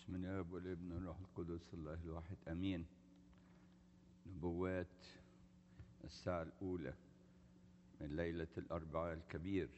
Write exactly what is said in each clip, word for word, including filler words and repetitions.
بسم الاب والابن والروح القدس الله الواحد امين. نبوات الساعه الاولى من ليله الاربعاء الكبير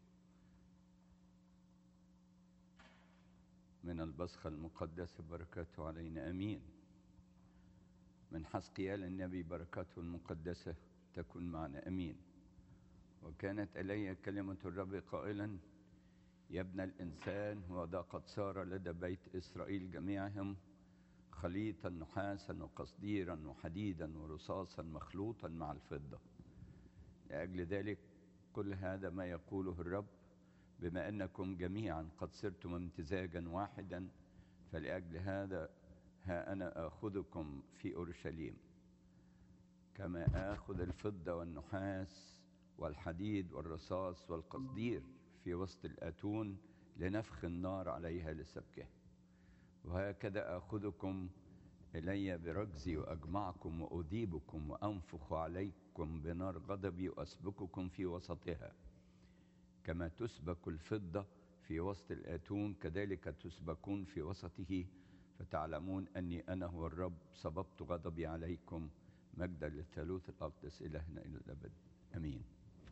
من البصخه المقدسه، بركاته علينا امين. من حسقيال النبي، بركاته المقدسه تكن معنا امين. وكانت الي كلمه الرب قائلا: يا ابن الإنسان، وذا قد صار لدى بيت إسرائيل جميعهم خليطا نحاسا وقصديرا وحديدا ورصاصا مخلوطا مع الفضة. لأجل ذلك كل هذا ما يقوله الرب: بما أنكم جميعا قد صرتم امتزاجا واحدا، فلأجل هذا ها أنا آخذكم في أورشليم، كما آخذ الفضة والنحاس والحديد والرصاص والقصدير في وسط الآتون لنفخ النار عليها لسبكه، وهكذا آخذكم إلي برجزي وأجمعكم وأذيبكم وأنفخ عليكم بنار غضبي وأسبككم في وسطها. كما تسبك الفضة في وسط الآتون كذلك تسبكون في وسطه، فتعلمون أني أنا هو الرب صببت غضبي عليكم. مجدا للثالوث الأقدس إلهنا إلى الأبد أمين.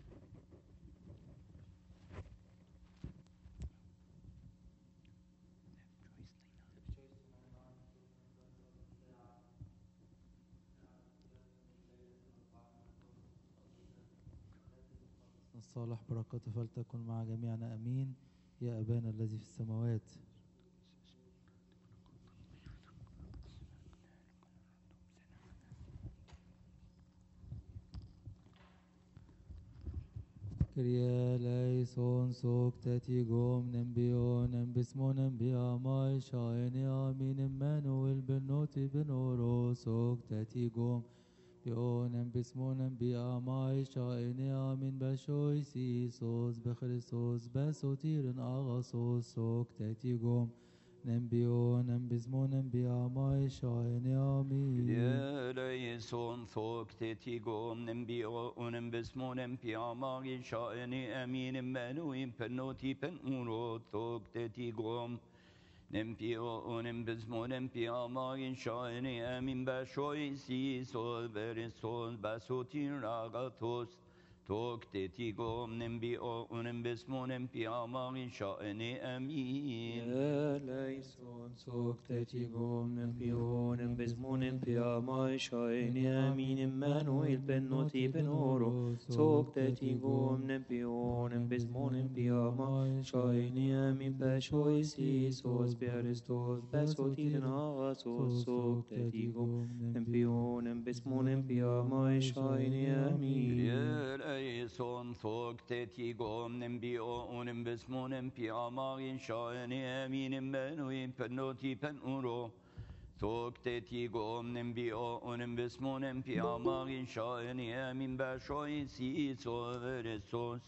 الصالح بركاته فلتكن مع جميعنا امين. يا ابانا الذي في السماوات، كريا ليسون سوك تاتيغوم نمبيون نمبسمون نمبيا ماي شايني امين امانويل بنوتي بنورو سوك تاتيغوم بيونم بسمونم بياماي شايني امين بشوي سيسوس بخريسوس بسوتيرن اغاسوس سوك تاتيغوم نمبيونم بسمونم بياماي شايني امين. يا ليسون ثوك تيتيغوم نمبيو ونم بسمونم بياماي شايني امين امانوي بنوتي بنورو ثوك تيتيغوم نمبيو ونم بسمونم بياماي شايني امين بشوي سيسوس بريسوس بسوتيرن اغاسوس توك تيتيغوم نمبيو ونم بسمونم بياماي شايني امين. يا ليسون سوك تاتيغوم نمبيون بزمون بياماي شايني امين امانويل بنوتي بنورو سوك تاتيغوم نمبيون بزمون بياماي شايني امين بشوي سيسوس بيرستوس بسوتي ناغاسوس سوك تاتيغوم نمبيون بزمون بياماي شايني امين. يا ليسون ثوك تيتيغوم نمبيو ونم بسمونم بياماي شايني امين امانوي بنوتي بنورو ثوك تيتيغوم نمبيو ونم بسمونم بياماي شايني امين بشوي سيسو فرسوس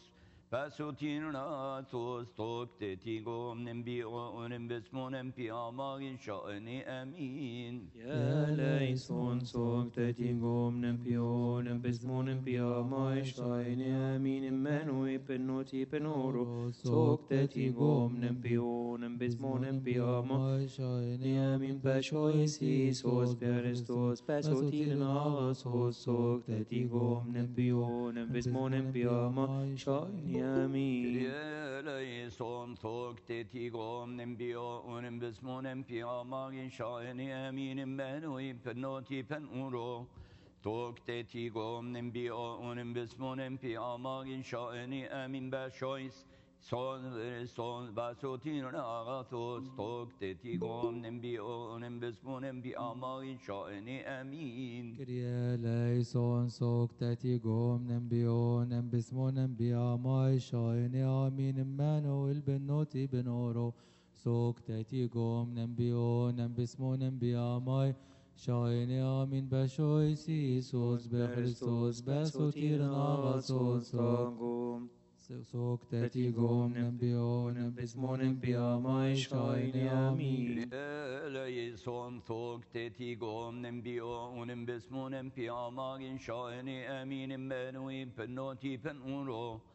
بسوتين راتوس ثوك تيتيغوم نمبيو ونم بسمونم بياماي شايني امين. يا ليسون سوك تاتيغوم نمبيون بزمون بياماي شايني امين امانوي بنوتي بنورو سوك تاتيغوم نمبيون بزمون بياماي شايني امين بشوي سيسوس بيرستوس بسوتين اغاسوس سوك تاتيغوم نمبيون بزمون بياماي شايني امين. يا ليسون ثوك تيتيغوم نمبيو ونم بسمونم بياماي شايني امين امانوي بنوتي بنورو ثوك تيتيغوم نمبيو ونم بسمونم بياماي شايني امين بشويس صون صون باسوتين اغاثوس ثوك تيتيغوم نمبيو ونم بسمونم بياماي شايني امين. كريا ليسون سوك تاتيغوم نمبيون نمبسمون بياماي شايني امين امانويل بنوتي بنورو سوك تاتيغوم نمبيون نمبسمون بياماي شايني امين بشوي سيسوس بخريستوس بسوتير اغاسوس تاغوم سوك تاتيغوم نمبيون بزمون بياماي شايني امين. يا ليسون ثوك تيتيغوم نمبيو ونم بسمونم بياماي شايني امين امانوي بنوتي بنورو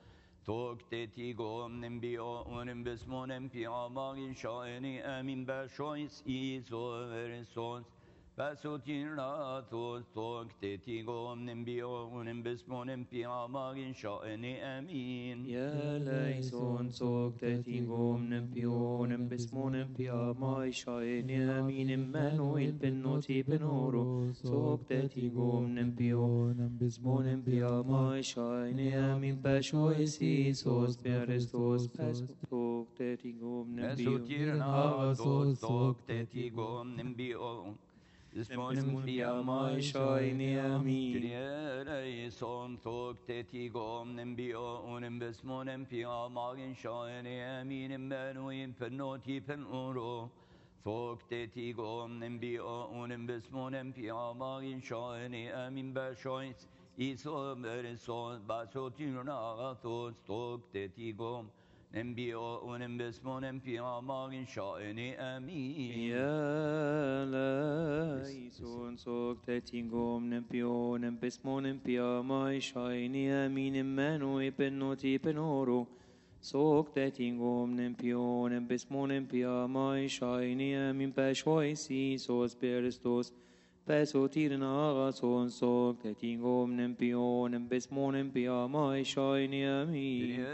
توكتتي قوم نبيو ونبسمو نبيو ماغي شايني امين باشويس ايزو ورسوس باسوتين راتوس توكتتي قوم نبيو ونبسمو نبيو ماغي شايني امين يا ليسون سوك تتيغوم نبيو نبسمو نبيا ماي شايني امين مانويل بنوتي بنورو سوك تتيغوم نبيو نبسمو نبيا ماي شايني امين باشوي سيسوس بيرستوس باسوك تتيغوم نبيو باسوتين راتوس توكتتي قوم نبيو نبسمو نبيا ماي شايني امين Kriere son tok teti gom nembio unem besmo nempia magin shaini aminim benuim penoti pen uro tok teti gom nembio unem besmo nempia magin shaini amin beshois iso berison basotin agathos tok teti gom nembio unem besmo nempia magin shaini amin يا ليسون سوك تتيغوم نبيو نبسمو نبيا ماي شايني امين مانوي بنوتي بنورو سوك تتيغوم نبيو نبسمو نبيا ماي شايني امين باشوي سيسوس بيرستوس باسو تيرنا غاسون سوك تتيغوم نبيو نبسمو نبيا ماي شايني امين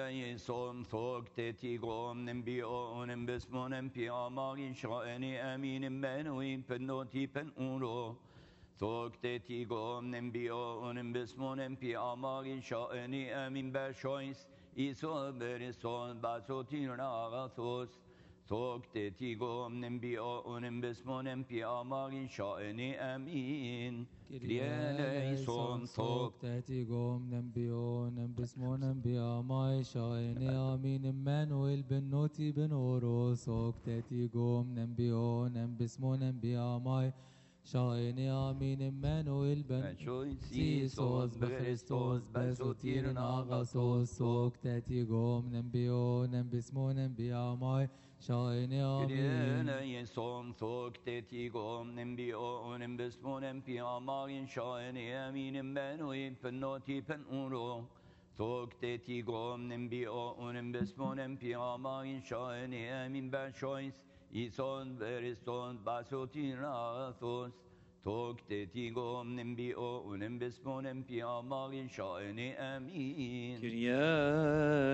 Son tok teti gom nembio nembesmo nempia magin shaini aminim benuim penoti pen uro tok teti gom nembio nembesmo nempia magin shaini amin bashois iso berison basotin agathos tok teti gom nembio nembesmo nempia magin shaini amin Kriere son tok تاتي قوم نبيو نبسمو نبيا ماي شايني امين امانويل بنوتي بنورو سوك تاتي قوم نبيو نبسمو نبيا ماي شايني امين امانويل بن سيسوس بخريستوس بسوتير ناغاسوس سوك تاتي قوم نبيو نبسمو نبيا ماي شايني امين Kriere son tok teti gom nembio nembesmo nempia magin shaini aminim benuim penoti pen uro tok teti gom nembio nembesmo nempia magin shaini amin bashois ison veriston basotin rathos tok teti gom nembio nembesmo nempia magin shaini amin كريا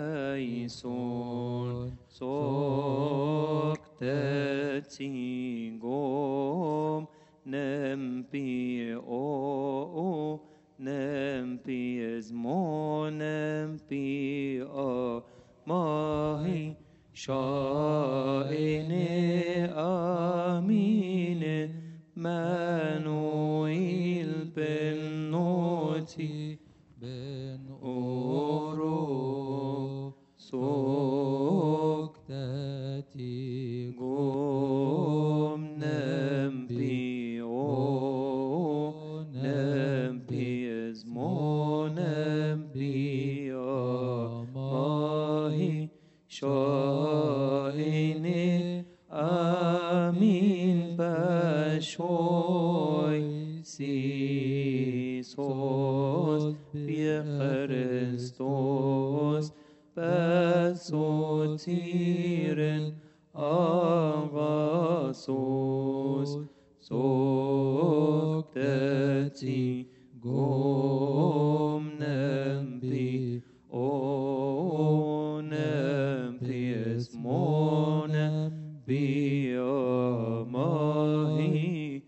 ليسون سوك تتيغوم نمبي او نمبي ازمو نمبي ا ماهي شايني امين مانويل بنوتي بن أورو سوك تاتي قوم نمبي او نمبي ازمو نمبي ماهي شايني امين باشوي سيسوس بخريستوس بسوتيرن أغاسوس سوك تاتي قوم نمبي او نمبي اسمو نمبي ماهي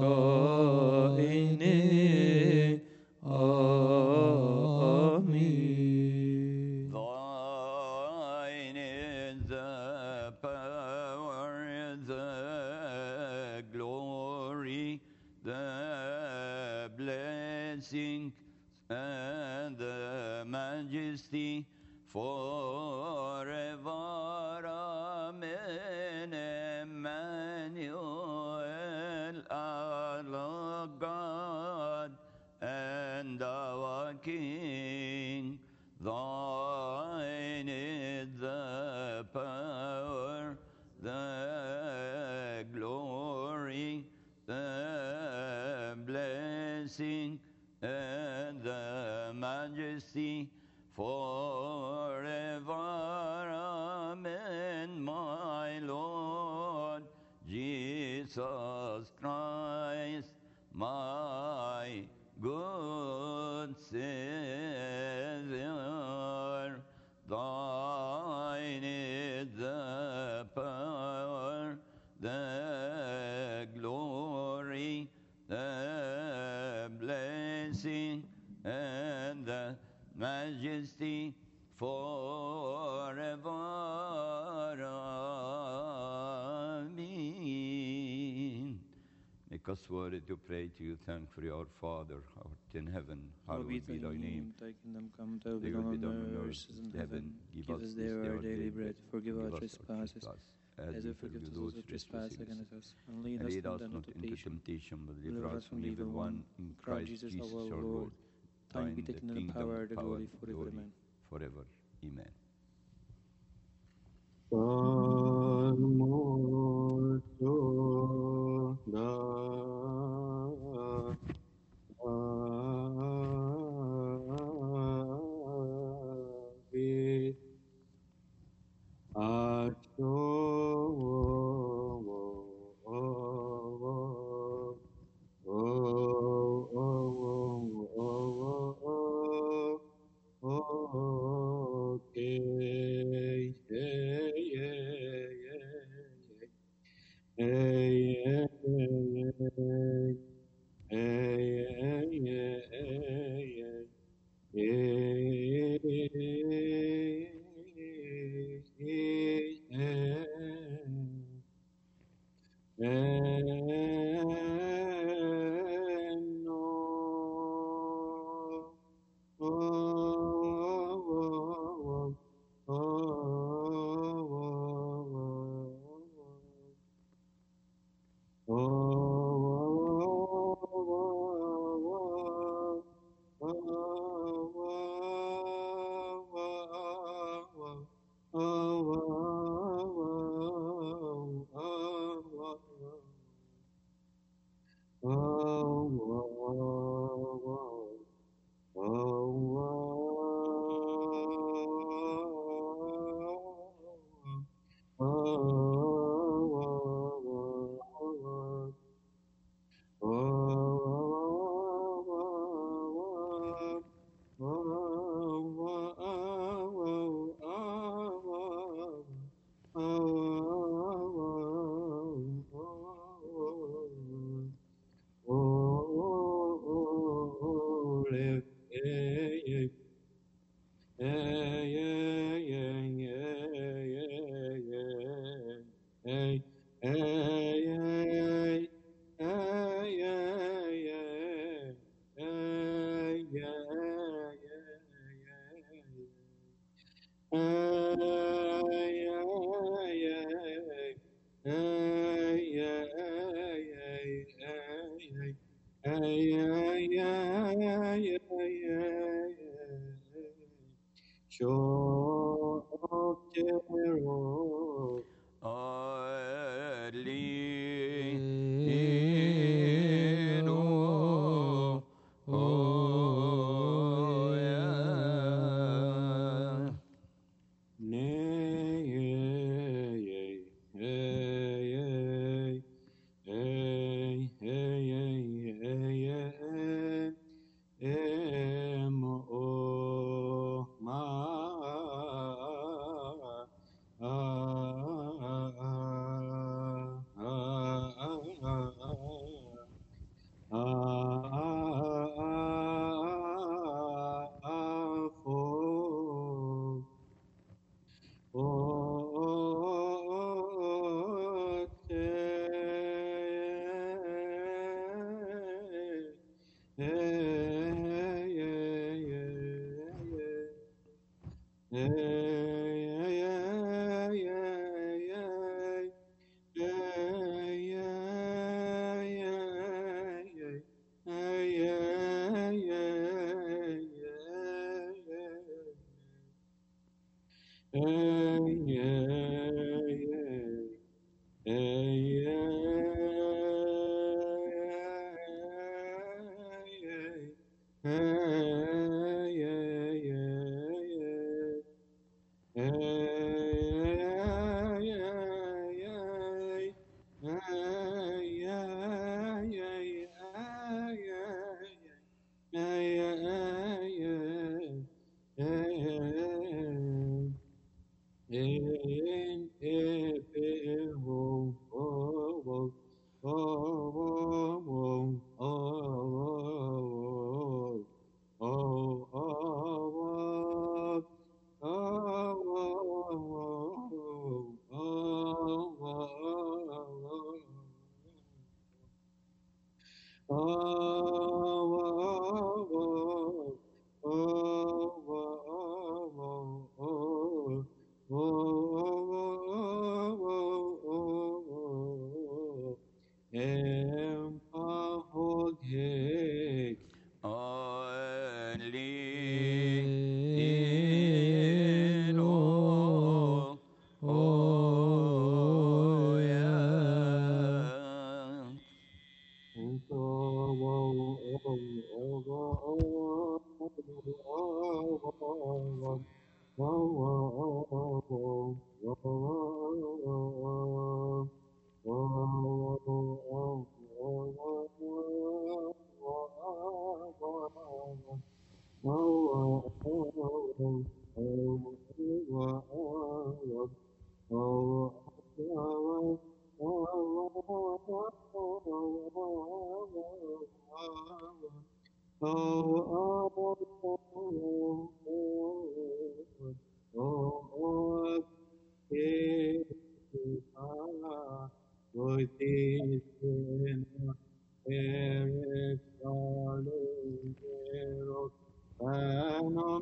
شايني آمين. Thine is the power, the glory, the blessing, and the majesty forever. Amen. Emmanuel, our God and our King. Thine is the power, the glory, the blessing, and the majesty for Jesus Christ, my good Savior, thine is the power, the glory, the blessing, and the majesty forever. Amen. Make us worthy to pray to you, thankfully, our Father, who art in heaven, hallowed be thy name. Thy kingdom come, thy will Thy be will done be done on on earth earth as in as heaven. Give us Give us this day day our daily bread. Forgive our us trespasses, as we forgive those who trespass against us. And lead And us lead not us into not into temptation, temptation, but deliver deliver us us from the evil one. In Christ Christ Jesus Jesus our our Lord. Lord. Thine be Thine taken the the kingdom, power, the power, glory forever. glory Amen. forever. Amen. Salmo da David Okay, yeah, yeah, yeah. Hey, hey, hey, hey, hey, hey, hey, hey, and no, oh, oh, oh, oh, Alleluia. Oh, yeah. oitena Eric Darling Erok Anam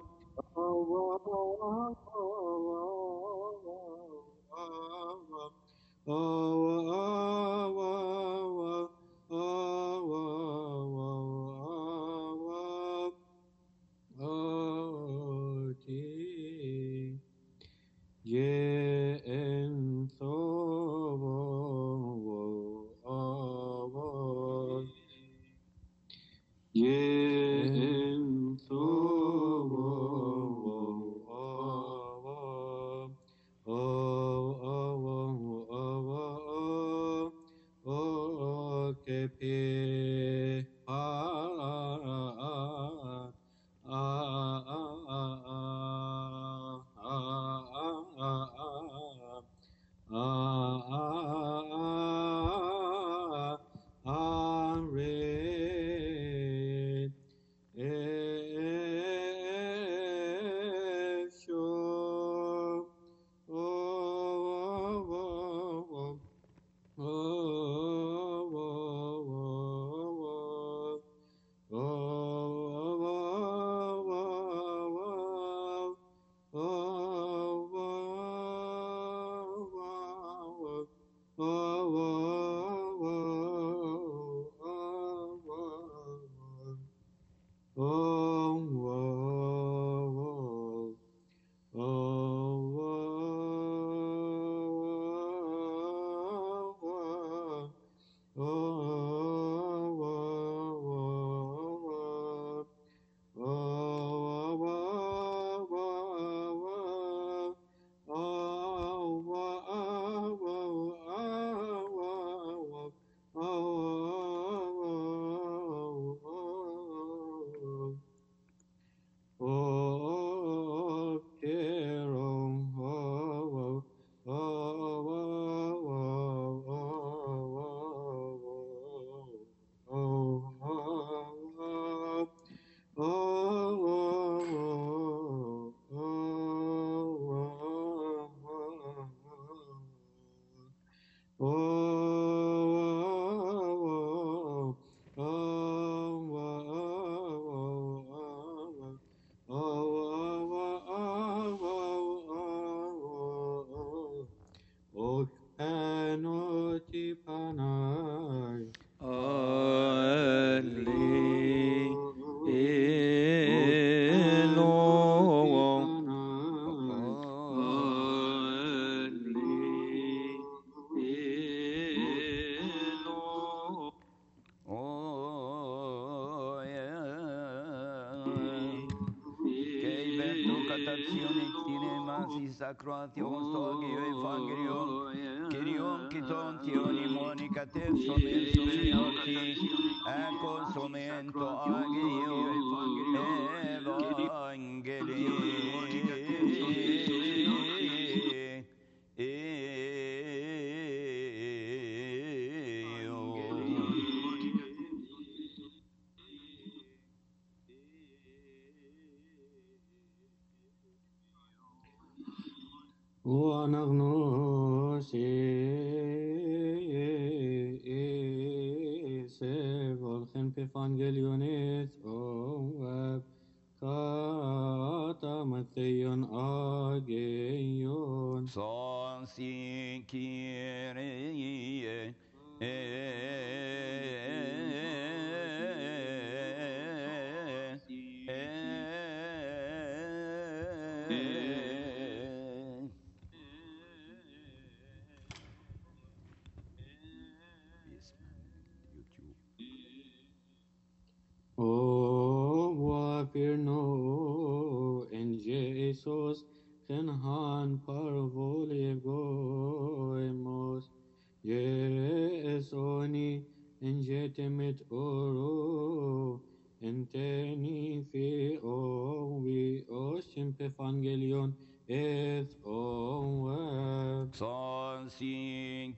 Sacroation stogio evangelium Kyrion kiton tioni monicate somen somioti ecco somento agio evangeli ونغنو سي volgen evangeliones o web kata Mattheon ageion son si Kyrie Firno en Jesus genhan parvole goemos Jesoni en jetemet oro enteni fi ovi osim evangelion es on son sin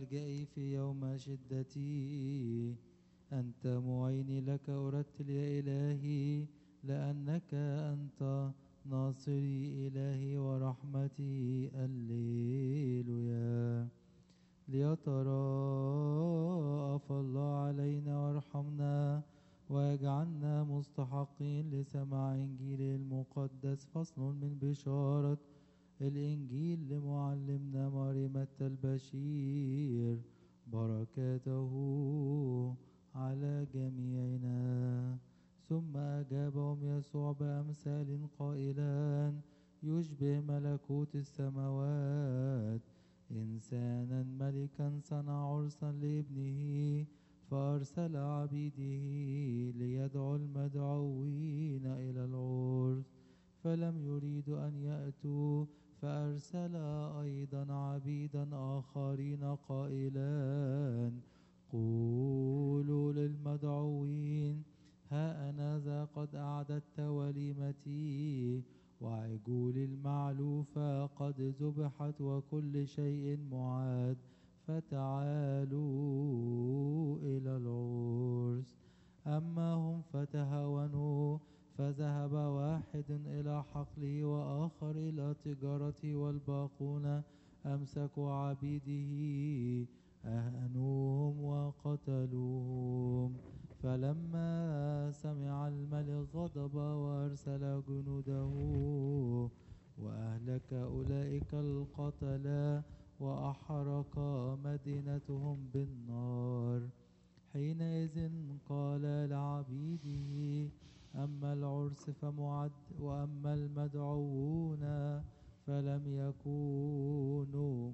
ملجئي في يوم شدتي. أنت معيني، لك أرتل يا إلهي، لأنك أنت ناصري إلهي ورحمتي. الليلويا. ليتراءف الله علينا وارحمنا ويجعلنا مستحقين لسماع إنجيل المقدس. فصل من بشارة الإنجيل لمعلمنا مريم البشير، بركاته على جميعنا. ثم أجابهم يسوع بأمثال قائلا: يشبه ملكوت السماوات إنسانا ملكا صنع عرسا لابنه، فأرسل عبيده ليدعو المدعوين إلى العرس، فلم يريدوا أن يأتوا، فأرسل أيضا عبيدا آخرين قائلا: قولوا للمدعوين: ها أنا ذا قد أعددت وليمتي، وعجولي المعلوفة قد ذبحت، وكل شيء معاد، فتعالوا إلى العرس. أما هم فتهاونوا، فذهب واحد إلى حقله وآخر إلى تجارته، والباقون أمسكوا عبيده أهانوهم وقتلوهم. فلما سمع الملك غضب وأرسل جنوده وأهلك أولئك القتلى وأحرق مدينتهم بالنار. حينئذ قال لعبيده: أما العرس فمعد، وأما المدعوون فلم يكونوا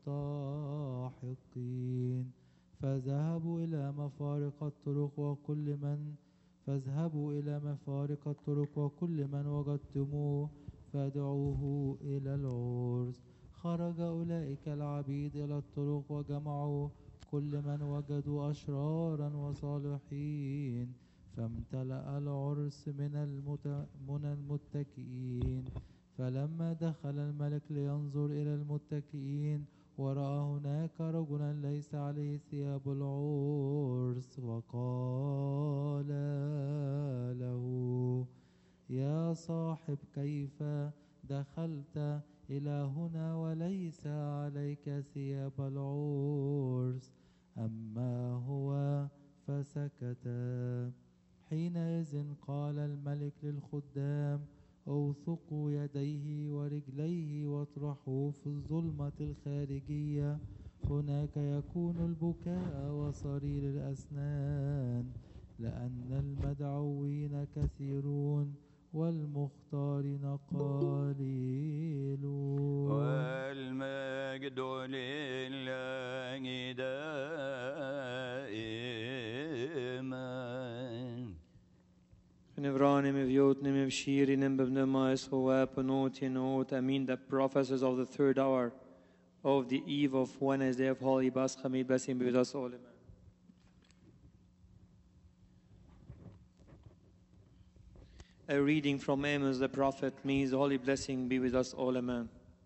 مستحقين. فذهبوا إلى مفارق الطرق وكل من فاذهبوا إلى مفارق الطرق وكل من وجدتموه فادعوه إلى العرس. خرج أولئك العبيد إلى الطرق وجمعوا كل من وجدوا أشرارا وصالحين، فامتلأ العرس من المت... من المتكئين. فلما دخل الملك لينظر إلى المتكئين، ورأى هناك رجلا ليس عليه ثياب العرس، وقال له: يا صاحب، كيف دخلت إلى هنا وليس عليك ثياب العرس؟ أما هو فسكت. حينئذ قال الملك للخدام: أوثقوا يديه ورجليه واطرحوه في الظلمة الخارجية، هناك يكون البكاء وصرير الأسنان، لأن المدعوين كثيرون والمختارين قليلون. والمجد لله دائما. Nevranim evjotnim evshirinim bevnemas hoaponotin ot amin, the prophecies of the third hour of the eve of Wednesday of Holy Pascha, may blessing be with us all. Amen. A reading from Amos the prophet, may his holy blessing be with us all. Amen.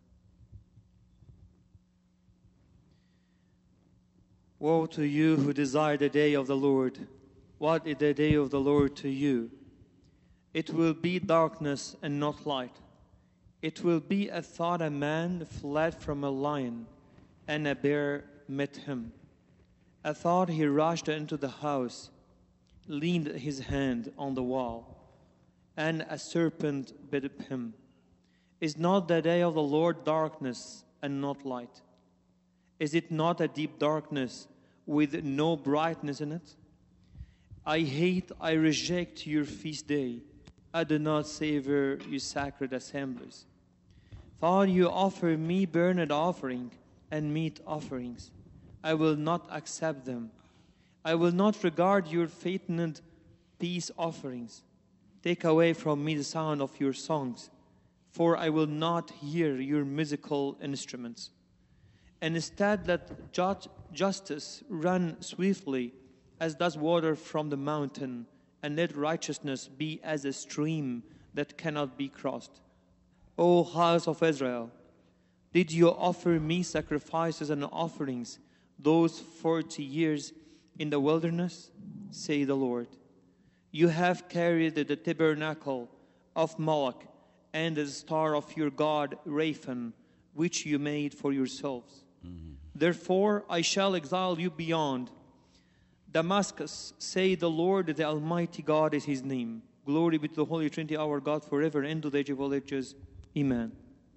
Woe to you who desire the day of the Lord. What is the day of the Lord to you? It will be darkness and not light. It will be as thought a man fled from a lion, and a bear met him. A thought he rushed into the house, leaned his hand on the wall, and a serpent bit him. Is not the day of the Lord darkness and not light? Is it not a deep darkness with no brightness in it? I hate, I reject your feast day. I do not savor your sacred assemblies. For you offer me burnt offering and meat offerings. I will not accept them. I will not regard your fattened peace offerings. Take away from me the sound of your songs, for I will not hear your musical instruments. And instead let ju- justice run swiftly, as does water from the mountain, and let righteousness be as a stream that cannot be crossed. O house of Israel, did you offer me sacrifices and offerings those forty years in the wilderness? Say the Lord. You have carried the tabernacle of Moloch and the star of your god Raphan, which you made for yourselves. Mm-hmm. Therefore I shall exile you beyond Damascus, say the Lord, the Almighty God is his name. Glory be to the Holy Trinity, our God, forever and to the age of all ages. Amen.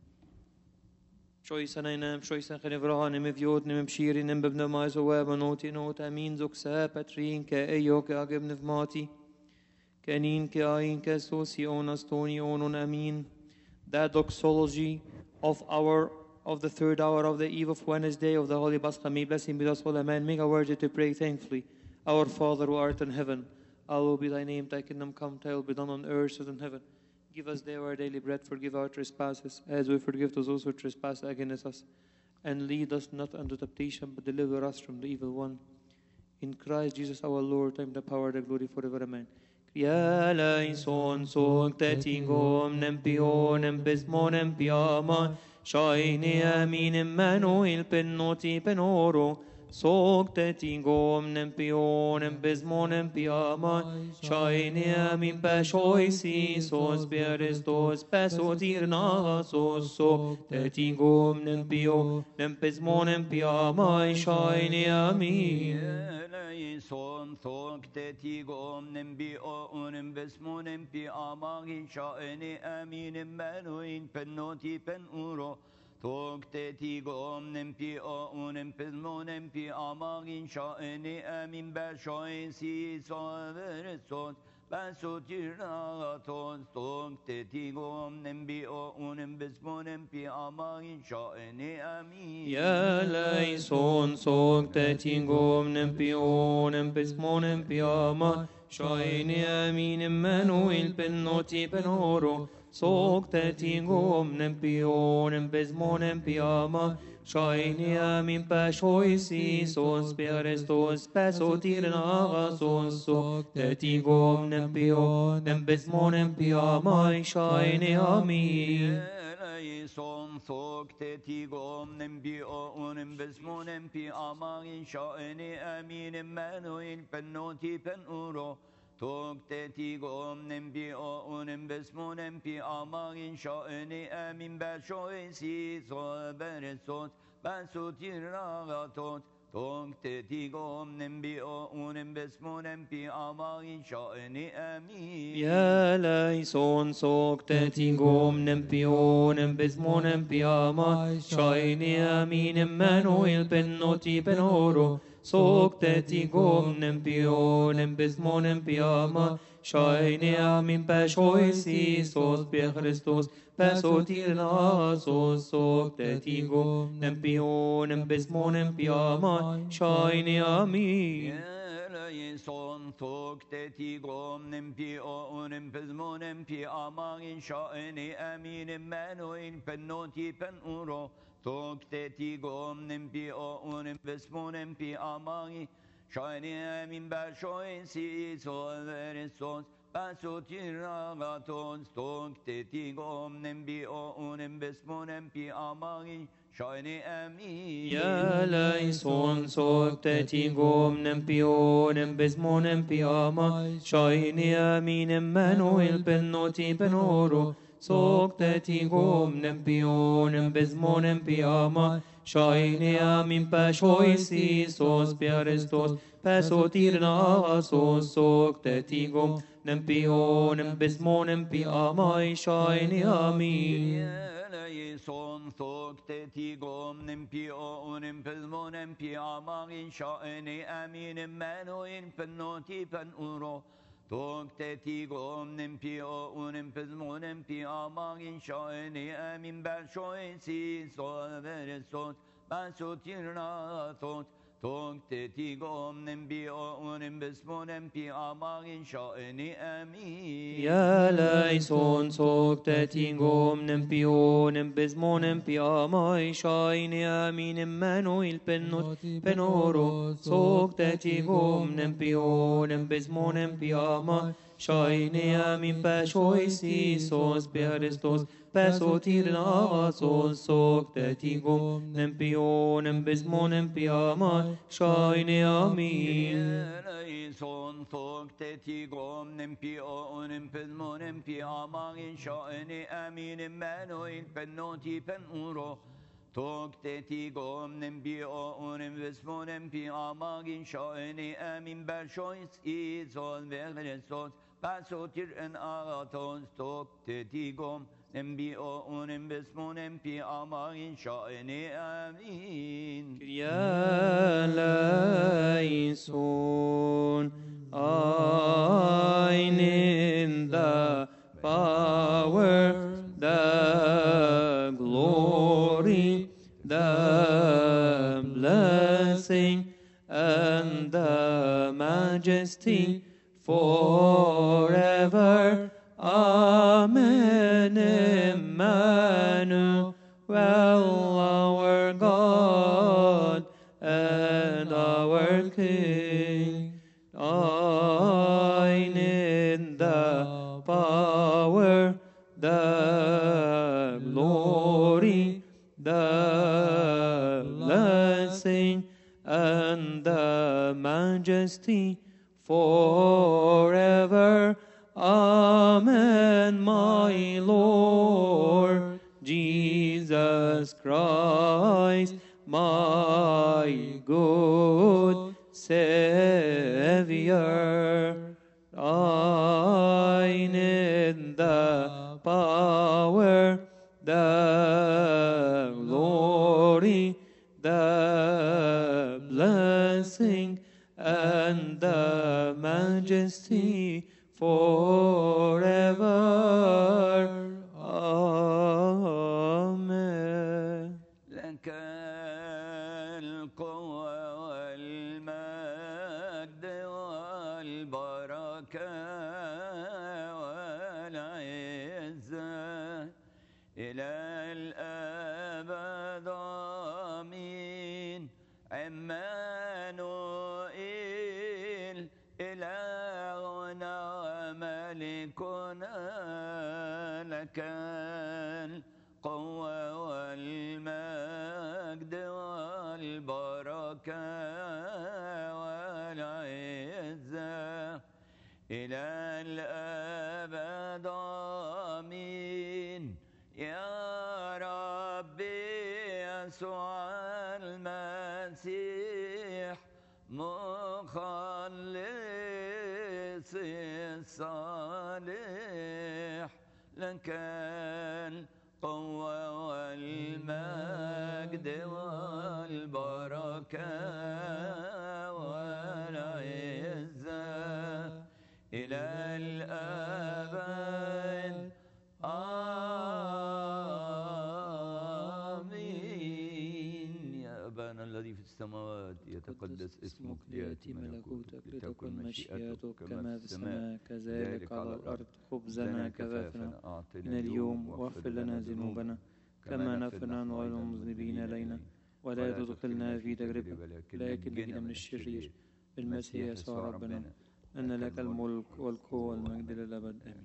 Shoisanayna, shoisan khanevraha, nemevjot, nemebshiri, nembebnamai, zoab, anoti, not, amin, zoksa, patrin, ke eyo, ke ageb nevmati, kenin, ke ain, ke sosi, onas, toni, onon, amin. That doxology of our of the third hour of the eve of Wednesday of the Holy Pascha, may blessing be us all, amen. Make our worthy to pray thankfully. Our Father who art in heaven, hallowed be thy name, thy kingdom come, thy will be done on earth as in heaven. Give us day our daily bread, forgive our trespasses, as we forgive those also who trespass against us. And lead us not into temptation, but deliver us from the evil one. In Christ Jesus our Lord, time the power, the glory forever, amen. Cria eleison, soc tetingom, nempion, empismon, empiama, shaini amin, Emmanuel, penoti, penoro, soc tetingom, nempion, empismon, empiama, shaini amin, pashoisi, sos pierestos, pasotir nasos, soc tetingom, nempion, empismon, empiama, shaini amin. Son thok tetigom nembi o unim besmon empi amagi shaeni amin Emmanuel penoti pen uro thok tetigom nempi o unim besmon empi amagi shaeni amin bashoin si soveresos basotirnatos thok tetigom nembi o unim besmon empi amagi shaeni amin ya leison sok tetigom nempi o Empismon empiama, shaini amin Emmanuel penoti penoro, soc tetingom nempion empismon empiama, shaini amin pashoisi sos pierestos pasotir nagasos, soc tetingom nempion empismon empiama, shaini amin. Son thok tetigom nembi o unim besmon empi amagin shaeni amin Emmanuel penoti pen uro thok tetigom nembi o unim besmon empi amagin shaeni amin bashoisi soberesos basotir nagatos thok tetigom nembi o unim besmon empi amagin shaeni amin ya leison sok tetigom nempion empismon empiama, shaini amin Emmanuel penoti penoro, soc tetigom nempion empismon empiama, shaini amin pashoisi sos pierestos pasotir nasos, soc tetigom nempion empismon empiama, shaini amin. Son thok tetigom nempi o unim pismon empi amagin shaeni amin Emmanuel penoti pen uro thok tetigom nempi o unim pismon empi amagin shaeni amin bashoin si soveresos basotir nagatos thok tetigom nempi o unim pismon empi amagin shaini amin ya leison soc tetigom nempion empismon empiama, shaini amin Emmanuel penoti penoro, soc tetigom nempion empismon empiama, shaini amin pashoisi sos pierestos pasotir nagasos, soc tetigom nempion empismon empiama, shaini amin. Son thok tetigom nempi o unim pismon empi amagin shaeni amin Emmanuel penoti pen uro thok tetigom nempi o unim pismon empi amagin shaeni amin bashoisi soveresos basotir natos thok tetigom nempi o unim pismon empi amagin shaeni amin ya leison soc tetigom nempion empismon empiama, shaini amin Emmanuel penoti penoro, soc tetigom nempion empismon empiama, Shaine amin pashoisi sos peristos pasotir nasos sok tetigum nempion embismon empiama shaine amin. Son tok tetigom nempio nempedmo nempiama in shaine amin Emmanuel pennoti penuro tok tetigom nempio nempesmo nempiama in shaine amin bashois izon verestos pasotir en agatos tok tetigom nempio nempesmo nempiama in shaine amin. Kyrie eleison, ein in the power, the glory, the blessing, and the majesty forever. Amen. Emmanuel, our God and our King, thine in the power, the glory, the blessing, and the majesty forever. Amen, my Lord Jesus Christ, my good Savior, thine in the power, the glory, the blessing, and the majesty forever. Amen. لك القوة والمجد والبركة والعزة إلى الأبد آمين. عمانوئيل إلهنا وملكنا لك القوة والمجد والبركة والعزة إلى الأبد آمين. يا ربي يسوع المسيح مخلص الصالح، لك القوة والمجد والبركة والعزة إلى الأبد آمين. يا أبانا الذي في السماوات يتقدس اسمك، ليأتي ملكوتك، لتكن مشيئتك كما في السماء كذلك على الأرض. خبزنا كفافنا أعطنا اليوم، واغفر لنا ذنوبنا كما نغفر نحن غير المذنبين إلينا، ولا تدخلنا في تجربة لكن نجنا من الشرير، بالمسيح يسوع ربنا، أن لك الملك والقوة والمجد للأبد آمين.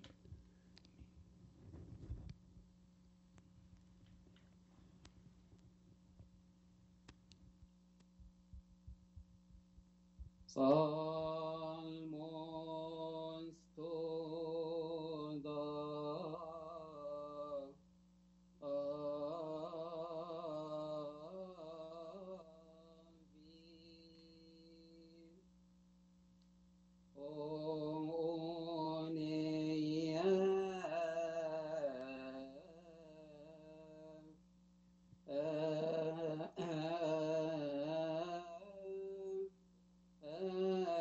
Salmos toda avi.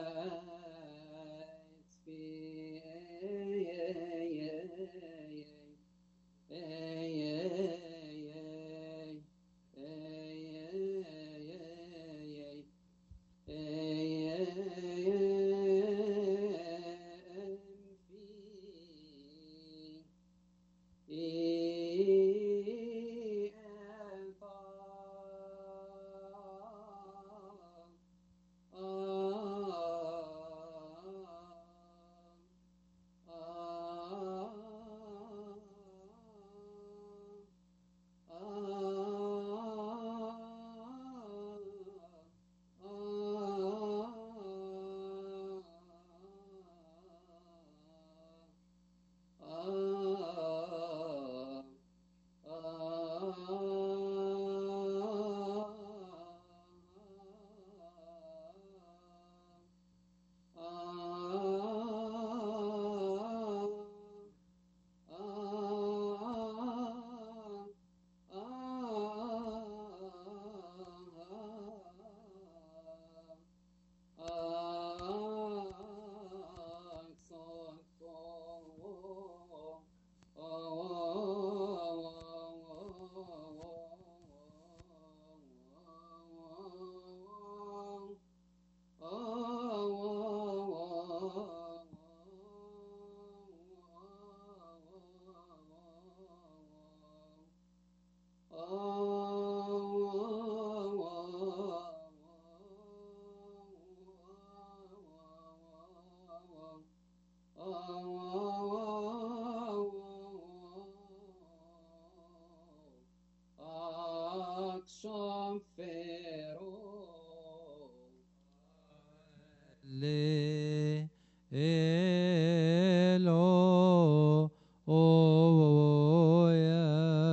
som Fero. Le elo oya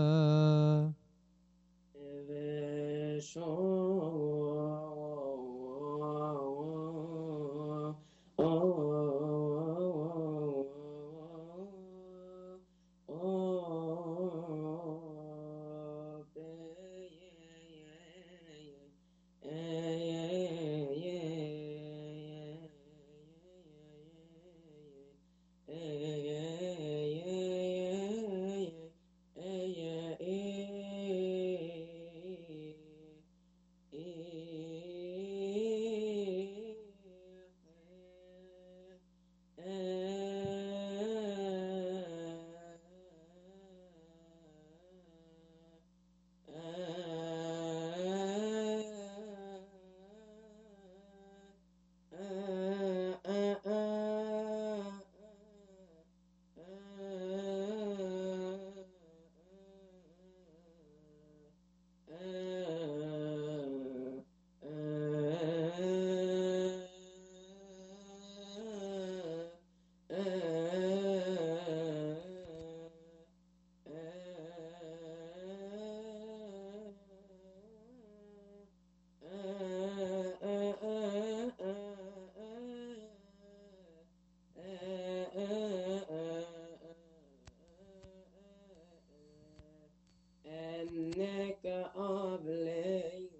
أنك أبلي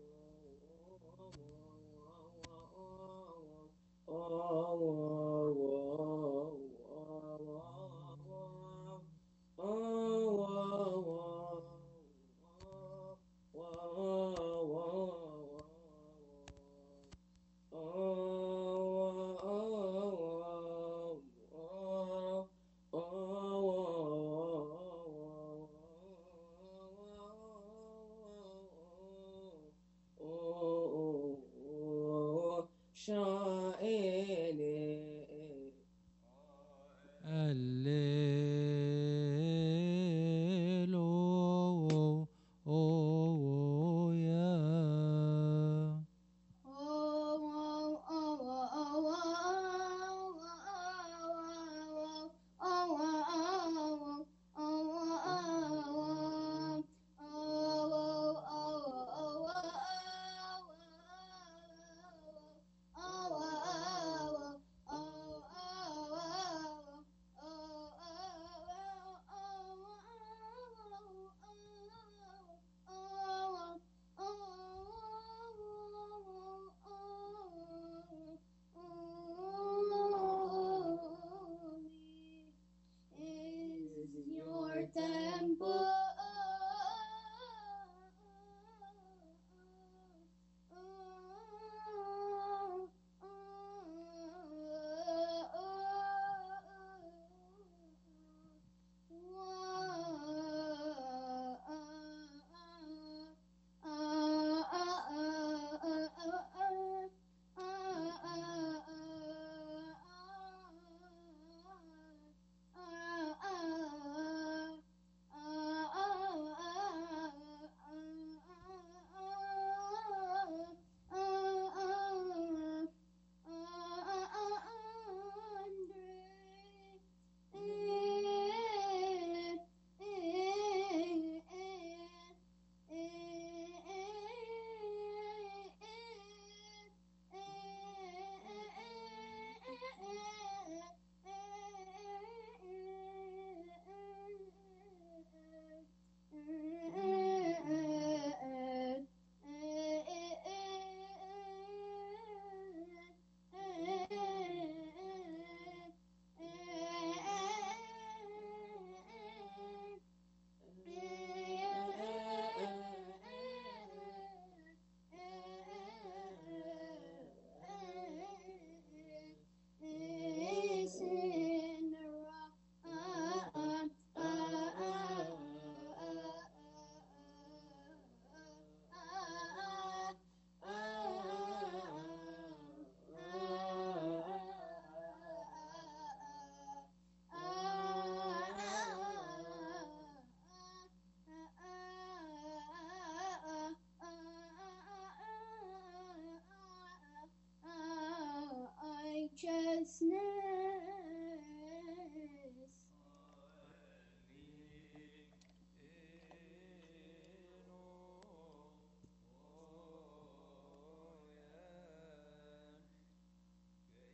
شائني الليل يا is your temple.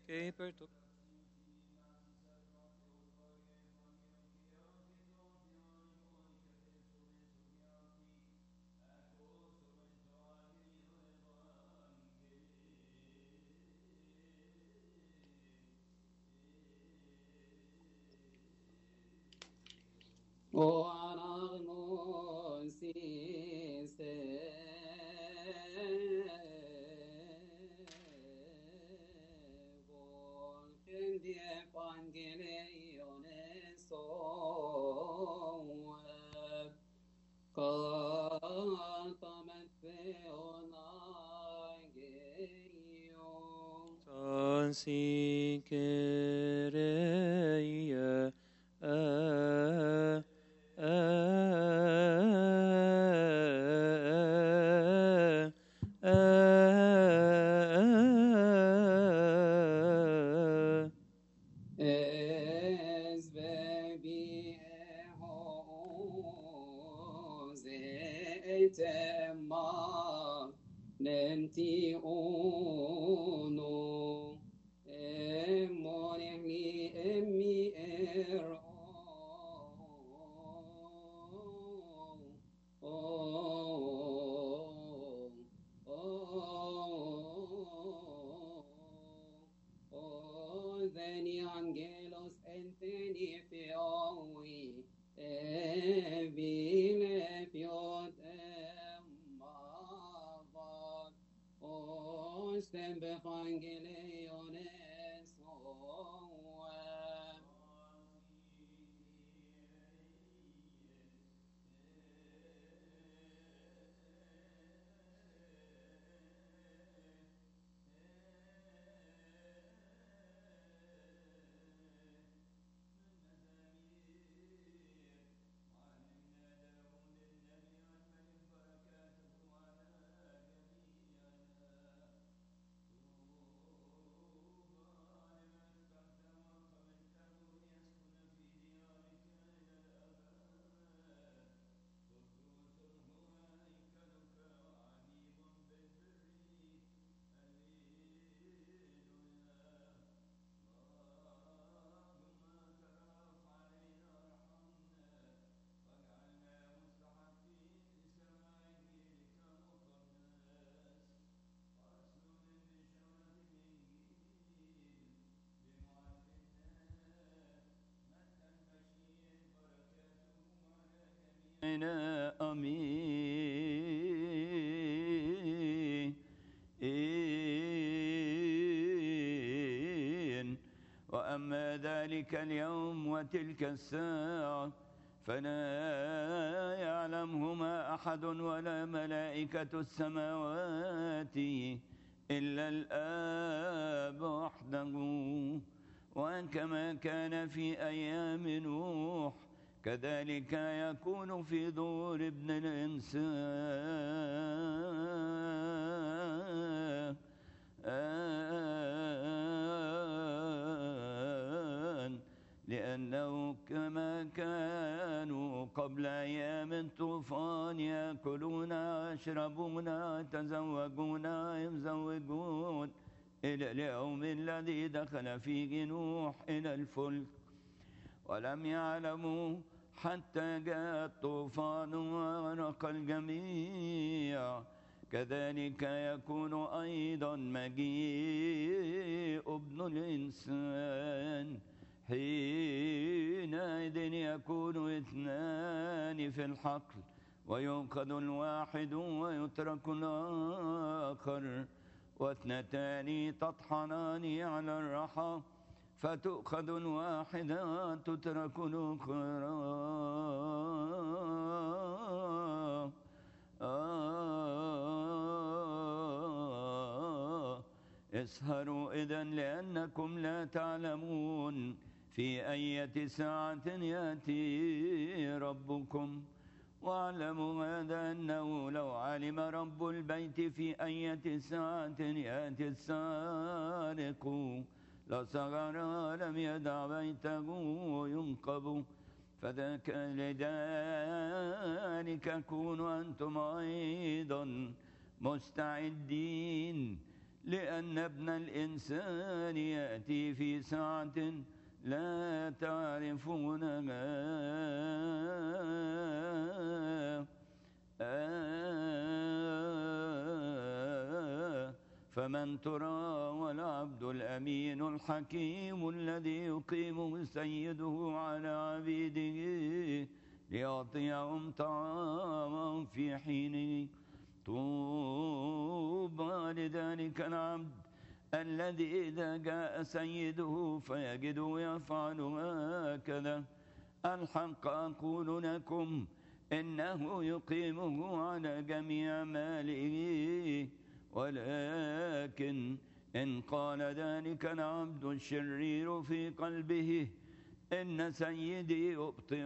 che per tu O anagnosis evol quindi evangelione soev cantamet theon ageion San Kyrie es bebi ehose tema nemti ono emoni emi er Veni angelos enteni theoi evile fiot emmavat ostem bevangeleiones soev آمين. وأما ذلك اليوم وتلك الساعة فلا يعلمهما أحد ولا ملائكة السماوات إلا الآب وحده. وكما كان في أيام نوح كذلك يكون في دور ابن الإنسان لأنه كما كانوا قبل أيام الطوفان يأكلون ويشربون ويتزوجون ويزوجون إلى اليوم الذي دخل فيه نوح إلى الفلك ولم يعلموا حتى جاء الطوفان وغرق الجميع. كذلك يكون أيضا مجيء ابن الإنسان. حينئذ يكون اثنان في الحقل ويؤخذ الواحد ويترك الآخر واثنتان تطحنان على الرحى فتؤخذ الواحدة تترك الأخرى. آه اسهروا إذن لأنكم لا تعلمون في أية ساعة يأتي ربكم. واعلموا هذا أنه لو علم رب البيت في أية ساعة يأتي السارق لصغر لم يدع بيته ينقب. فذاك لذلك كونوا أنتم أيضا مستعدين لأن ابن الإنسان يأتي في ساعة لا تعرفونها آه فمن ترى والعبد الأمين الحكيم الذي يقيم سيده على عبيده ليعطيهم طعاما في حينه. طوبى لذلك العبد الذي إذا جاء سيده فيجده يفعل هكذا. الحق أقول لكم إنه يقيمه على جميع ماله. ولكن إن قال ذلك العبد الشرير في قلبه إن سيدي يبطئ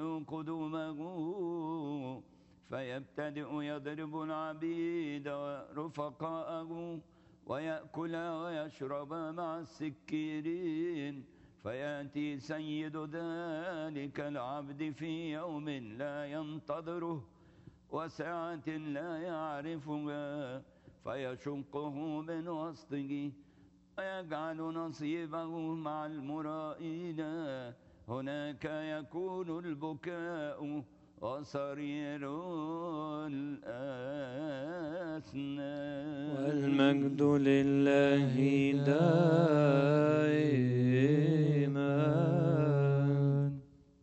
قدومه فيبتدئ يضرب العبيد ورفقاءه ويأكل ويشرب مع السكيرين. فيأتي سيد ذلك العبد في يوم لا ينتظره وساعة لا يعرفها فيشقه من وسطه ويجعل نصيبه مع المرائين. هناك يكون البكاء وصرير الأسنان. والمجد لله دائما.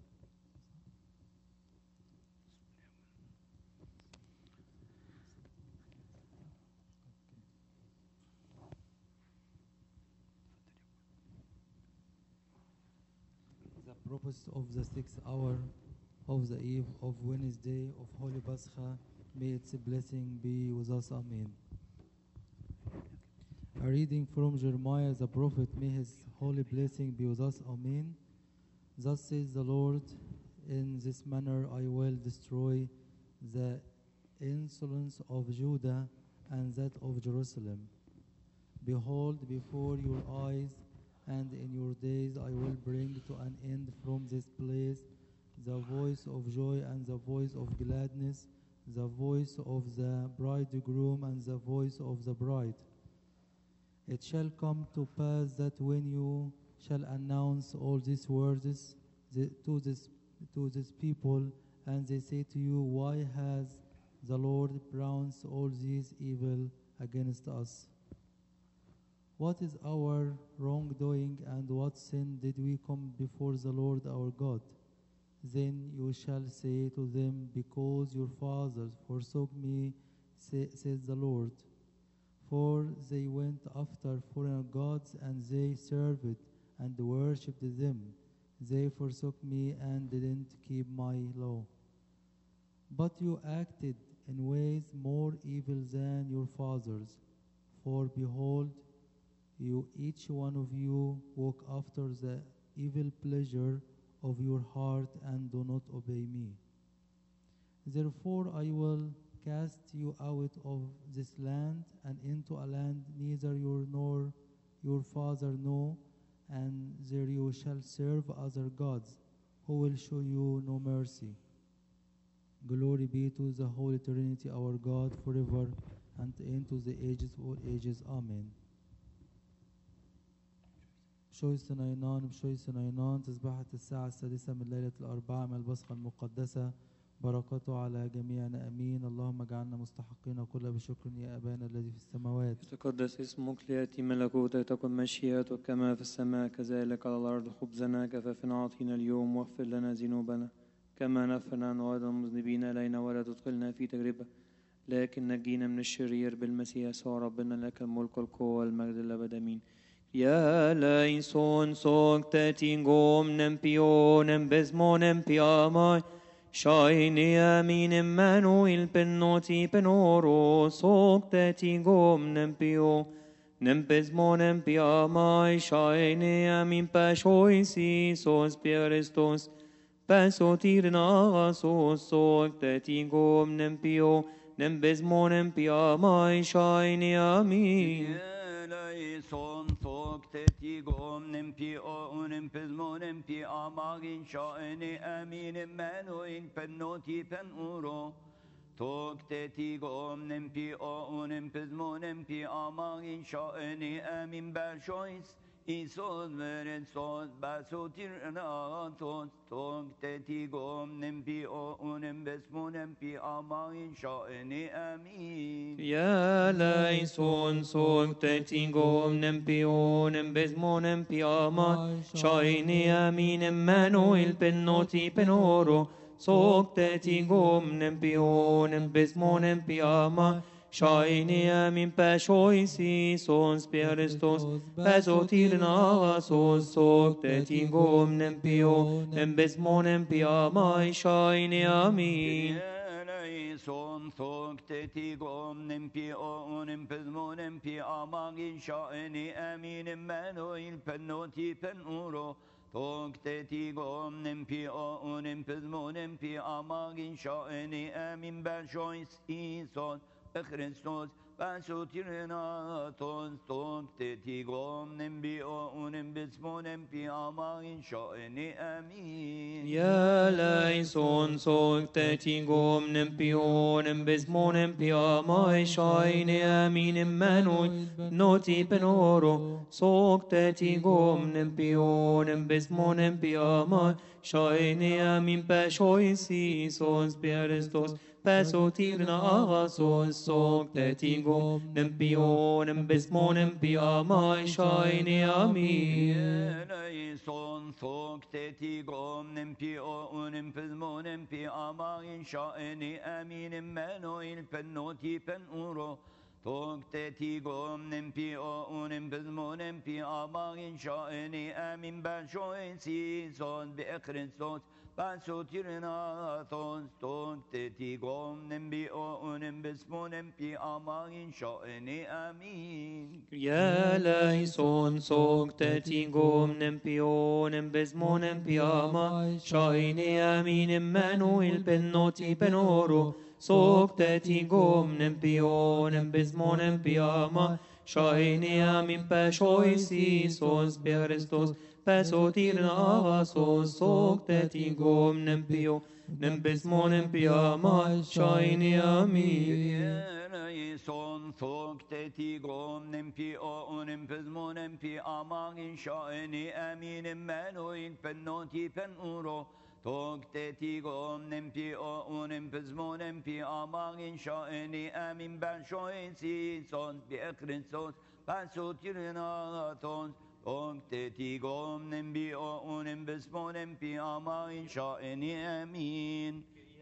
The prophecy of the sixth hour of the eve of Wednesday of Holy Pascha, may its blessing be with us. Amen. A reading from Jeremiah the prophet, may his holy blessing be with us. Amen. Thus says the Lord, in this manner I will destroy the insolence of Judah and that of Jerusalem. Behold, before your eyes and in your days I will bring to an end from this place the voice of joy and the voice of gladness, the voice of the bridegroom and the voice of the bride. It shall come to pass that when you shall announce all these words the, to, this, to this people, and they say to you, why has the Lord pronounced all these evil against us? What is our wrongdoing, and what sin did we come before the Lord our God? Then you shall say to them, because your fathers forsook me, say, says the Lord. For they went after foreign gods, and they served and worshipped them. They forsook me and didn't keep my law. But you acted in ways more evil than your fathers. For behold, you each one of you walk after the evil pleasure of your heart and do not obey me. Therefore I will cast you out of this land and into a land neither you nor your father know, and there you shall serve other gods who will show you no mercy. Glory be to the Holy Trinity our God forever and into the ages of all ages. Amen. بشوي سنينان بشوي سنينان تسبحة الساعة السادسة من ليلة الأربعاء من البصخة المقدسة، بركته على جميعنا أمين. اللهم اجعلنا مستحقين كل بشكر يا أبانا الذي في السماوات. يتقدس اسمك، ليأتي ملكوتك، تكن مشيئتك كما في السماء كذلك على الأرض. خبزنا كفافنا أعطينا اليوم، واغفر لنا ذنوبنا كما نغفر عن أيضا المذنبين إلينا، ولا تدخلنا في تجربة لكن نجينا من الشرير بالمسيح يسوع ربنا. لك الملك والقوة والمجد للأبد آمين. يا ليسون سوك تاتيغوم نمبيون بزمون بياماي شايني امين امانويل بنوتي بنورو سوك تاتيغوم نمبيو نمبزمون بياماي شايني امين باشويسي سوس بيرستوس باسوتيرنا سوس سوك تاتيغوم نمبيو نمبزمون بياماي شايني امين. Son tok tetigom nempi o nempizmo nempi amagin shaeni amin Emmanuel penoti pen uro Tog teti gom nempi o unem pizmo nempi amagin şaeni emin berşois İsos veren sos basotir natos tog teti gom nempi o unem besmo nempi amagin şaeni emin. يا ليسون سوق تتيغوم نمبيون بزمون بياما شايني امين مانويل بنوتي بنورو سوق تتيغوم نمبيون بزمون بياما شايني امين باشويسي سون سبيرستوس بازوتيرنا سوس سوق تتيغوم نمبيون بزمون بياما شايني امين. Son tok teti gom nempi o nempes mo nempi amagin şaeni eminim ben o il penoti pen uro tok teti gom nempi o nempes mo nempi amagin şaeni emin ben şois ison Christos ben sotirina tos tok teti gom nempi o nempes mo nempi amagin şaeni emin. يا ليسون سوق تتيغوم نمبيون بزمون بياما شايني امين مانوي نوتي بنورو سوق تتيغوم نمبيون بزمون بياما شايني امين باشويسي سوس بيرستوس باسوتيرنا اغاسوس سوق تتيغوم نمبيون بزمون بياما شايني امين. Son tok teti gom nempi o unim pizmo nempi amagin şaeni eminim ben o il penoti pen uro tok teti gom nempi o unim pizmo nempi amagin şaeni emin ben şoisi son be Christos ben sotirina tos tok teti gom nempi o unim pizmo nempi amagin şaeni emin. يا ليسون سوق تتيغوم نمبيون بزمون بياما شايني امين مانويل بنوتي بنورو سوق تتيغوم نمبيون بزمون بياما شايني امين باشويسي سوس بيرستوس باسوتيرنا اغاسوس سوق تتيغوم نمبيو نمبزمون بياما شايني امين. Son tok teti gom nempi o nempes mo nempi amagin şaeni eminim ben o il penoti pen uro tok teti gom nempi o nempes mo nempi amagin şaeni emin ben şoisi son bi Christos ben sotirina tos tok teti gom nempi o nempes mo nempi amagin şaeni emin.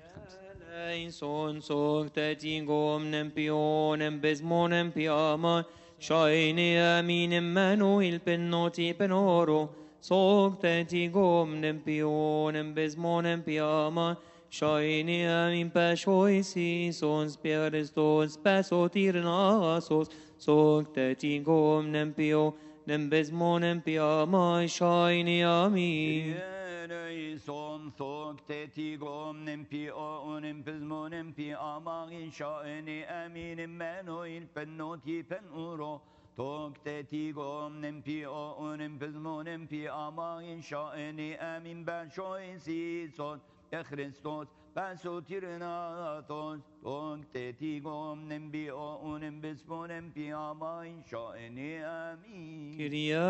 ليسون سوق تتيغوم نمبيون بزمون بياما شايني امين مانويل بنوتي بنورو سوق تتيغوم نمبيون بزمون بياما شايني امين باشويسي سون سبيرستوس باسوتيرنا سوس سوق تتيغوم نمبيو نمبزمون بياما شايني امين. Son tok teti gom nempi o nempes mo nempi amagin şaeni eminim ben o il penoti pen uro tok teti gom nempi o nempes mo nempi amagin şaeni emin ben şoisi son e Christos ben sotirina tos tok teti gom nempi o nempes mo nempi amagin şaeni emin. كريا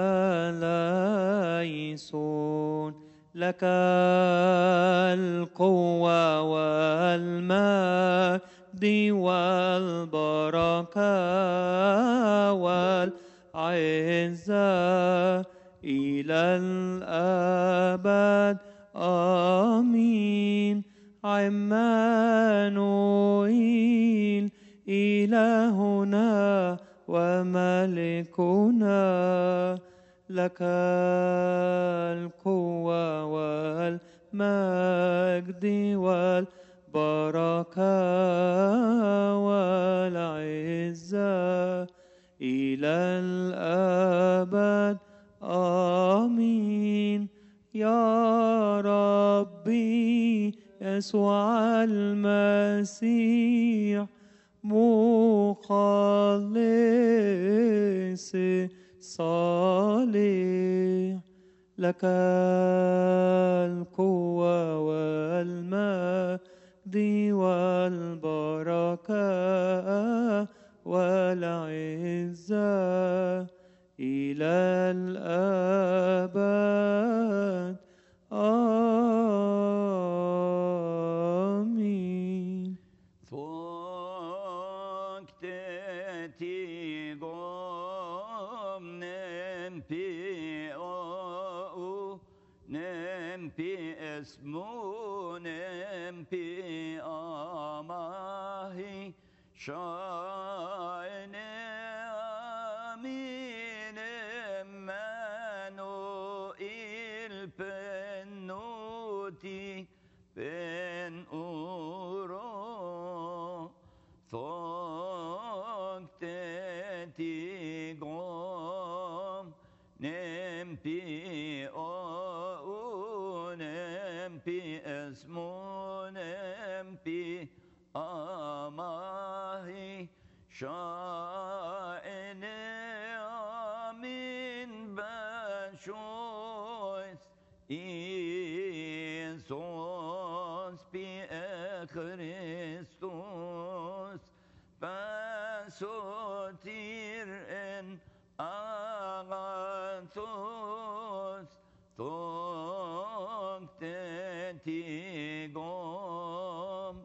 ليسون لك القوة والمجد والبركة والعزة إلى الأبد آمين. عمانوئيل إلهنا وملكنا لك القوة والمجد والبركة والعزة إلى الأبد آمين. يا ربي يسوع المسيح مخلص صالح لك القوة والمجد والبركة شاين آمين إمانوئيل بنوتي بن أورو ثوكتتي قوم نمبي أو نمبي اسمو نمبي أماهي شائن آمين بشويس إيسوس بأخريستوس بسوتير إن أغاثوس ثوكتتي قوم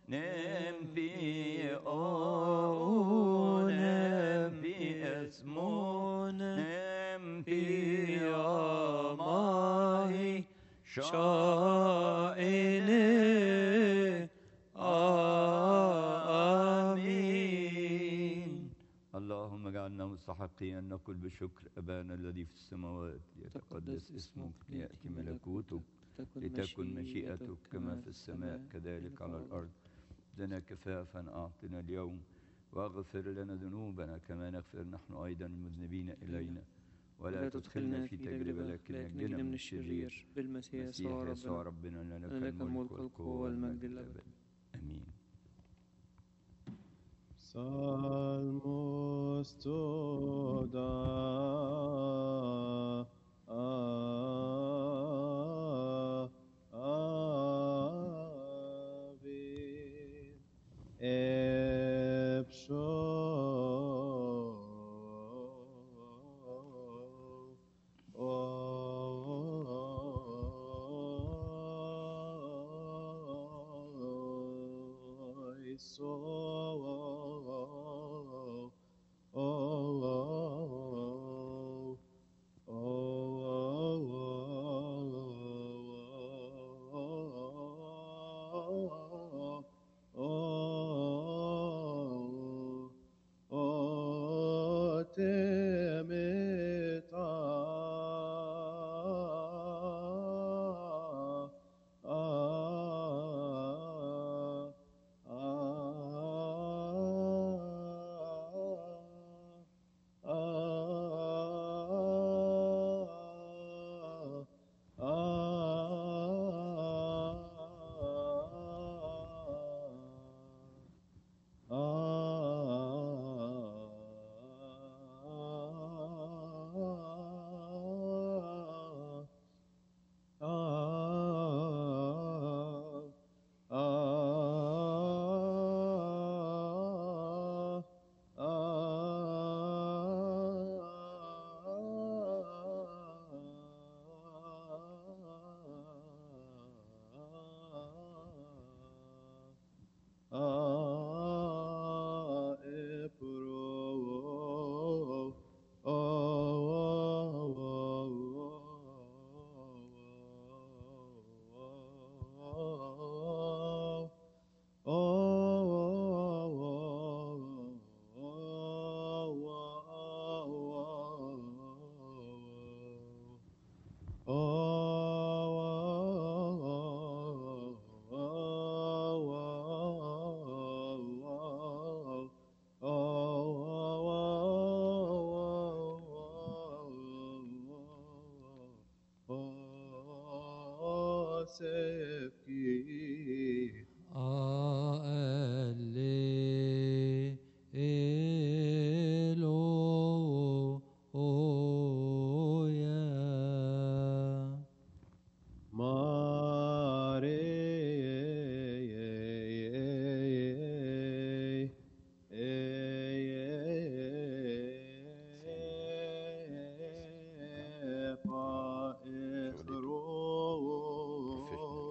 نمبي أو نمبي اسمو نمبي أماهي شائن آمين. اللهم اجعلنا مستحقين أن نقول بشكر أبانا الذي في السماوات يتقدس اسمك ليأتي ملكوتك لتكن مشيئتك كما في السماء كذلك على الأرض. لنا كفافا أعطنا اليوم واغفر لنا ذنوبنا كما نغفر نحن أيضا المذنبين إلينا ولا تدخلنا في تجربة لكن نجنا من الشرير بالمسيح يسوع ربنا لنا لك الملك والقوة والمجد للأبد. آمين. Salmos toda a ave epsho so oh, oh, oh, oh, oh, temeta سبكي أألي إلو يا ماري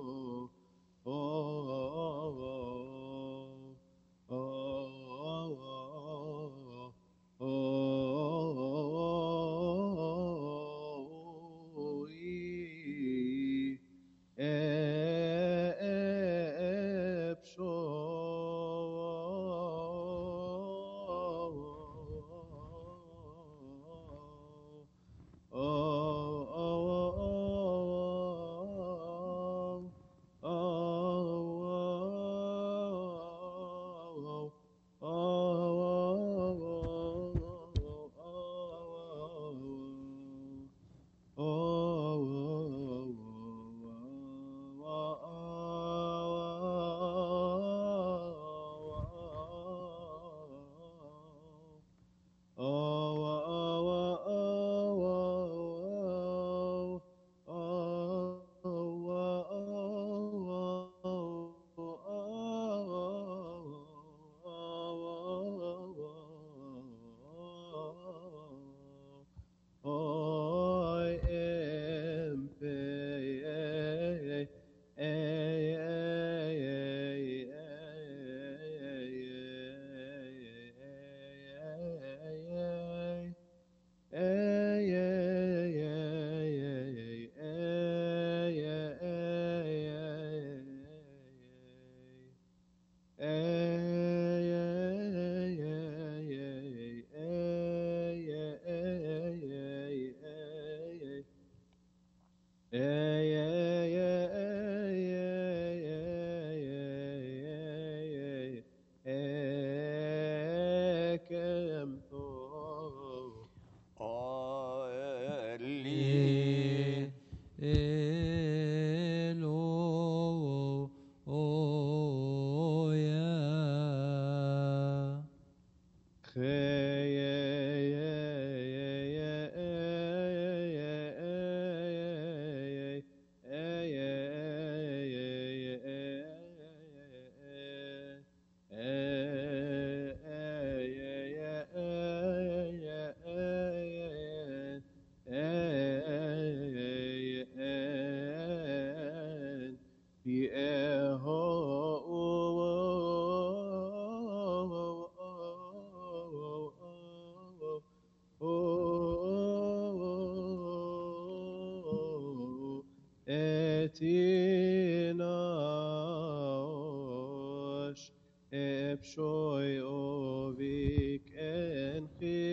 Epshoi ovik en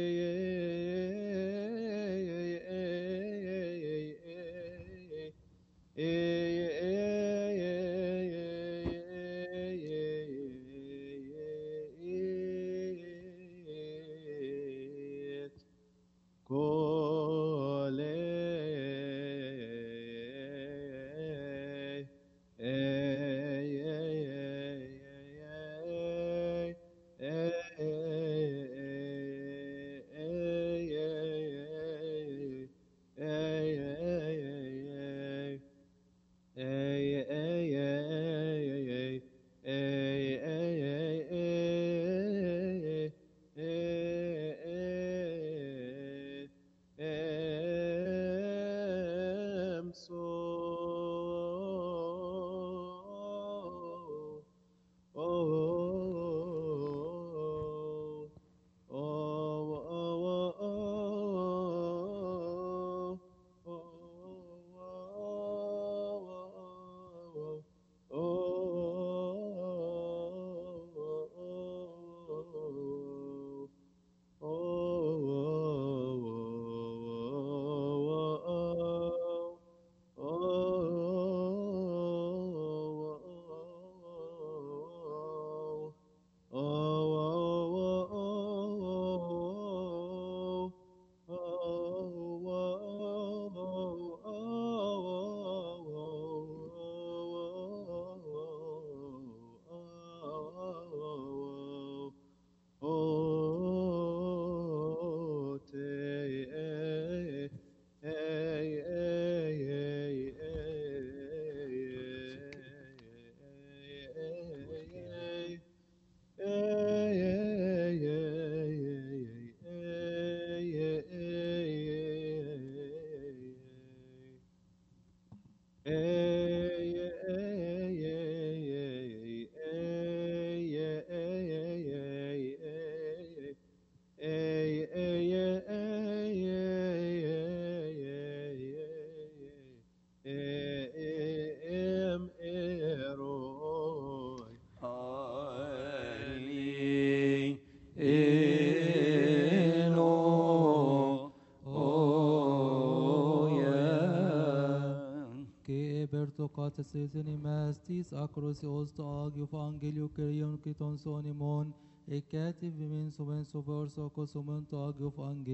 Sesini mestis acrosios to agio angeliu kerion kiton sonimon ekati vimin suben super soko sumen to agio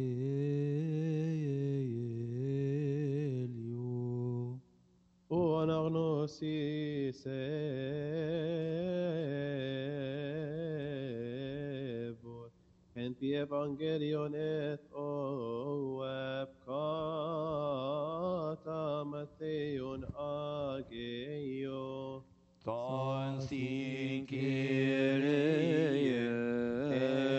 angeliu o anagnosi sebor en pi evangelion et o kata Mattheon ageo Ton sin Kyrie.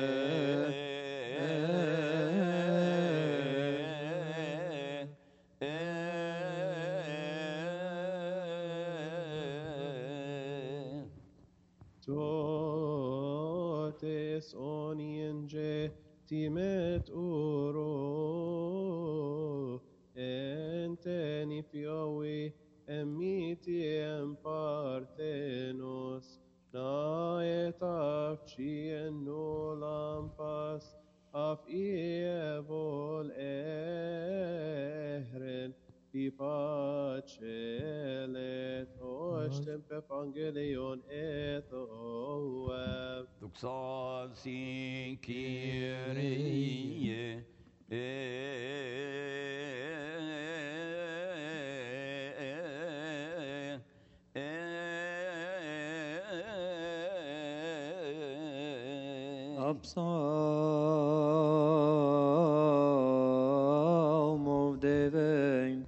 Totes onienge timet uro enteni fiovi emitiem parthenos naet afcien nulampas af ievol ehren di pacelet ostem evangelion et oev Doxan sin Kyrie. Psalm of David.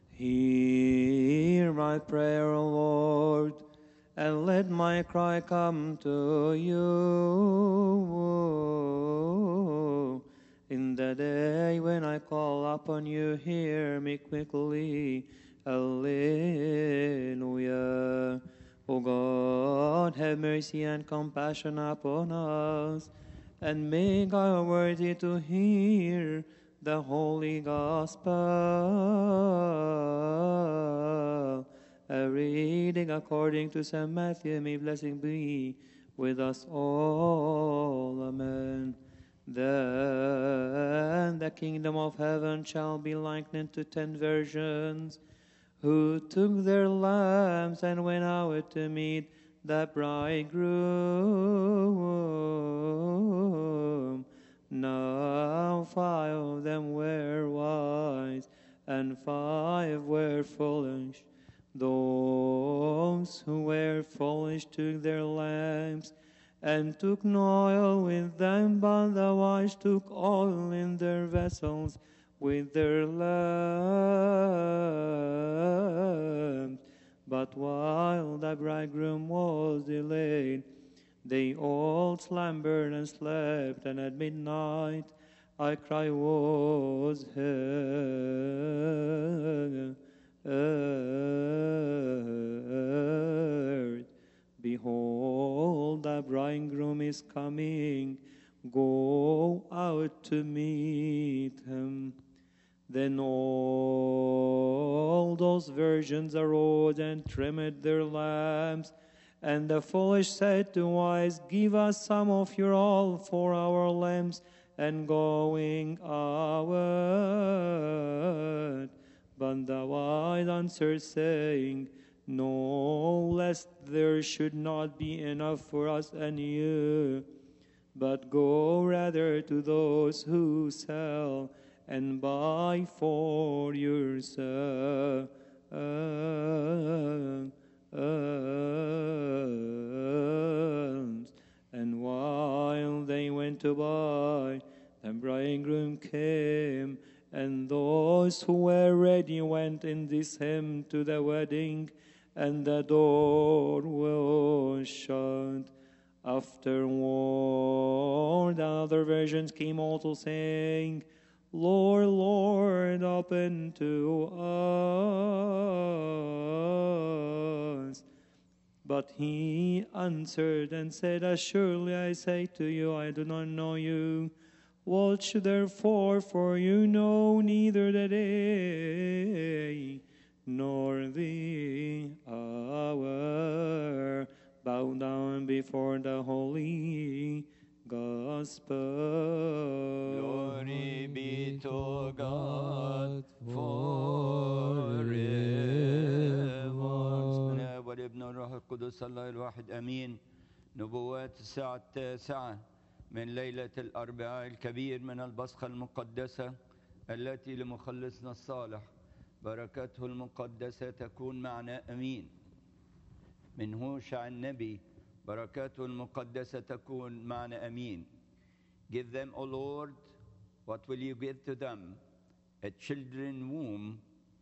Hear my prayer, O Lord, and let my cry come to you. In the day when I call upon you, hear me quickly. Alleluia. O God, have mercy and compassion upon us, and make us worthy to hear the holy gospel. A reading according to Saint Matthew, may blessing be with us all. Amen. Then the kingdom of heaven shall be likened to ten virgins who took their lamps and went out to meet the bridegroom. Now five of them were wise, and five were foolish. Those who were foolish took their lamps and took no oil with them, but the wise took oil in their vessels with their lamps. But while the bridegroom was delayed, they all slumbered and slept, and at midnight a cry was heard. Behold, the bridegroom is coming. Go out to meet him. Then all those virgins arose and trimmed their lamps. And the foolish said to wise, Give us some of your oil for our lamps, and going out. But the wise answered, saying, No, lest there should not be enough for us and you, but go rather to those who sell, and buy for yourselves. And while they went to buy, the bridegroom came, and those who were ready went in this hymn to the wedding, and the door was shut. Afterward, the other virgins came also, saying, Lord, Lord, open to us. But he answered and said, Assuredly I say to you, I do not know you. Watch therefore, for you know neither the day nor the hour. Bow down before the holy gospel. Glory be to God forever. بسم والابن الروح القدس الله الواحد امين. نبوات الساعة التاسعة من ليلة الأربعاء الكبير من البصخة المقدسة التي لمخلصنا الصالح بركته المقدسة تكون معنا أمين. من هوشع النبي بركاته المقدسة تكون معنا أمين. Give them, O Lord, what will you give to them? A children womb,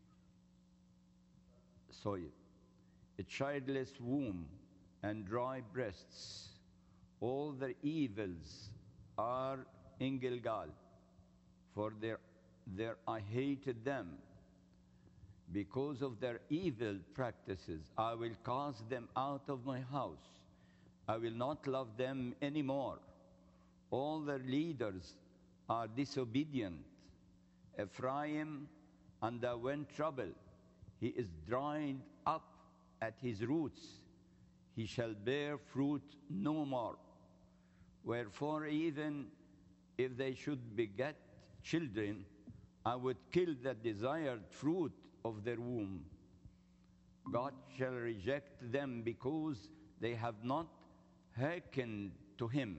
sorry, a childless womb and dry breasts. All their evils are in Gilgal, for their, their I hated them. Because of their evil practices, I will cast them out of my house. I will not love them anymore. All their leaders are disobedient. Ephraim underwent trouble. He is dried up at his roots. He shall bear fruit no more. Wherefore, even if they should beget children, I would kill the desired fruit of their womb. God shall reject them because they have not hearkened to him.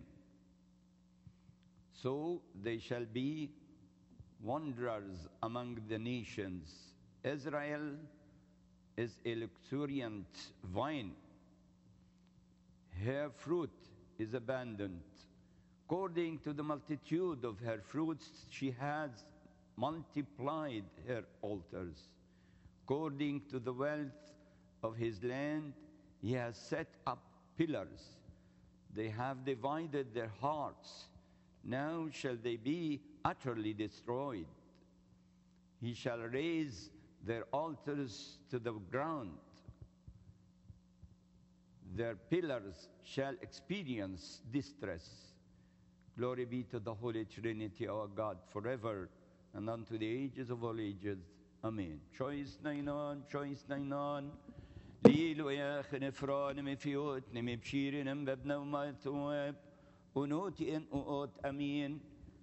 So they shall be wanderers among the nations. Israel is a luxuriant vine. Her fruit is abundant. According to the multitude of her fruits, she has multiplied her altars. According to the wealth of his land, he has set up pillars. They have divided their hearts. Now shall they be utterly destroyed. He shall raise their altars to the ground. Their pillars shall experience distress. Glory be to the Holy Trinity, our God, forever and unto the ages of all ages. Amen. Choice nainon, choice nainon. ليلو يا خنفران مفيوت نمبشيرن ببنا وما ثواب ونوتي ان اوت امين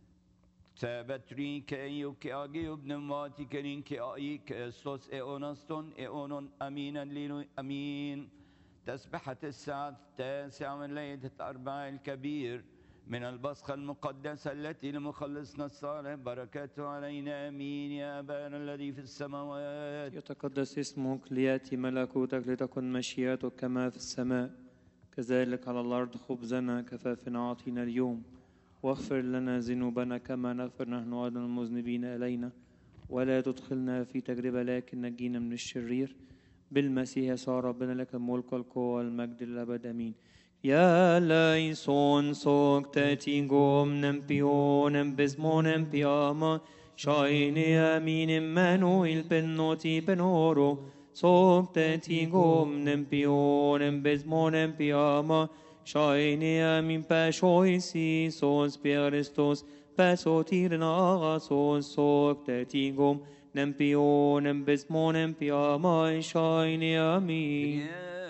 تابتري كيو كاجي ابن ماتي كرين كاي كاستوس اونستون اونون امينا ليلو امين تسبحة الساعة التاسعة من ليلة الأربعاء الكبير من البصخة المقدسة التي لمخلصنا الصالح بركاته علينا امين يا ابانا الذي في السماوات يتقدس اسمك ليأتي ملكوتك لتكن مشيئتك كما في السماء كذلك على الأرض خبزنا كفافنا أعطينا اليوم واغفر لنا ذنوبنا كما نغفر نحن أيضا المذنبين إلينا ولا تدخلنا في تجربة لكن نجينا من الشرير بالمسيح يسوع ربنا لك الملك والقوة والمجد للأبد آمين. يا ليسون سوك تاتيغوم نمبيون بزمون بياما شايني امين منويل بنوتي بنورو سوك تاتيغوم نمبيون بزمون بياما شايني امين باشويسي سوس بيرستوس باسوتيرنا سوس سوك تاتيغوم نمبيون بزمون بياما شايني امين.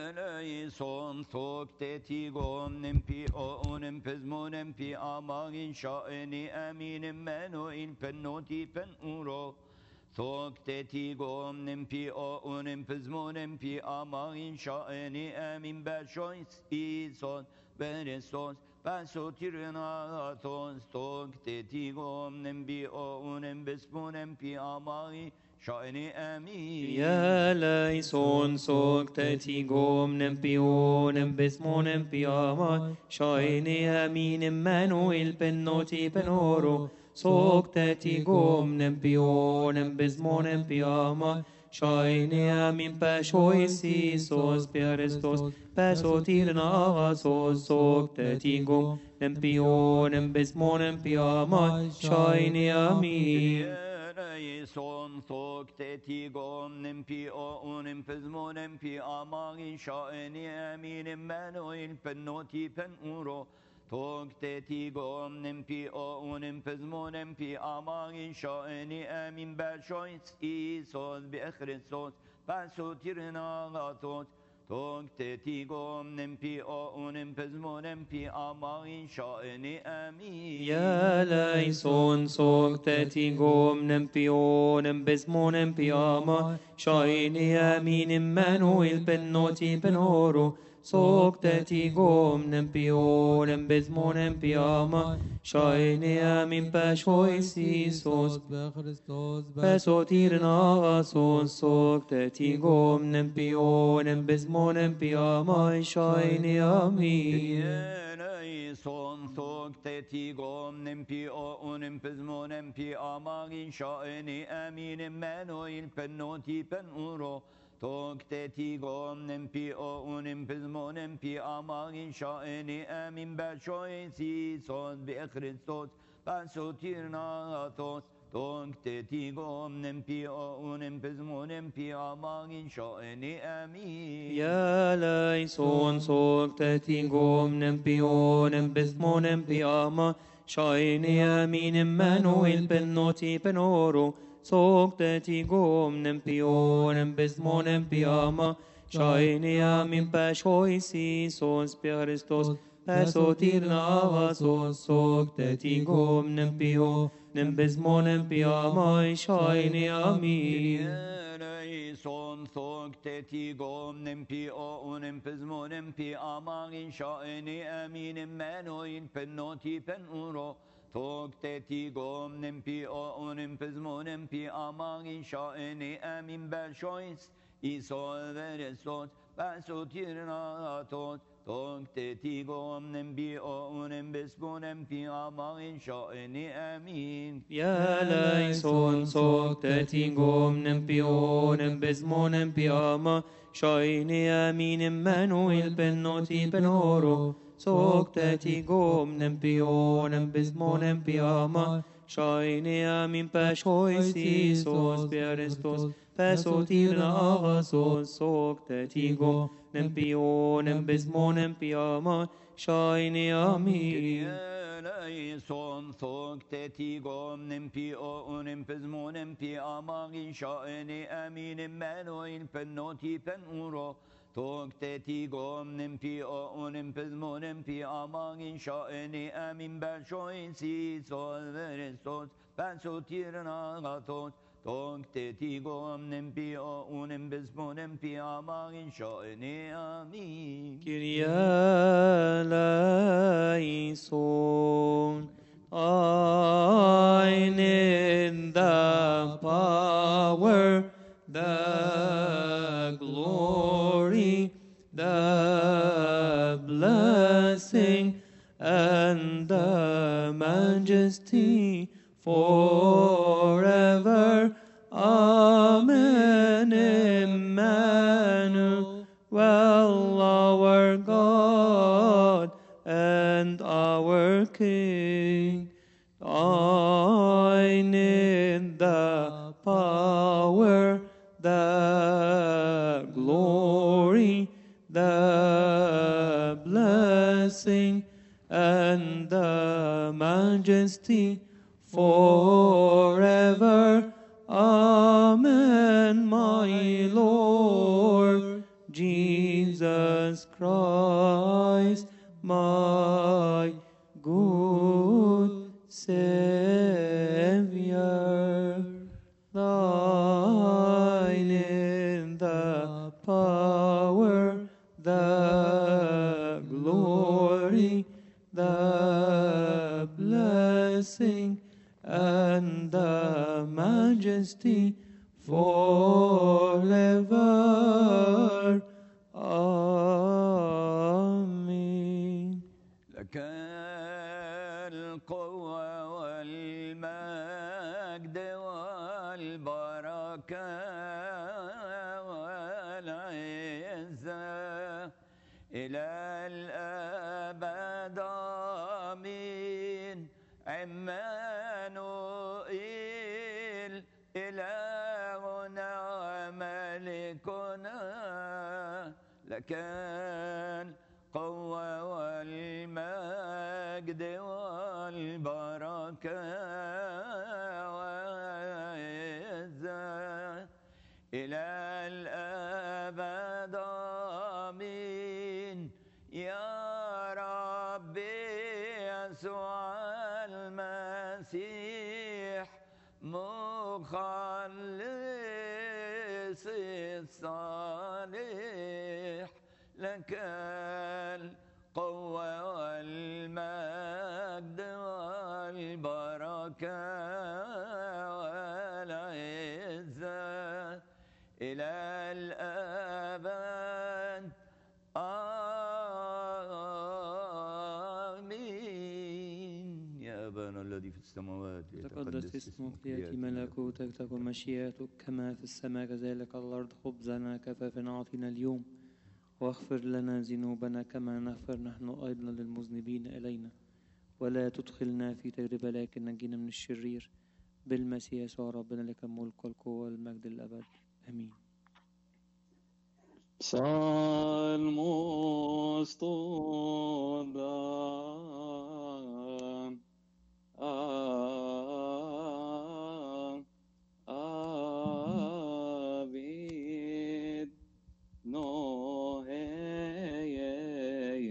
Son tok teti gom nempi o onem pezmo nempi amagin shaeni aminim meno in penoti pen uro tok teti gom nempi o onem pezmo nempi amagin shaeni amin bashois ison beresos basotirna tos tok teti gom nempi o onem pezmo nempi amagin شأني آمين. يا ليسون سوك تاتيغوم نمبيون بسمون بياما شأني آمين منويل بنوتي بنورو سوك تاتيغوم نمبيون بسمون بياما شأني آمين باشويسي سوس بيرستوس باسوتيرنا سوس سوك تاتيغوم نمبيون بسمون بياما شأني آمين. Son tok teti gom nempi o unim pezmo nempi amagin shaeni amin Emmanuel penoti pen uro tok teti gom nempi o unim pezmo nempi amagin shaeni amin bashois isos bi Christos basotirna gatos tok teti gom nempi o unim pezmo nempi amagin shaeni amin. يا ليسون سوك تاتيغوم نمبيون بسمون بياما شايني امين منويل بنوتي بنورو سوك تاتيغوم نمبيون بسمون بياما شايني امين باشويسي سوس بخريستوس باسوتيرنا سوس سوك تاتيغوم نمبيون بسمون بياما شايني امين. Son tok teti gom nempi o unim pezmo nempi amagin shaeni amin Emmanuel penoti pen uro tok teti gom nempi o unim pezmo nempi amagin shaeni amin bashoisi son bi Christos basotirna tos tok teti gom nempi o unim pezmo nempi amagin shaeni amin. يا ليسون سوك تاتيغوم نمبيون بسمون بياما شايني امين منويل بنوتي بنورو سوك تاتيغوم نمبيون بسمون بياما شايني امين باشويسي سوس بيرستوس باسوتيرنا سوس سوك تاتيغوم نمبيون بسمون بياما شايني امين. Son tok teti gom nempi o unim pezmo nempi amagin shaeni amin Emmanuel penoti pen uro tok teti gom nempi o unim pezmo nempi amagin shaeni amin bashois isol veresot basotirna tot tok teti gom nempi o unim pezmo nempi amagin shaeni amin. يا ليسون سوك تاتيغوم نمبيون بسمون بياما شايني امين منويل بنوتي بنورو سوك تاتيغوم نمبيون بسمون بياما شايني امين باشويسي سوس بيرستوس باسوتيرنا سوس سوك تاتيغوم نمبيون بسمون بياما شايني امين. Son tok teti gom nempi o unim pezmo nempi amagin shaeni amin Emmanuel penoti pen uro Tog te ti gom nim pi o unim pizmonim pi amagin shaeni amin bashoin si sol verestos paso tirna gatos. Tog te ti gom nim pi o unim pizmonim pi amagin shaeni amin. Kyrie eleison. I need the power, the glory, the blessing, and the majesty forever. Amen. Emmanuel, well, our God and our King. I need the power, the glory, the blessing, and the majesty forever. Amen, my Lord Jesus Christ, my good Savior. Thine in the power, the glory, the blessing, and the majesty forever. Amen. لك القوة والمجد والبركة والعزة إلى الأبد. آمين. عمانوئيل إلهنا وملكنا لك القوة والمجد والبركة والعزة إلى الأبد. آمين. يا ربي يسوع المسيح مخلص الصالح لك القوة والمجد والبركة والعزة إلى الأبد. آمين. يا أبانا الذي في السماوات تقدس اسمك، يأتي ملكوتك، تكن مشيئتك كما في السماء كذلك على الأرض. خبزنا كفافنا أعطنا اليوم، واغفر لنا ذنوبنا كما نغفر نحن أيضا للمذنبين إلينا، ولا تدخلنا في تجربة لكن نجينا من الشرير، بالمسيح يسوع ربنا لك الملك والقوة والمجد للأبد. آمين. Salmos todan Avid no hey hey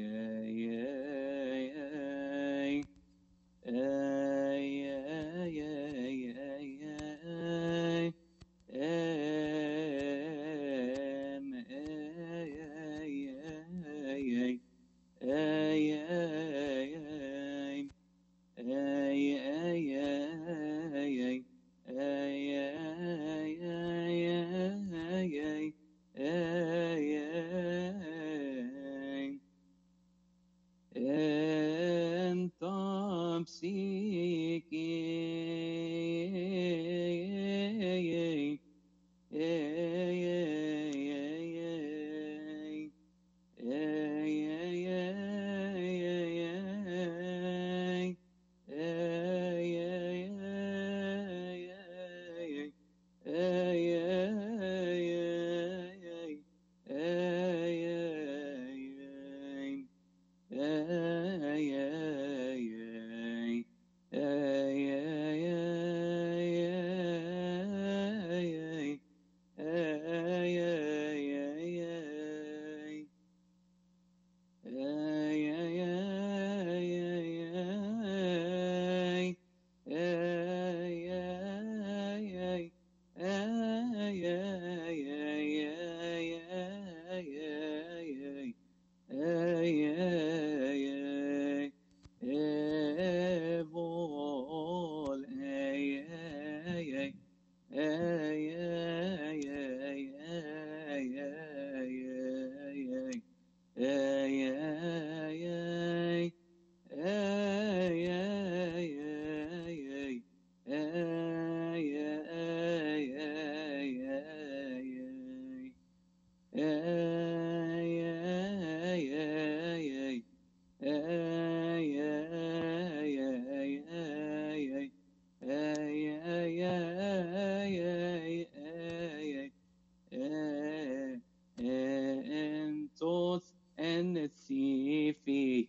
في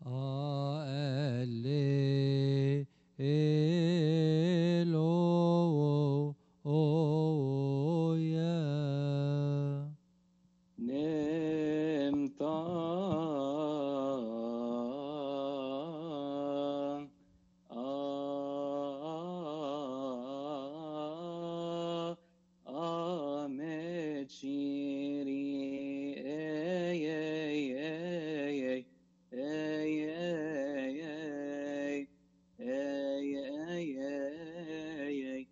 Alleluia. نمتا آمد شیری ای ای ای ای ای ای ای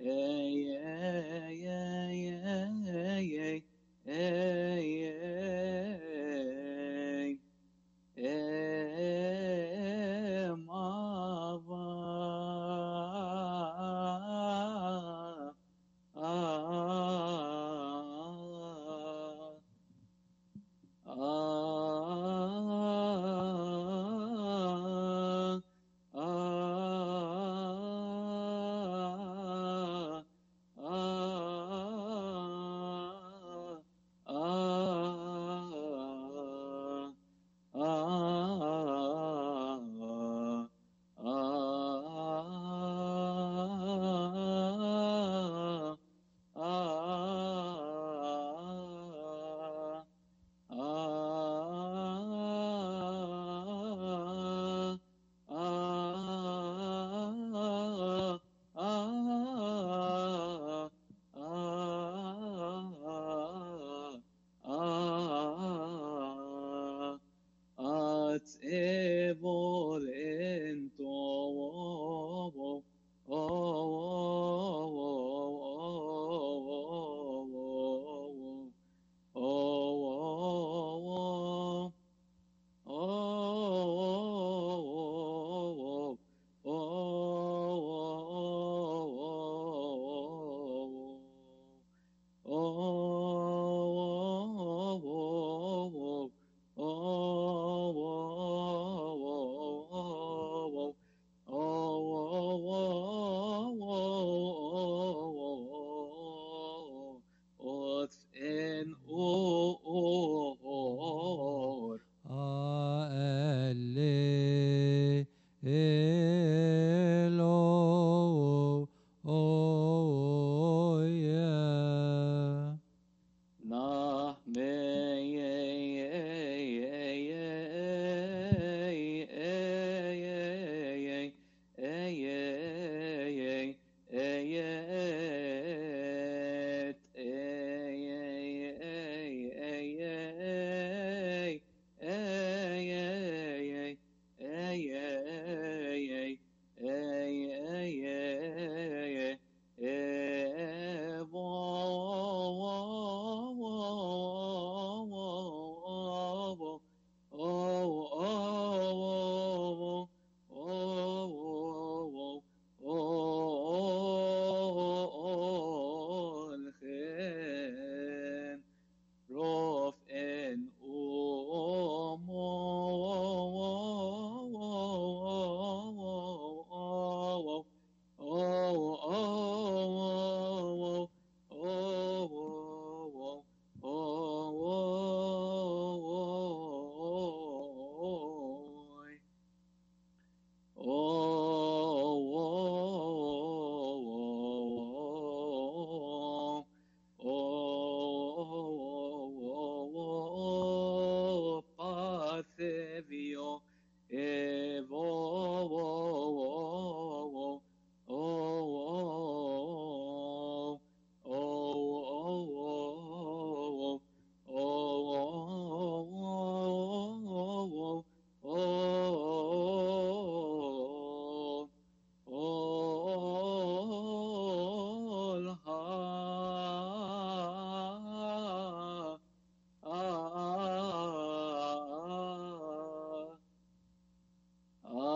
at evol ento en or Alleluia. na me Rof en Pathevio Ah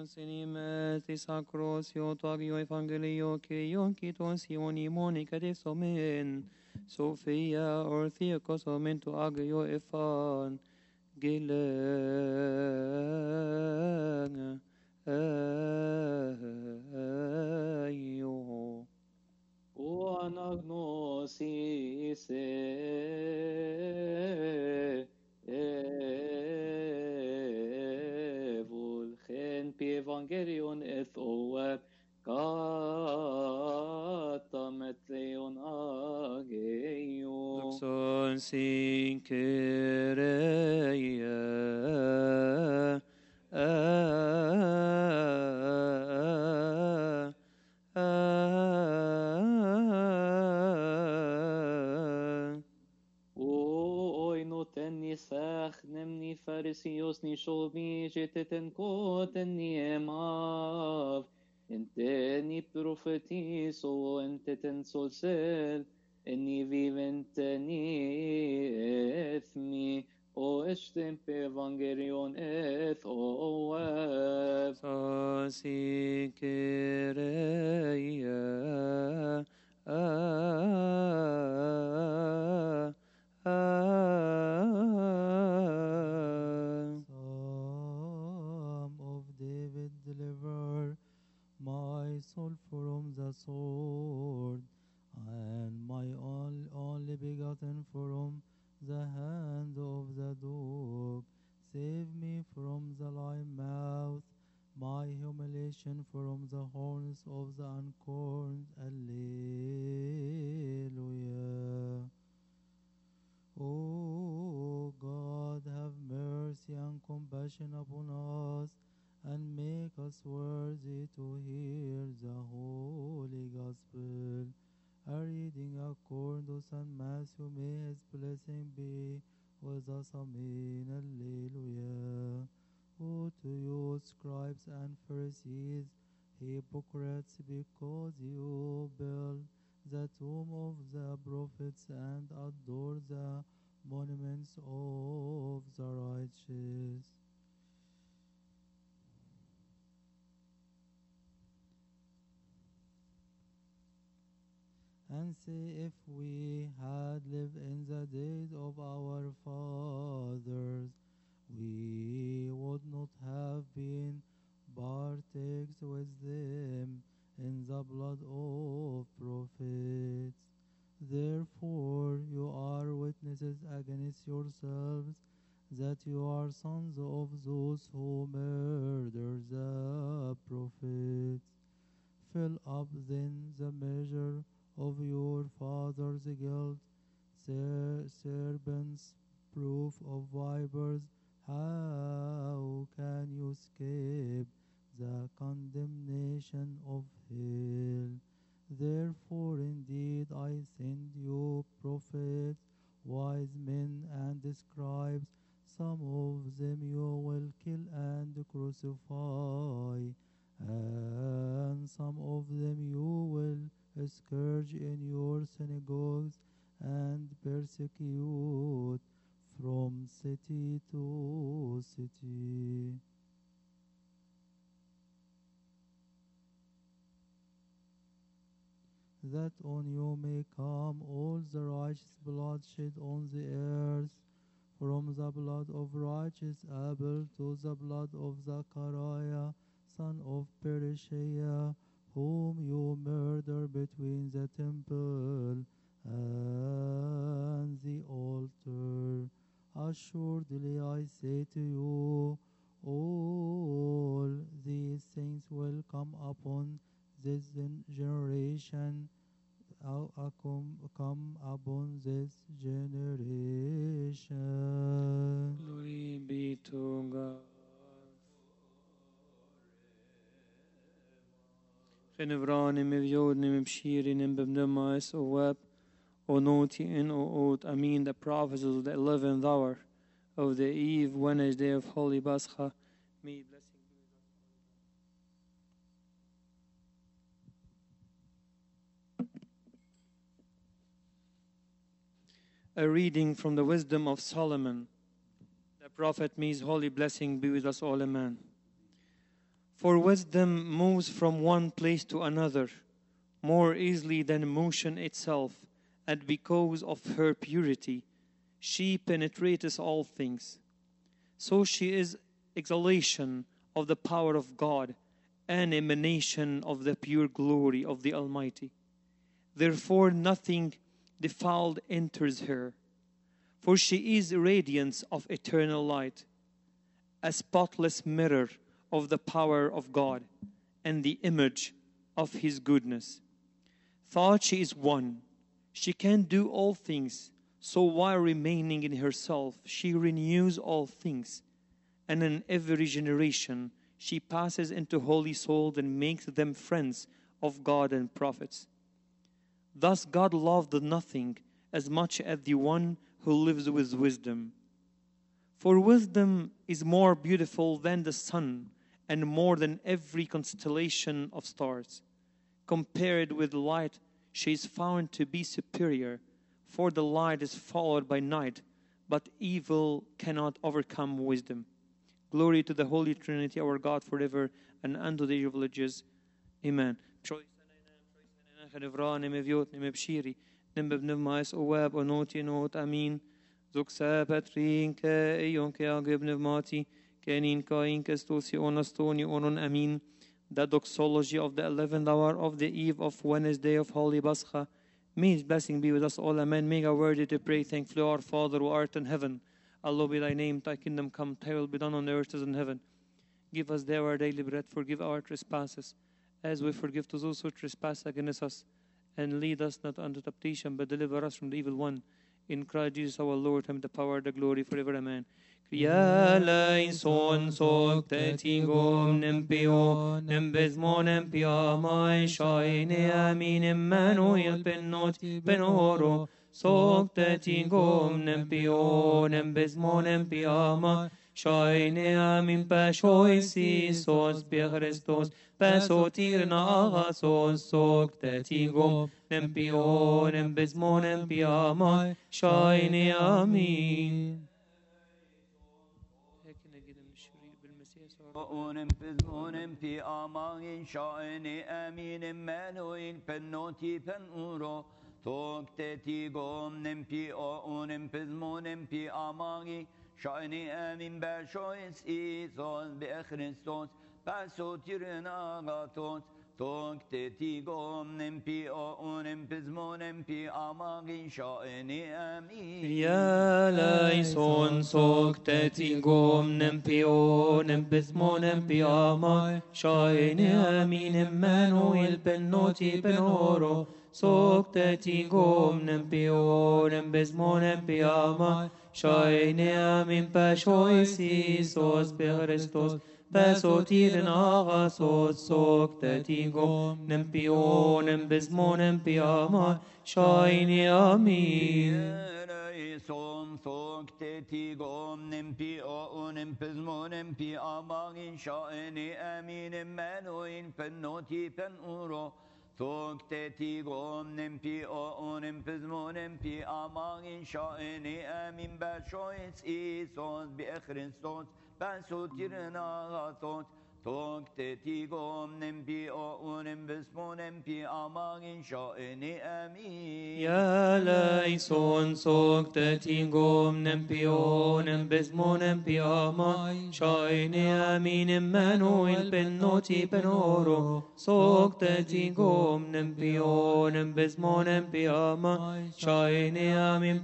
Sinimet isakros yo tagio evangelio ke yon kitos ioni monica de somen Sophia orthiakos omento agio efan gilen ayo O anagnosis evulchen pi evangelion ethoe katamet leon ageo Luxon sinkereia Oi noten ni sach nem ni pharisios ni shomi jeteten koten ni emav ente ni profetis o enteten solsel en ni vivente ni ethmi o estem pe evangelion eth o ev Sasikereia Psalm of David, deliver my soul from the sword, and my only, only begotten from the hand of the dog. Save me from the lion mouth, my humiliation from the horns of the uncorned. Alleluia. O God, have mercy and compassion upon us, and make us worthy to hear the Holy Gospel. A reading according to Saint Matthew, may his blessing be with us. Amen. Alleluia. Woe to you, scribes and Pharisees, hypocrites, because you build the tomb of the prophets and adore the monuments of the righteous. And say, if we had lived in the days of our fathers, we would not have been partakers with them in the blood of prophets. Therefore you are witnesses against yourselves that you are sons of those who murder the prophets. Fill up then the measure of your father's guilt, ser- serpents, proof of vipers. How can you escape the condemnation of hell? Therefore indeed I send you prophets, wise men and scribes. Some of them you will kill and crucify, and some of them you will scourge in your synagogues and persecute from city to city. That on you may come all the righteous blood shed on the earth, from the blood of righteous Abel to the blood of Zachariah, son of Berechiah, whom you murdered between the temple and the altar. Assuredly I say to you, all these things will come upon this gen- generation, uh, uh, come, come upon this generation. Glory be to God. Genevranim evjodim ebshirin bebnemas oweb onoti in oot. I mean the prophecies of the eleventh hour of the eve Wednesday of Holy Pascha. May blessing be with us. A reading from the wisdom of Solomon. The prophet, may his holy blessing be with us all. Amen. For wisdom moves from one place to another more easily than motion itself, and because of her purity, she penetrates all things. So she is exhalation of the power of God, an emanation of the pure glory of the Almighty. Therefore nothing defiled enters her, for she is radiance of eternal light, a spotless mirror of the power of God and the image of His goodness. Thought she is one, she can do all things, so while remaining in herself, she renews all things, and in every generation she passes into holy souls and makes them friends of God and prophets. Thus God loved nothing as much as the one who lives with wisdom. For wisdom is more beautiful than the sun, and more than every constellation of stars. Compared with light, she is found to be superior, for the light is followed by night, but evil cannot overcome wisdom. Glory to the Holy Trinity, our God, forever and unto the age of ages. Amen. The doxology of the eleventh hour of the eve of Wednesday of Holy Pascha. May His blessing be with us all. Amen. Make our worthy to pray thankfully, our Father who art in heaven. Hallowed be Thy name. Thy kingdom come. Thy will be done on earth as in heaven. Give us there our daily bread. Forgive our trespasses, as we forgive to those who trespass against us. And lead us not unto temptation, but deliver us from the evil one. In Christ Jesus our Lord, Him the power, the glory forever. Amen. Kyrie eleison soc tetigum nempio, nembesmo nempia mai shaine amin Emmanuel penoti penoro, soc tetigum nempio, nembesmo nempia mai shaine amin pashoisis per Christos, pasotir na agasos soc tetigum nempio, nembesmo nempia mai shaine amin. Onem pizmonem pi amangin shaini amin Emmanuel penoti penuro tok teti gom nem pi onem pizmonem pi amangin shaini amin bashois isos be Christos pasotirna gatos tok teti gom nem pi onem pizmonem pi amangin shaini amin Ya laison soc tetigum nempio, nembesmo nempiamai, shaine amin Emmanuel penoti penoro, soc tetigum nempio, nembesmo nempiamai, shaine amin pashoisis per Christos, pasotir in agasos soc tetigum nempio, nembesmo nempiamai, shaine amin. Som soc tetigum nempi onem pizmonem pi amangin shaini amin Emmanuel penoti penuro soc tetigum nempi onem pizmonem pi amangin shaini amin bashois isos be Christos pasotirna gatos soc tetigum nempi onem pizmonem pi amangin shaini amin. Ya laison soc tetigum nempio, nembesmo nempiamai, shaine amin Emmanuel penoti penoro, soc tetigum nempio, nembesmo nempiamai, shaine amin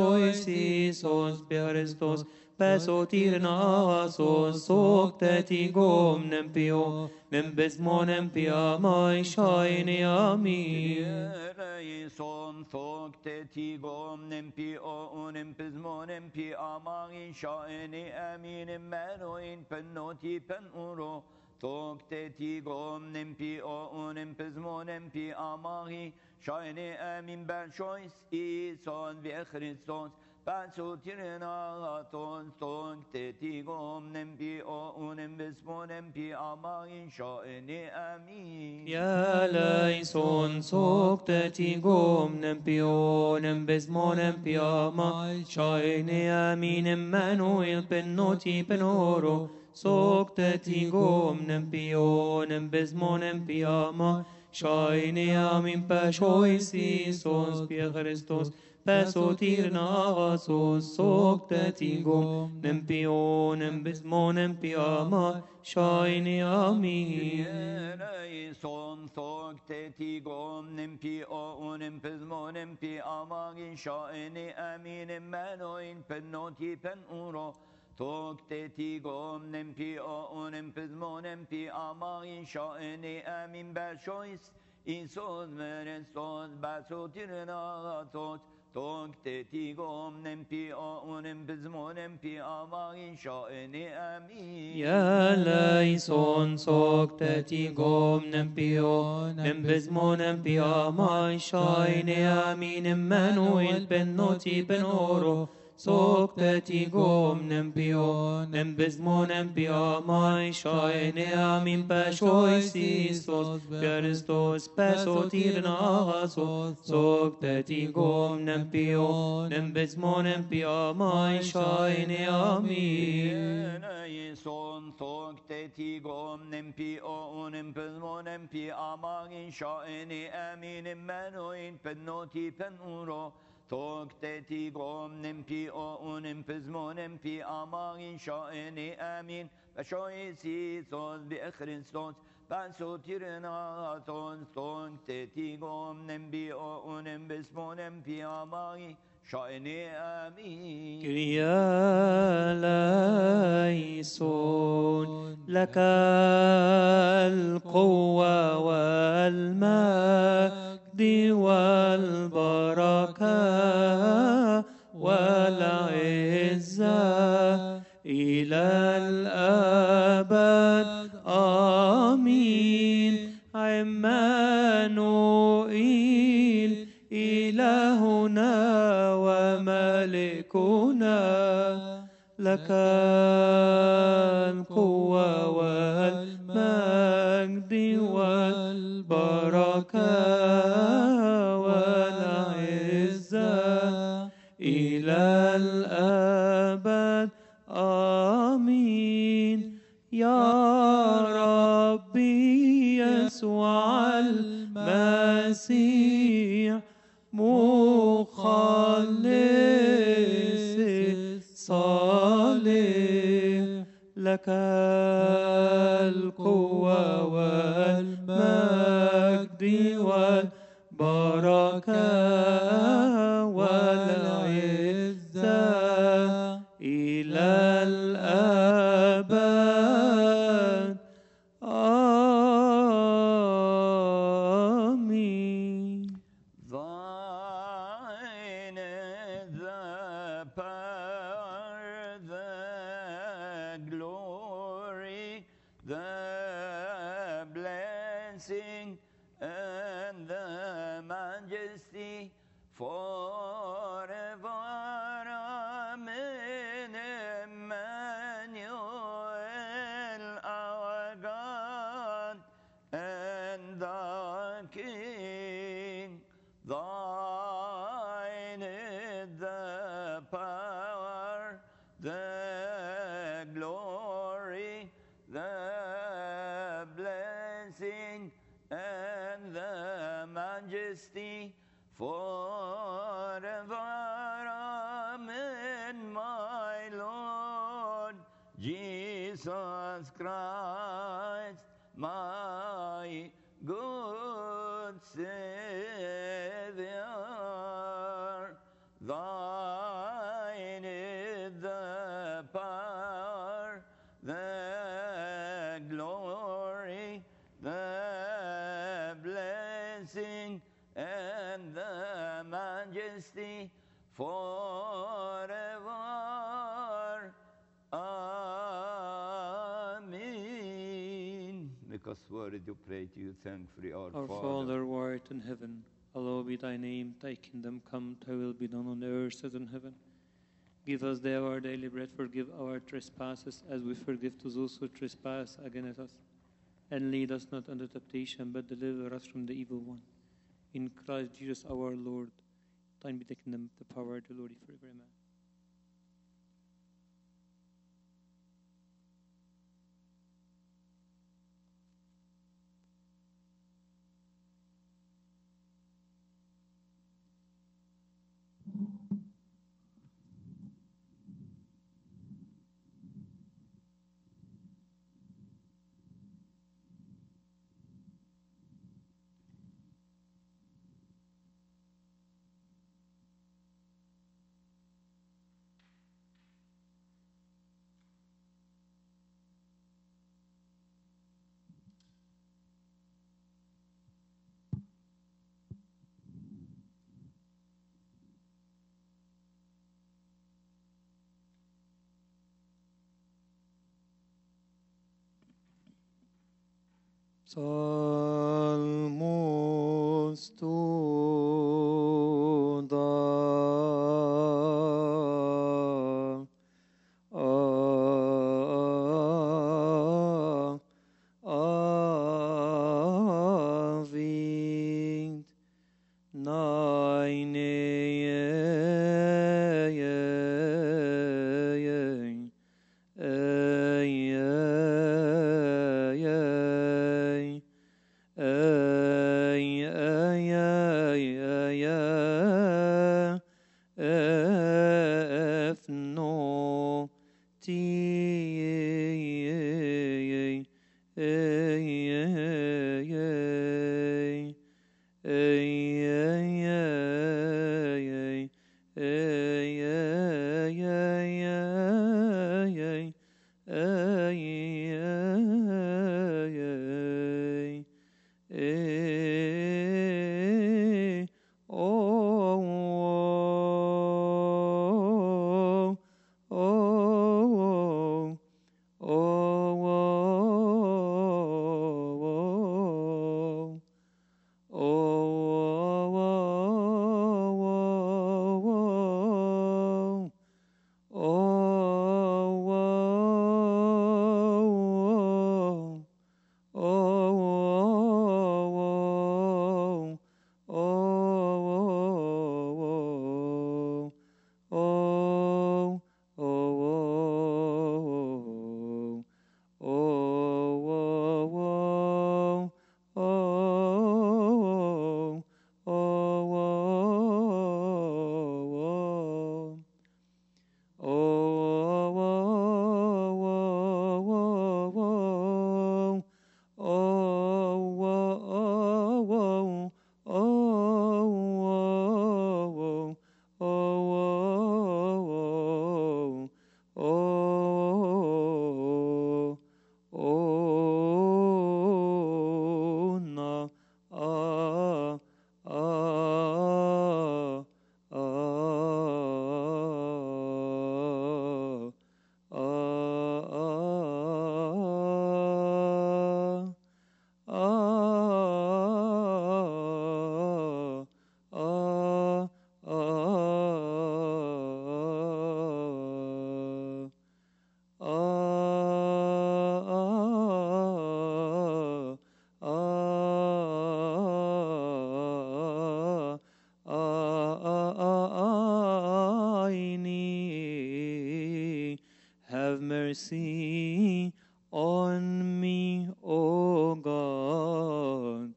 pashoisis per Christos, pasotir nasos soc tetigum nempio, nembesmo nempiamai, shaine amin. Som soc tetigum nempi onem pizmonem pi amangin shaini amin Emmanuel penoti penuro soc tetigum nempi onem pizmonem pi amangin shaini amin bashois isos be Christos Patsutirna ton ton tetigom nempi o unem bismonem pi amain shaeni amin. يا ليسون سوكتتي قوم نمبيون بزمون بياما شايني امين امانويل بنوتي بنورو سوكتتي قوم نمبيون بزمون بياما شايني امين باشويسي سوس بي خريستوس باسوتيرنا غاسوس سوكتتي قوم نمبيون بزمون بياما شايني امين. Son thog teti gom nimpi o unim pizmonim pi amagin shaeni amin Emmanuel penoti pen uro thog teti gom nimpi o unim pizmonim pi amagin shaeni amin bashois insos merestos basotirna thot thog teti gom nimpi o unim pizmonim pi amagin shaeni amin. يا ليسون سوكتتي قوم نمبيو نمبزمو نمبيا ماي شايني امين امانويل بنوتي بنورو سوكتتي قوم نمبيو نمبزمو نمبيا ماي شايني امين باشوي سيستوس بيرستوس باسوتيرنا غاسوس سوكتتي قوم نمبيو نمبزمو نمبيا ماي شايني امين. Son thog teti gom nempi o unim pizmo nempi amagin shaeni amin Emmanuel penoti pen uro thog teti gom nempi o unim pizmo nempi amagin shaeni amin bashoisi sos bi Christos basotirna thon thog teti gom nempi o unim pizmo nempi amagin shaeni amin. كريا ليسون لك القوة والمجد والبركة والعزة إلى الأبد آمين. عمانوئيل إلهنا وملكنا لك القوة والمجد والبركة والعزة إلى الأبد آمين. يا ربي يسوع المسيح مخلص صالح لك القوة والمجد والبركة والعزة إلى الأبد آمين. Thine is the power, the glory, the blessing, and the majesty forever. Amen. Emmanuel, our God and the King. Thine is the power, the glory, the blessing, and the majesty forever. Amen. My Lord Jesus Christ, my good Savior, thine is the power, the glory, the blessing, and the majesty forever. Amen. Make us worthy to pray to you, thankfully, our, Our Father, who art in heaven, hallowed be thy name. Thy kingdom come, thy will be done on earth as in heaven. Give us day our daily bread. Forgive our trespasses as we forgive to those who trespass against us. And lead us not into temptation, but deliver us from the evil one. In Christ Jesus our Lord, thine be the kingdom, the power, the glory forever. Amen. Salmos toda avint nine mercy on me, O God.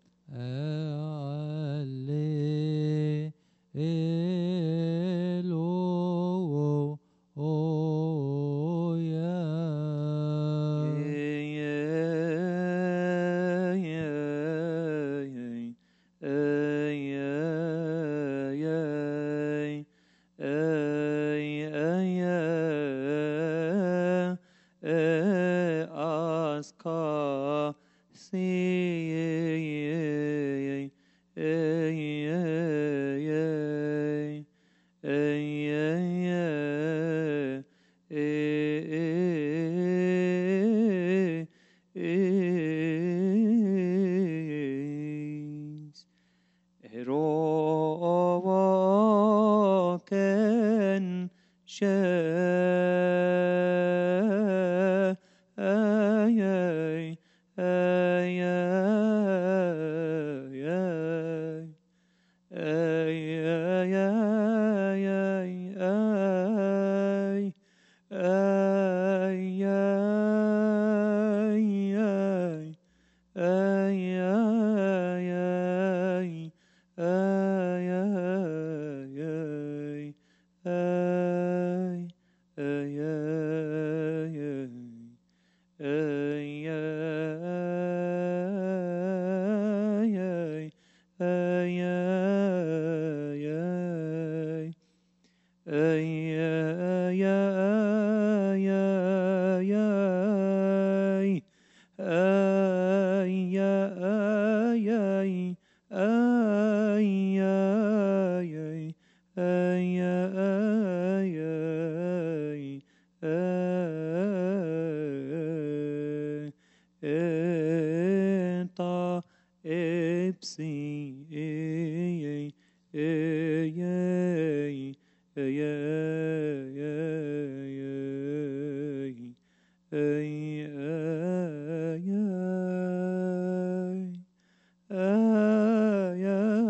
Alleluia. ay, ay, ay, ay, ay, ay, enta epsi, ay, ay, ay, ay, ay, ay, ay,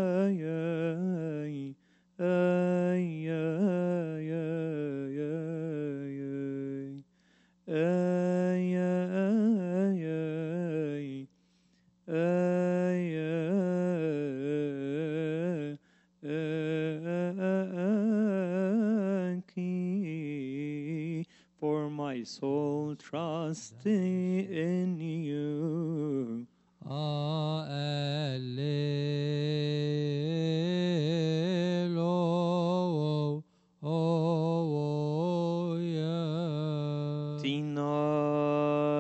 ay, for my soul trust in you. Tina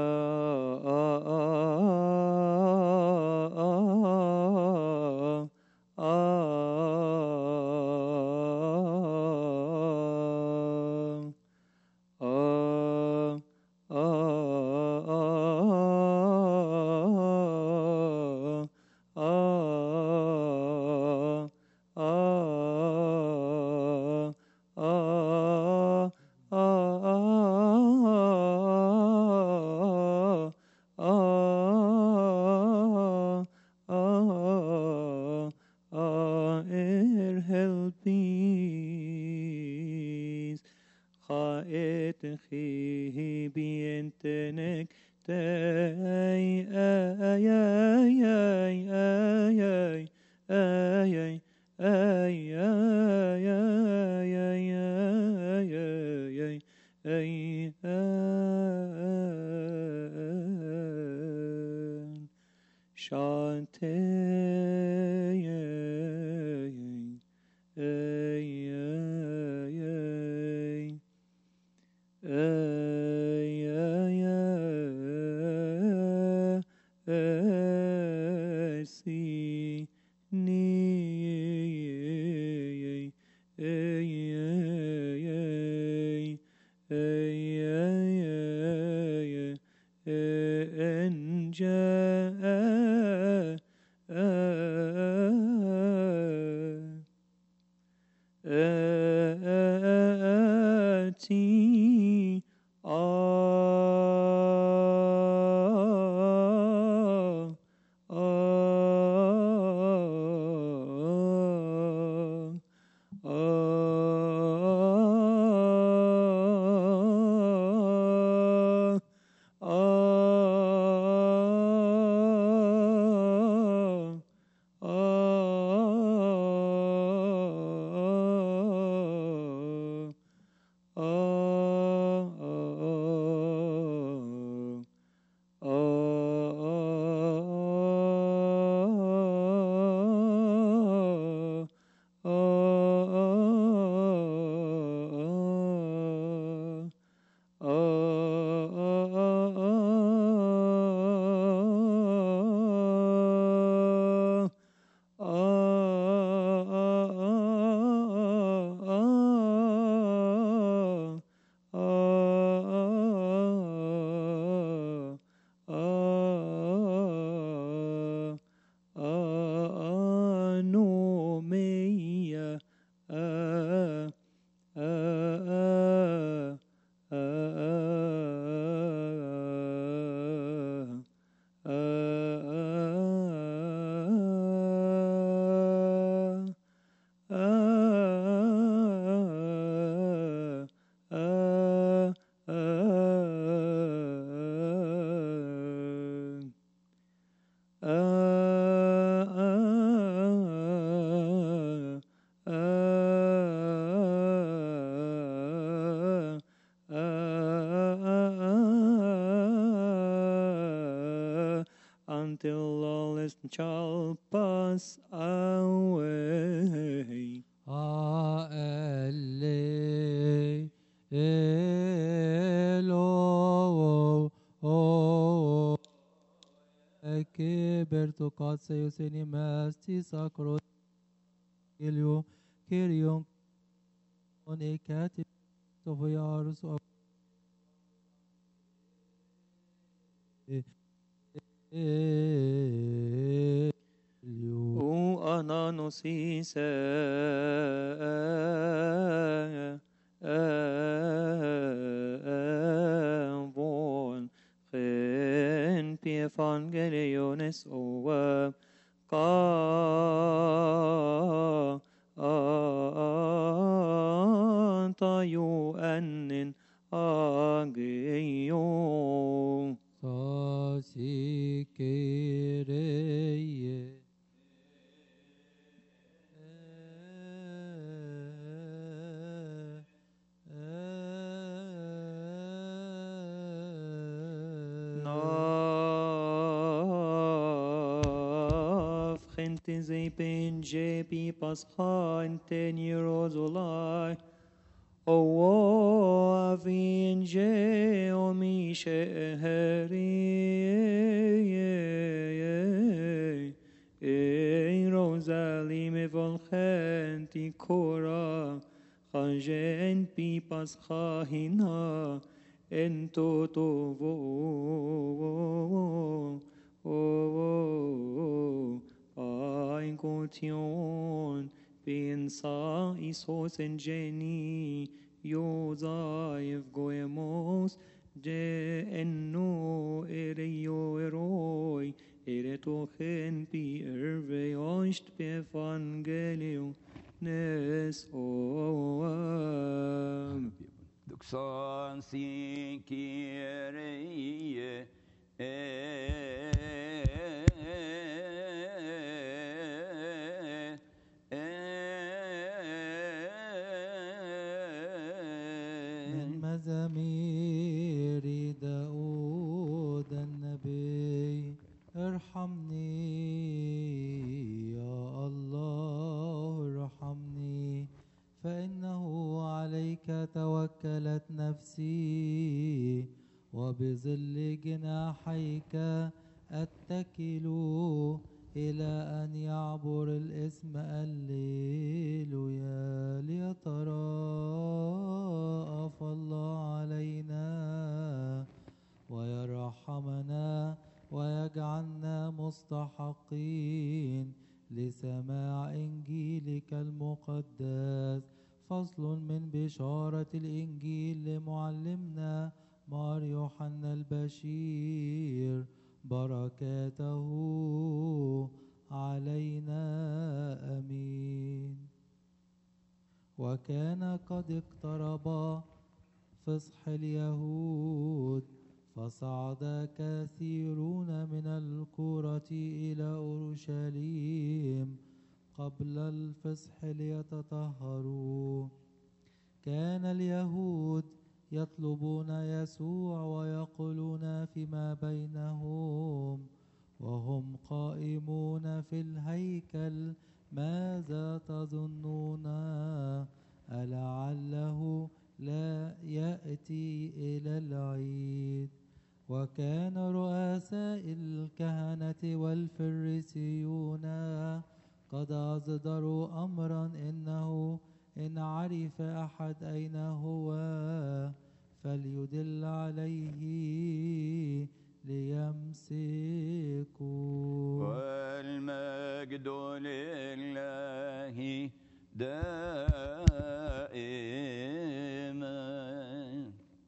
until all this shall pass away. che bertocazze ioseni mesti sacro ilio kirion on ekati sofoyarus of O ananosis von gen evangeliones o ka tayo anin ageyo Sasi kereye Naf gente ze penje pi pascha ten Yerozolai O avinge o mi sheheri Jerusalem volchenti kora Chajen pi pascha hina en toto vo Ein Gotion pensa isos en geni Yosaev goemos de enno ere yo eroi ere tochen pi erve oist pe evangelio nes oam Duxon si kyrie من مزامير داود النبي ارحمني يا الله ارحمني فإنه عليك توكلت نفسي وبظل جناحيك أتكل إلى أن يعبر الإثم الليلويا ليتراءف الله علينا ويرحمنا ويجعلنا مستحقين لسماع إنجيلك المقدس. فصل من بشارة الإنجيل لمعلمنا مار يوحنا البشير بركاته علينا آمين. وكان قد اقترب فصح اليهود فصعد كثيرون من القرى إلى أورشليم قبل الفصح ليتطهروا. كان اليهود يطلبون يسوع ويقولون فيما بينهم وهم قائمون في الهيكل ماذا تظنون ألعله لا يأتي إلى العيد. وكان رؤساء الكهنة والفريسيون قد أصدروا أمرا إنه إن عرف أحد أين هو فليدل عليه ليمسكوا. والمجد لله دائما.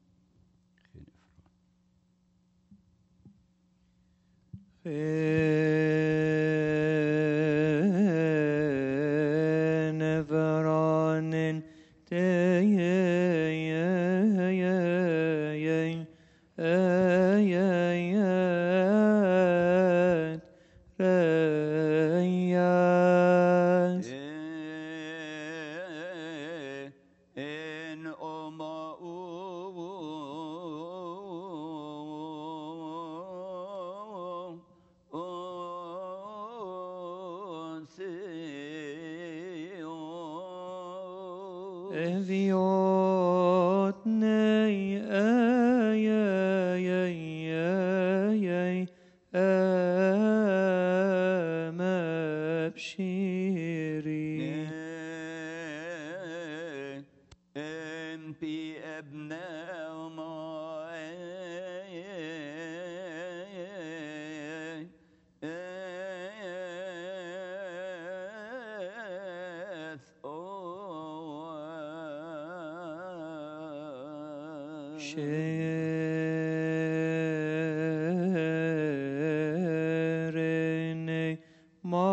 Neveranen te Eviotnei, ay, ay, ay, ay, تبشيري ام بي ابناء شيرني ما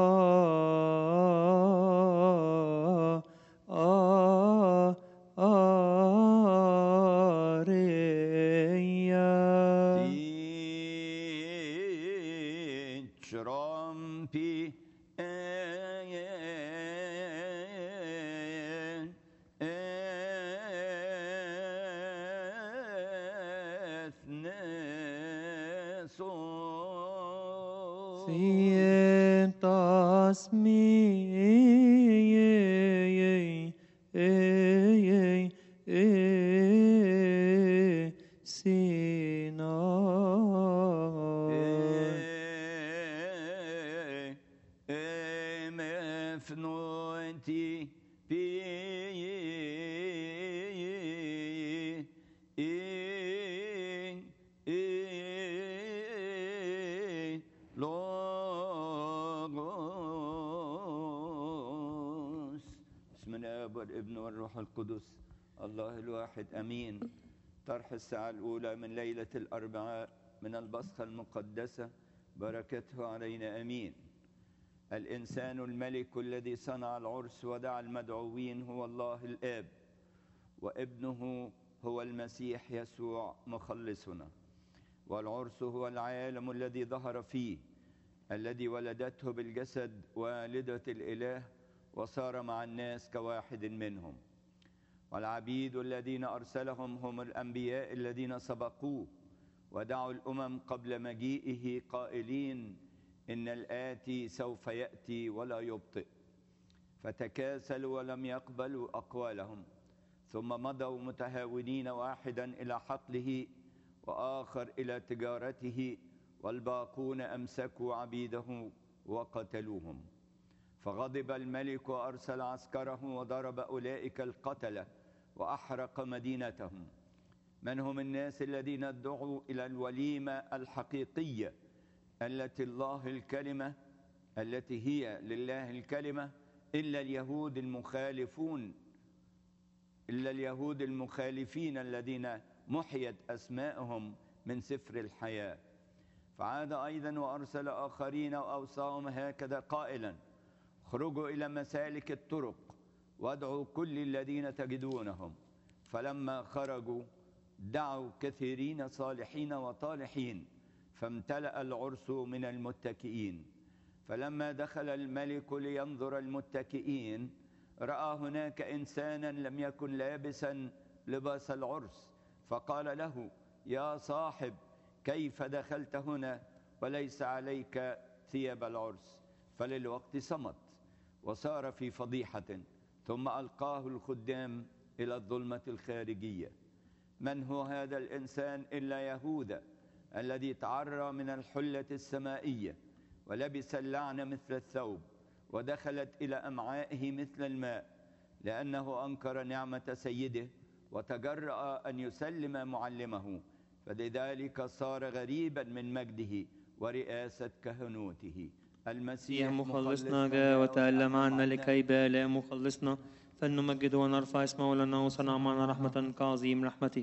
آريا ترامبي Sientas mi مفنونتي بي لوغوس بسم الاب والابن والروح القدس الله الواحد امين. طرح الساعه الاولى من ليله الاربعاء من البصخه المقدسه بركته علينا امين. الإنسان الملك الذي صنع العرس ودعا المدعوين هو الله الآب، وابنه هو المسيح يسوع مخلصنا. والعرس هو العالم الذي ظهر فيه، الذي ولدته بالجسد والدة الإله وصار مع الناس كواحد منهم. والعبيد الذين أرسلهم هم الأنبياء الذين سبقوه ودعوا الأمم قبل مجيئه قائلين إن الآتي سوف يأتي ولا يبطئ. فتكاسلوا ولم يقبلوا أقوالهم، ثم مضوا متهاونين، واحدا إلى حقله وآخر إلى تجارته، والباقون أمسكوا عبيده وقتلوهم. فغضب الملك وأرسل عسكره وضرب أولئك القتلة وأحرق مدينتهم. من هم الناس الذين ادعوا إلى الوليمة الحقيقية التي الله الكلمة التي هي لله الكلمة إلا اليهود المخالفون إلا اليهود المخالفين الذين محيت أسماءهم من سفر الحياة. فعاد أيضا وأرسل آخرين وأوصاهم هكذا قائلا: اخرجوا إلى مسالك الطرق وادعوا كل الذين تجدونهم. فلما خرجوا دعوا كثيرين صالحين وطالحين، فامتلأ العرس من المتكئين. فلما دخل الملك لينظر المتكئين رأى هناك إنسانا لم يكن لابسا لباس العرس، فقال له: يا صاحب، كيف دخلت هنا وليس عليك ثياب العرس؟ فللوقت صمت وصار في فضيحة، ثم ألقاه الخدام إلى الظلمة الخارجية. من هو هذا الإنسان إلا يهوذا الذي تعرى من الحلة السمائية ولبس اللعنة مثل الثوب، ودخلت إلى أمعائه مثل الماء، لأنه أنكر نعمة سيده وتجرأ أن يسلم معلمه، فلذلك صار غريبا من مجده ورئاسة كهنوته. المسيح مخلصنا جاء وتألم عنا لكي بالي مخلصنا، فلنمجد ونرفع اسمه لأنه صنع معنا رحمة كعظيم رحمته.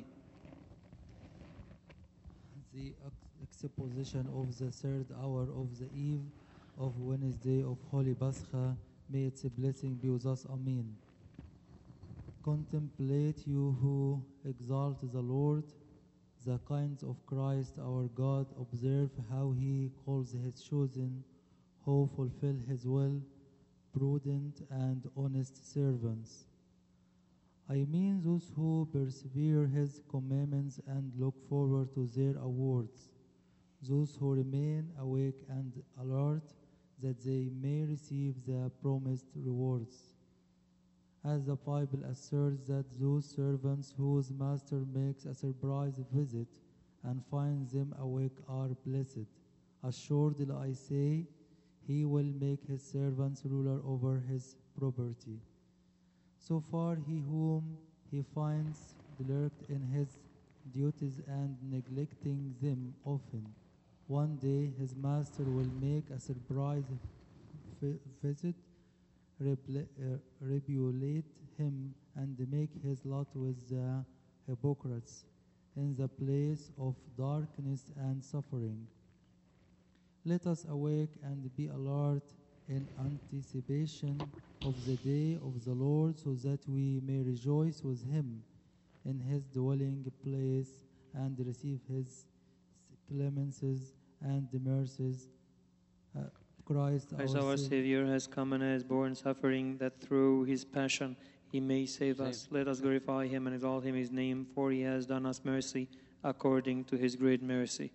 The exposition of the third hour of the eve of Wednesday of Holy Pascha, may its blessing be with us. Amen. Contemplate you who exalt the Lord, the kinds of Christ our God. Observe how he calls his chosen, who fulfill his will, prudent and honest servants. I mean those who persevere his commandments and look forward to their awards, those who remain awake and alert that they may receive the promised rewards. As the Bible asserts that those servants whose master makes a surprise visit and finds them awake are blessed. Assuredly I say, he will make his servants ruler over his property. So far, he whom he finds lurked in his duties and neglecting them often. One day, his master will make a surprise vi- visit, repla- uh, rebuliate him, and make his lot with the hypocrites in the place of darkness and suffering. Let us awake and be alert in anticipation of the day of the Lord, so that we may rejoice with him in his dwelling place and receive his clemencies and mercies. Uh, Christ As our, our Savior. Savior has come and has borne suffering, that through his passion he may save us. Let us glorify him and exalt him his name, for he has done us mercy according to his great mercy.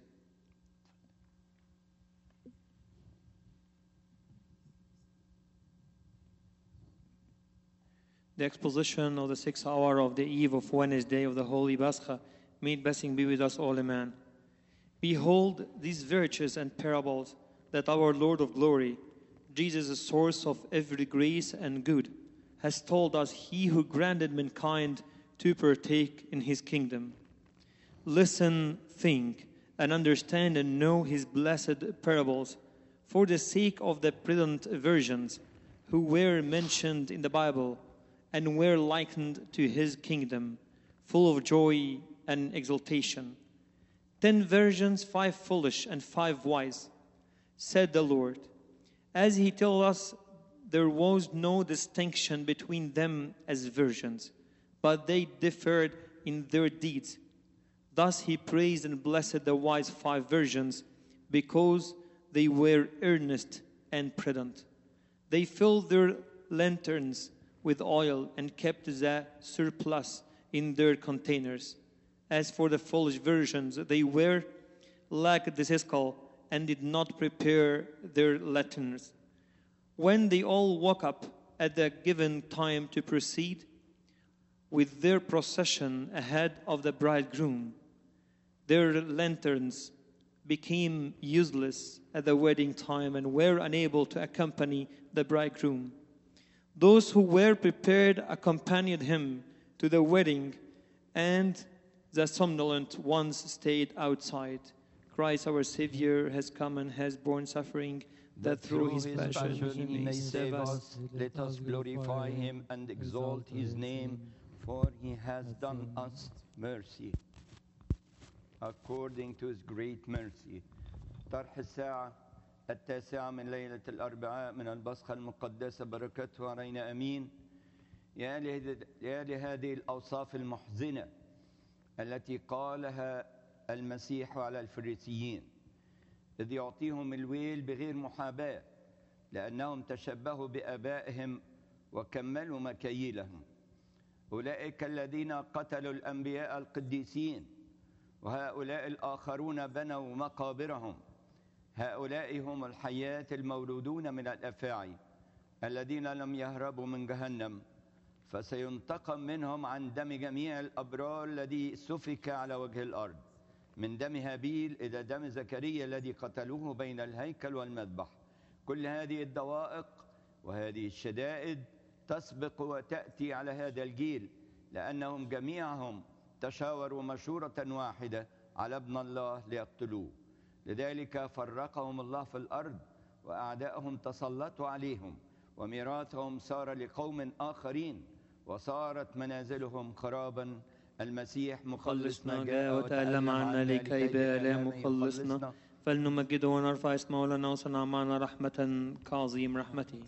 The exposition of the sixth hour of the eve of Wednesday of the Holy Pascha, may blessing be with us all, amen. Behold these virtues and parables that our Lord of glory, Jesus, the source of every grace and good, has told us, he who granted mankind to partake in his kingdom. Listen, think, and understand and know his blessed parables, for the sake of the present virgins who were mentioned in the Bible and were likened to his kingdom, full of joy and exultation. Ten virgins, five foolish and five wise, said the Lord. As he told us, there was no distinction between them as virgins, but they differed in their deeds. Thus he praised and blessed the wise five virgins, because they were earnest and prudent. They filled their lanterns with oil and kept the surplus in their containers. As for the foolish virgins, they were lackadaisical and did not prepare their lanterns. When they all woke up at the given time to proceed with their procession ahead of the bridegroom, their lanterns became useless at the wedding time and were unable to accompany the bridegroom. Those who were prepared accompanied him to the wedding, and the somnolent ones stayed outside. Christ our Savior has come and has borne suffering, that through his passion he may save us. Let us glorify him and exalt his name, for he has done us mercy. According to his great mercy. طرح الساعة التاسعة من ليلة الأربعاء من البصخة المقدسة، بركته علينا أمين. يا له- يا لهذه الأوصاف المحزنة التي قالها المسيح على الفريسيين، إذ يعطيهم الويل بغير محاباة، لأنهم تشبهوا بآبائهم وكملوا مكاييلهم. أولئك الذين قتلوا الأنبياء القديسين، وهؤلاء الآخرون بنوا مقابرهم. هؤلاء هم الحياة المولودون من الأفاعي، الذين لم يهربوا من جهنم، فسينتقم منهم عن دم جميع الأبرار الذي سفك على وجه الأرض، من دم هابيل إلى دم زكريا الذي قتلوه بين الهيكل والمذبح. كل هذه الضوائق وهذه الشدائد تسبق وتأتي على هذا الجيل، لأنهم جميعهم تشاوروا مشورة واحدة على ابن الله ليقتلوه. لذلك فرقهم الله في الأرض، وأعداءهم تسلطوا عليهم، وميراثهم صار لقوم آخرين، وصارت منازلهم خرابا. المسيح مخلصنا جاء وتألم عنا لكي بآلام مخلصنا، فلنمجده ونرفع اسمه لنا وصنع معنا رحمة كعظيم رحمته.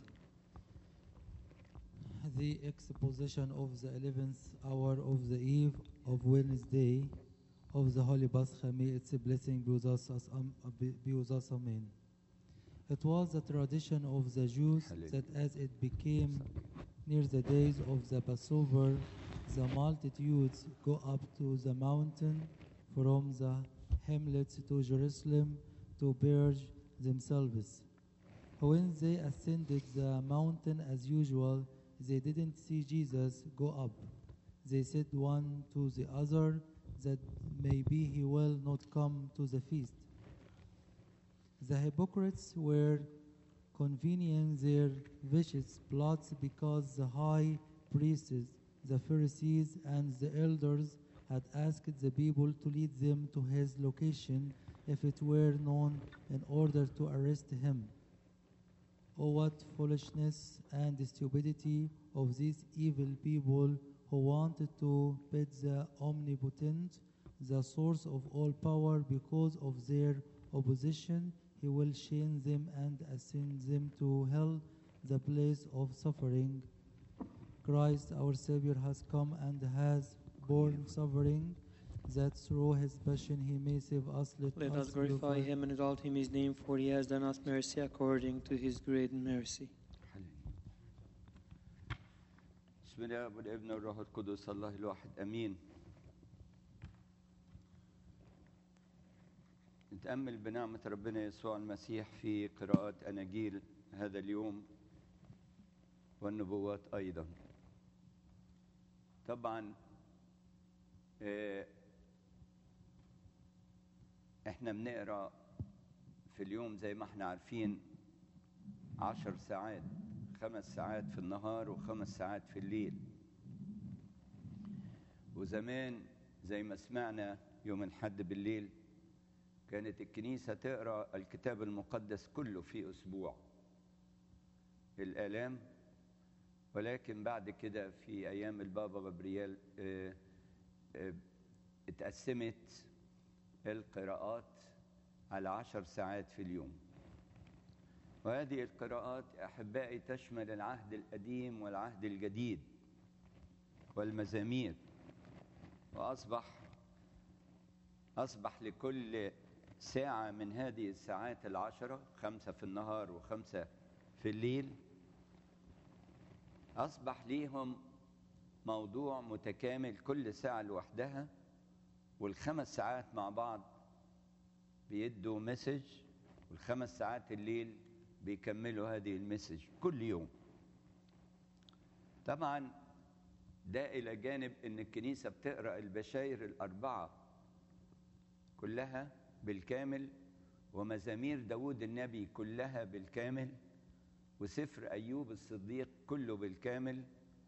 The exposition of the eleventh hour of the eve of Wednesday of the Holy Pascha, may its blessing be with us, as, um, be be with us, amen. It was the tradition of the Jews that as it became near the days of the Passover, the multitudes go up to the mountain from the hamlets to Jerusalem to purge themselves. When they ascended the mountain as usual, they didn't see Jesus go up. They said one to the other that maybe he will not come to the feast. The hypocrites were convening their vicious plots, because the high priests, the Pharisees, and the elders had asked the people to lead them to his location if it were known, in order to arrest him. Oh, what foolishness and stupidity of these evil people who wanted to pit the omnipotent, the source of all power, because of their opposition. He will shame them and ascend them to hell, the place of suffering. Christ our Savior has come and has borne suffering, that through his passion he may save us. Let, Let us glorify him and exalt him his name, for he has done us mercy according to his great mercy. بسم الله والابن والروح القدس الله الواحد امين. نتأمل بنعمة ربنا يسوع المسيح في قراءة أناجيل هذا اليوم والنبوات أيضا. طبعا احنا بنقرأ في اليوم زي ما احنا عارفين عشر ساعات، خمس ساعات في النهار وخمس ساعات في الليل. وزمان زي ما سمعنا يوم الحد بالليل كانت الكنيسة تقرأ الكتاب المقدس كله في أسبوع الآلام، ولكن بعد كده في أيام البابا غبريال اه اه اتقسمت القراءات على عشر ساعات في اليوم. وهذه القراءات أحبائي تشمل العهد القديم والعهد الجديد والمزامير، وأصبح أصبح لكل ساعة من هذه الساعات العشرة، خمسة في النهار وخمسة في الليل، أصبح ليهم موضوع متكامل، كل ساعة لوحدها، والخمس ساعات مع بعض بيدوا مسج، والخمس ساعات الليل بيكملوا هذه المسج كل يوم. طبعا ده إلى جانب إن الكنيسة بتقرأ البشاير الأربعة كلها بالكامل، ومزامير داود النبي كلها بالكامل، وسفر أيوب الصديق كله بالكامل،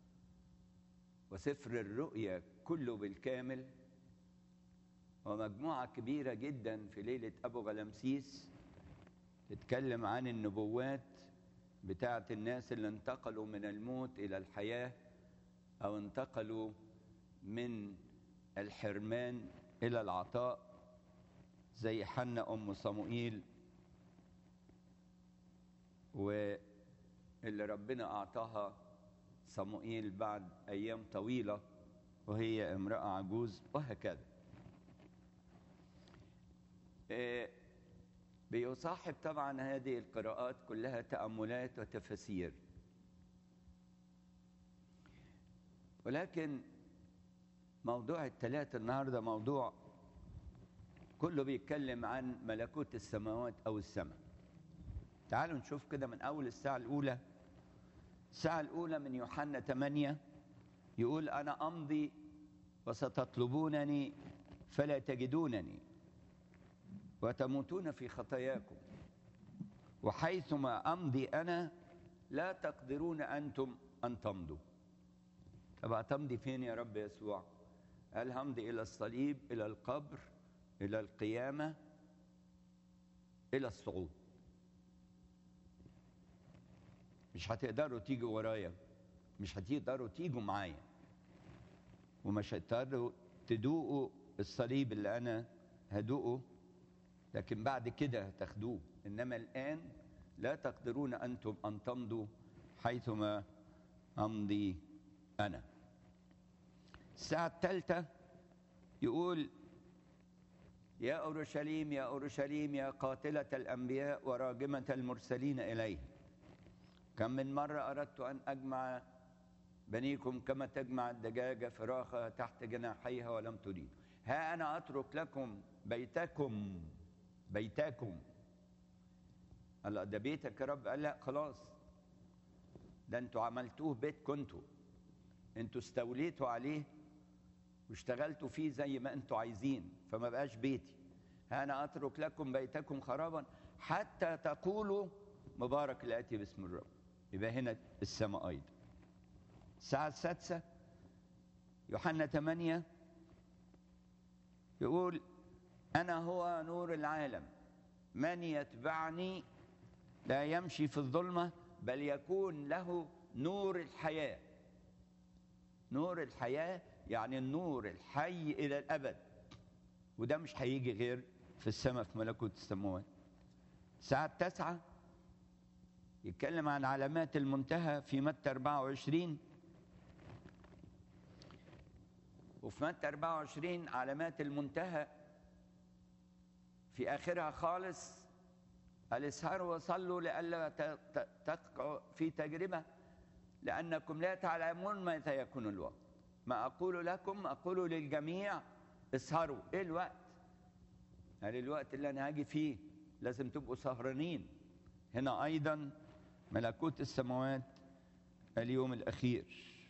وسفر الرؤيا كله بالكامل، ومجموعة كبيرة جدا في ليلة أبو غلمسيس تتكلم عن النبوات بتاعت الناس اللي انتقلوا من الموت إلى الحياة، أو انتقلوا من الحرمان إلى العطاء، زي حنة أم صموئيل، واللي ربنا أعطاها صموئيل بعد أيام طويلة وهي امرأة عجوز، وهكذا. بيصاحب طبعا هذه القراءات كلها تأملات وتفسير، ولكن موضوع الثلاث النهارده موضوع كله بيتكلم عن ملكوت السماوات أو السماء. تعالوا نشوف كده من أول الساعة الأولى. الساعة الأولى من يوحنا ثمانية يقول: أنا أمضي وستطلبونني فلا تجدونني، وتموتون في خطاياكم، وحيثما أمضي أنا لا تقدرون أنتم أن تمضوا. طب تمضي فين يا رب يسوع؟ قال: همضي إلى الصليب، إلى القبر، إلى القيامة، إلى الصعود. مش هتقدروا تيجوا ورايا، مش هتقدروا تيجوا معايا، ومش هتقدروا تدوقوا الصليب اللي أنا هدوقه، لكن بعد كده هتاخدوه، إنما الآن لا تقدرون أنتم أن تمضوا حيثما أمضي أنا. الساعة الثالثة يقول: يا أورشليم يا أورشليم يا قاتلة الأنبياء وراجمة المرسلين إليه، كم من مرة أردت أن أجمع بنيكم كما تجمع الدجاجة فراخها تحت جناحيها ولم تريد. ها أنا أترك لكم بيتكم بيتكم. قال: ده بيتك يا رب؟ قال: لا خلاص، ده انتوا عملتوه بيتكم، انتوا انتوا استوليتوا عليه واشتغلتوا فيه زي ما انتوا عايزين، فما بقاش بيتي. ها أنا أترك لكم بيتكم خرابا حتى تقولوا مبارك الآتي باسم الرب. يبقى هنا السماء أيضا. الساعة السادسة يوحنا ثمانية يقول أنا هو نور العالم، من يتبعني لا يمشي في الظلمة بل يكون له نور الحياة. نور الحياة يعني النور الحي إلى الأبد، وده مش هيجي غير في السماء في ملكوت السماوات. الساعة التاسعة يتكلم عن علامات المنتهى في متى أربعة وعشرين، وفي متى أربعة وعشرين علامات المنتهى في آخرها خالص قال اسهروا وصلوا لئلا تقعوا في تجربة لأنكم لا تعلمون متى يكون الوقت. ما أقول لكم أقول للجميع اسهروا. إيه الوقت؟ قال الوقت اللي أنا هاجي فيه، لازم تبقوا سهرانين. هنا أيضا ملكوت السماوات اليوم الأخير.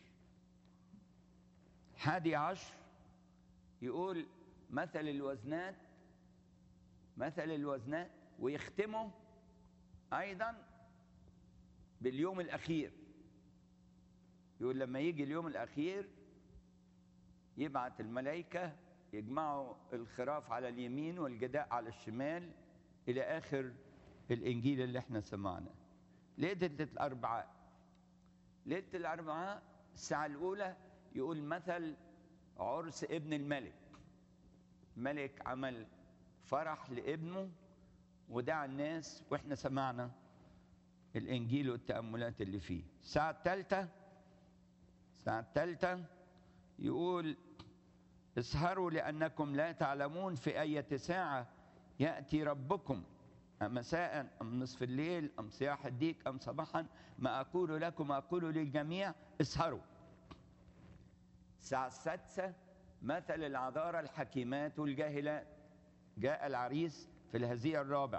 حادي عشر يقول مثل الوزنات، مثل الوزنات، ويختموا أيضا باليوم الأخير. يقول لما يجي اليوم الأخير يبعث الملائكة يجمعوا الخراف على اليمين والجداء على الشمال إلى آخر الإنجيل اللي احنا سمعناه. ليلة الأربعاء، ليلة الأربعاء الساعة الأولى يقول مثل عرس ابن الملك. ملك عمل فرح لابنه ودعا الناس، واحنا سمعنا الإنجيل والتأملات اللي فيه. الساعة الثالثة، الساعة الثالثة يقول اسهروا لأنكم لا تعلمون في أية ساعة يأتي ربكم، مساء أم نصف الليل أم صياح الديك أم صباحا. ما أقول لكم أقول للجميع اسهروا. الساعة السادسة مثل العذارى الحكيمات والجاهلات، جاء العريس في الهزيع الرابع.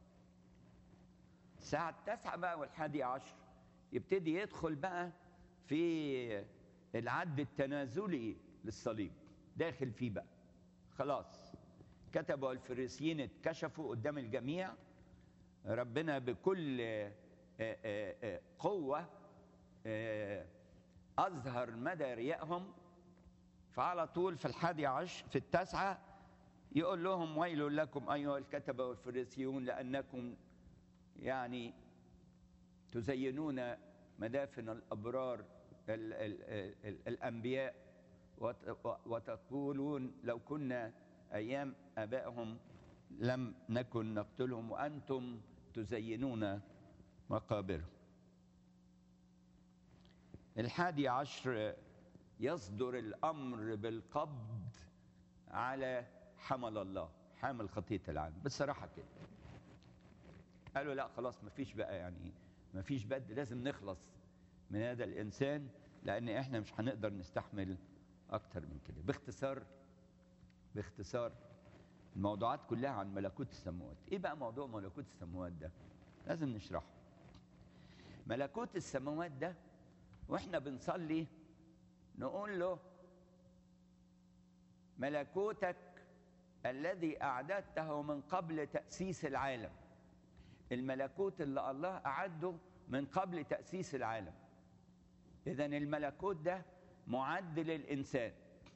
الساعة التاسعة بقى والحادي عشر يبتدي يدخل بقى في العد التنازلي للصليب، داخل فيه بقى خلاص. كتبوا الفريسيين اتكشفوا قدام الجميع، ربنا بكل قوة أظهر مدى ريائهم. فعلى طول في الحادي عشر في التاسعة يقول لهم ويل لكم أيها الكتبة والفريسيون لأنكم يعني تزينون مدافن الأبرار ال ال ال الأنبياء وتقولون لو كنا أيام آبائهم لم نكن نقتلهم وأنتم تزينون مقابرهم. الحادي عشر يصدر الأمر بالقبض على حمل الله، حامل خطية العالم. بالصراحة كده قالوا لا خلاص مفيش بقى، يعني مفيش بد، لازم نخلص من هذا الإنسان لأن إحنا مش هنقدر نستحمل أكتر من كده. باختصار باختصار الموضوعات كلها عن ملكوت السماوات. إيه بقى موضوع ملكوت السماوات ده؟ لازم نشرحه. ملكوت السماوات ده وإحنا بنصلي نقول له ملكوتك الذي أعددته من قبل تأسيس العالم. الملكوت اللي الله أعده من قبل تأسيس العالم. إذن الملكوت ده معد للإنسان،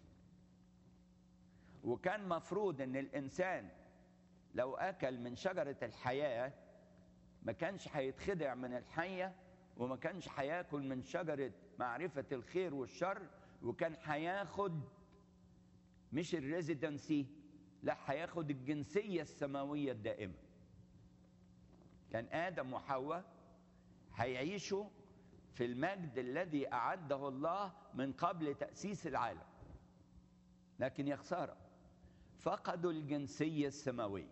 وكان مفروض أن الإنسان لو أكل من شجرة الحياة ما كانش هيتخدع من الحية، وما كانش هياكل من شجرة معرفة الخير والشر، وكان هياخد مش الريزيدنسي، لا هياخد الجنسية السماوية الدائمة. كان آدم وحواء هيعيشوا في المجد الذي أعده الله من قبل تأسيس العالم، لكن يا خسارة فقدوا الجنسية السماوية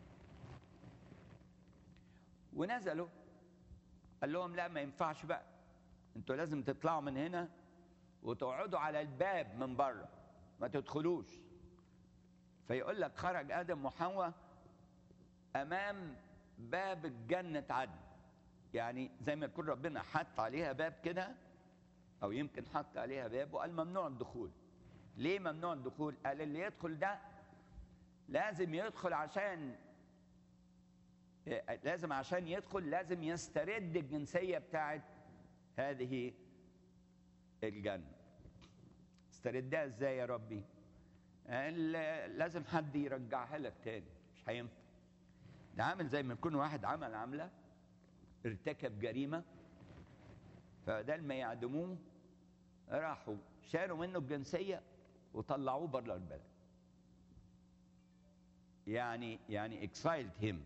ونزلوا. قال لهم لا ما ينفعش بقى، انتوا لازم تطلعوا من هنا وتقعدوا على الباب من بره، ما تدخلوش. فيقول لك خرج آدم وحواء أمام باب الجنة عدن، يعني زي ما يكون ربنا حط عليها باب كده، أو يمكن حط عليها باب وقال ممنوع الدخول. ليه ممنوع الدخول؟ قال اللي يدخل ده لازم يدخل عشان لازم عشان يدخل لازم يسترد الجنسية بتاعت هذه الجنة. استردها ازاي يا ربي؟ قال لازم حد يرجعها لك تاني، مش هينفع. ده عامل زي ما يكون واحد عمل عملة، ارتكب جريمة، فبدل ما يعدموه راحوا شالوا منه الجنسية وطلعوه بره البلد. يعني يعني exiled him،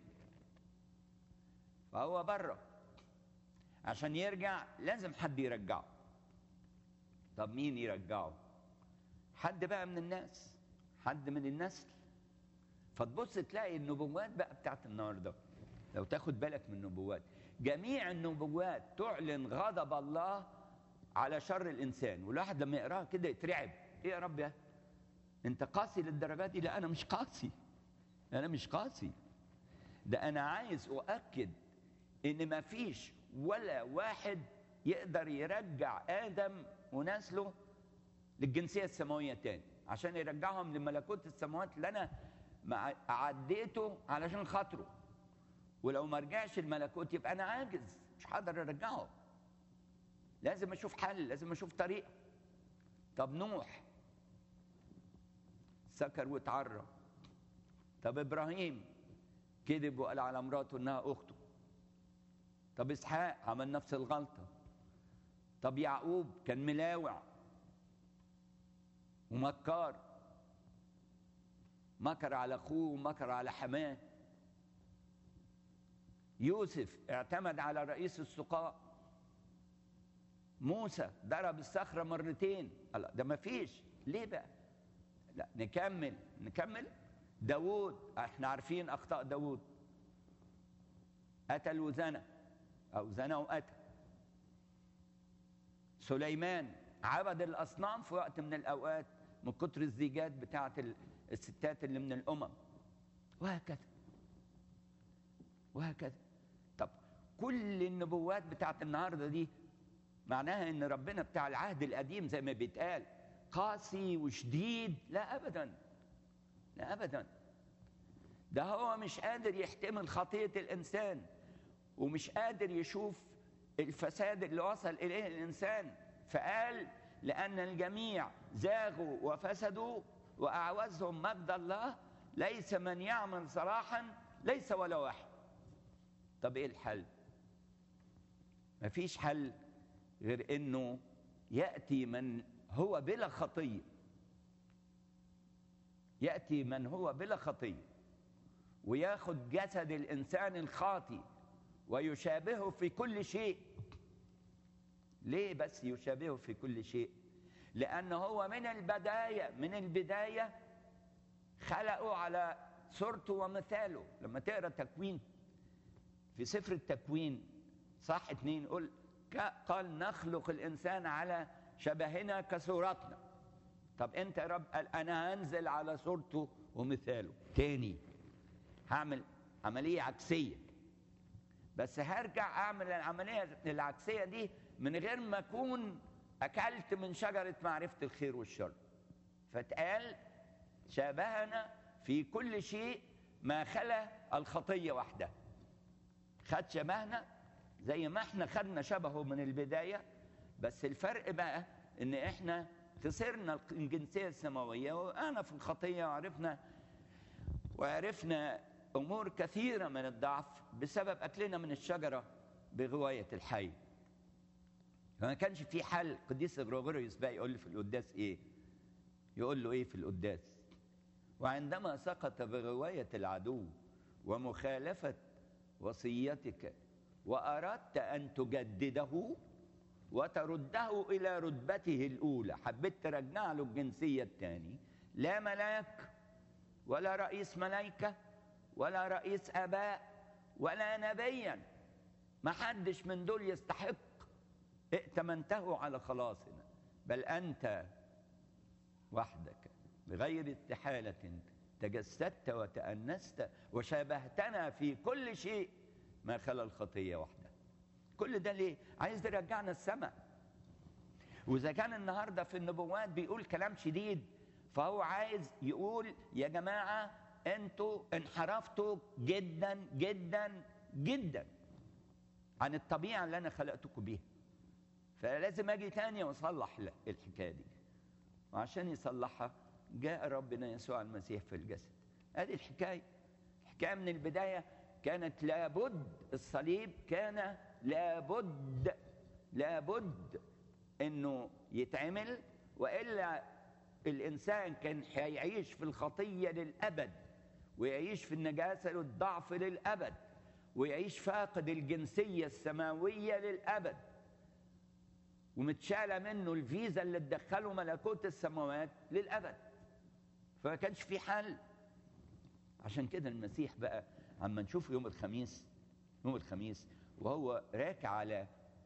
فهو بره. عشان يرجع لازم حد يرجعه. طب مين يرجعه؟ حد بقى من الناس، حد من النسل. فتبص تلاقي النبوات بقى بتاعت النهارده، لو تاخد بالك من النبوات، جميع النبوات تعلن غضب الله على شر الانسان، والواحد لما يقراها كده يترعب. ايه يا رب يا انت قاسي للدرجات دي؟ لا انا مش قاسي، انا مش قاسي. ده انا عايز اؤكد ان ما فيش ولا واحد يقدر يرجع ادم ونسله للجنسيه السماويه تاني، عشان يرجعهم لملكوت السماوات اللي انا عديته علشان خاطره. ولو ما رجعش الملكوت يبقى انا عاجز، مش هقدر ارجعه. لازم اشوف حل، لازم اشوف طريقه. طب نوح سكر واتعرى. طب ابراهيم كذب وقال على مراته انها اخته. طب اسحاق عمل نفس الغلطه. طب يعقوب كان ملاوع ومكار، مكر على اخوه ومكر على حماه. يوسف اعتمد على رئيس السقاء. موسى ضرب الصخره مرتين. ده ما فيش. ليه بقى؟ لا نكمل نكمل. داوود احنا عارفين اخطاء داوود، قتل وزنى او زنى وقتل. سليمان عبد الاصنام في وقت من الاوقات من كتر الزيجات بتاعه الستات اللي من الامم، وهكذا وهكذا. طب كل النبوات بتاعه النهارده دي معناها ان ربنا بتاع العهد القديم زي ما بيتقال قاسي وشديد؟ لا ابدا، لا ابدا. ده هو مش قادر يحتمل خطيه الانسان، ومش قادر يشوف الفساد اللي وصل اليه الانسان، فقال لان الجميع زاغوا وفسدوا واعوزهم مجد الله، ليس من يعمل صلاحا ليس ولا واحد. طب ايه الحل؟ مفيش حل غير انه ياتي من هو بلا خطيه، ياتي من هو بلا خطيه وياخد جسد الانسان الخاطي ويشابهه في كل شيء. ليه بس يشابهه في كل شيء؟ لأنه هو من البداية من البداية خلقه على صورته ومثاله. لما تقرأ تكوين في سفر التكوين صح اتنين يقول قال نخلق الإنسان على شبهنا كصورتنا. طب أنت يا رب قال أنا هنزل على صورته ومثاله تاني، هعمل عملية عكسية، بس هرجع أعمل العملية العكسية دي من غير ما أكون أكلت من شجرة معرفة الخير والشر. فتقال شابهنا في كل شيء ما خلا الخطية وحدها. خد شبهنا زي ما احنا خدنا شبهه من البداية، بس الفرق بقى ان احنا خسرنا الجنسية السماوية وأنا في الخطية، وعرفنا وعرفنا أمور كثيرة من الضعف بسبب أكلنا من الشجرة بغواية الحي. فما كانش في حل. قديس غريغوريوس بقى يقول له في القداس ايه؟ يقول له ايه في القداس؟ وعندما سقط بغواية العدو ومخالفة وصيتك وأردت أن تجدده وترده إلى رتبته الأولى، حبيت ترجع له الجنسية الثانية، لا ملاك ولا رئيس ملائكة ولا رئيس آباء ولا نبيا، ما حدش من دول يستحق ائتمنته على خلاصنا، بل أنت وحدك بغير استحالة تجسدت وتأنست وشابهتنا في كل شيء ما خلا الخطية وحدها. كل ده ليه؟ عايز يرجعنا السماء. وإذا كان النهاردة في النبوات بيقول كلام شديد، فهو عايز يقول يا جماعة انتوا انحرفتوا جدا جدا جدا عن الطبيعة اللي أنا خلقتكم بيها. فلازم أجي تاني وأصلح الحكاية دي، وعشان يصلحها جاء ربنا يسوع المسيح في الجسد. هذه الحكاية. الحكاية من البداية كانت لابد، الصليب كان لابد لابد إنه يتعمل، وإلا الإنسان كان هيعيش في الخطية للأبد، ويعيش في النجاسة والضعف للأبد، ويعيش فاقد الجنسية السماوية للأبد، ومتشالة منه الفيزا اللي تدخله ملكوت السماوات للأبد. فما كانش في حل. عشان كده المسيح بقى عما نشوف يوم الخميس يوم الخميس وهو راكع على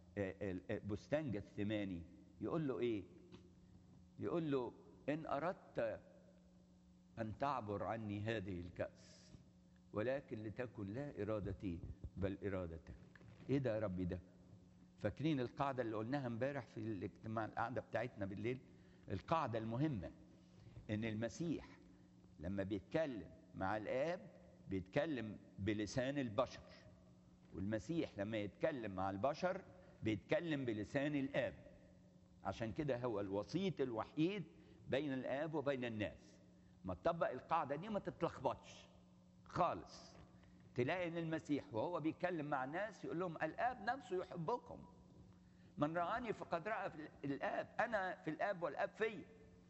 بستان جثماني يقول له ايه؟ يقول له ان اردت ان تعبر عني هذه الكأس، ولكن لتكن لا ارادتي بل ارادتك. ايه ده يا ربي ده؟ فاكرين القاعدة اللي قلناها امبارح في الاجتماع القعدة بتاعتنا بالليل؟ القاعدة المهمة ان المسيح لما بيتكلم مع الآب بيتكلم بلسان البشر، والمسيح لما يتكلم مع البشر بيتكلم بلسان الآب. عشان كده هو الوسيط الوحيد بين الآب وبين الناس. ما تطبق القاعدة دي ما تتلخبطش خالص. تلاقي ان المسيح وهو بيتكلم مع الناس يقول لهم الآب نفسه يحبكم، من رآني فقد رأى في الآب، أنا في الآب والآب في.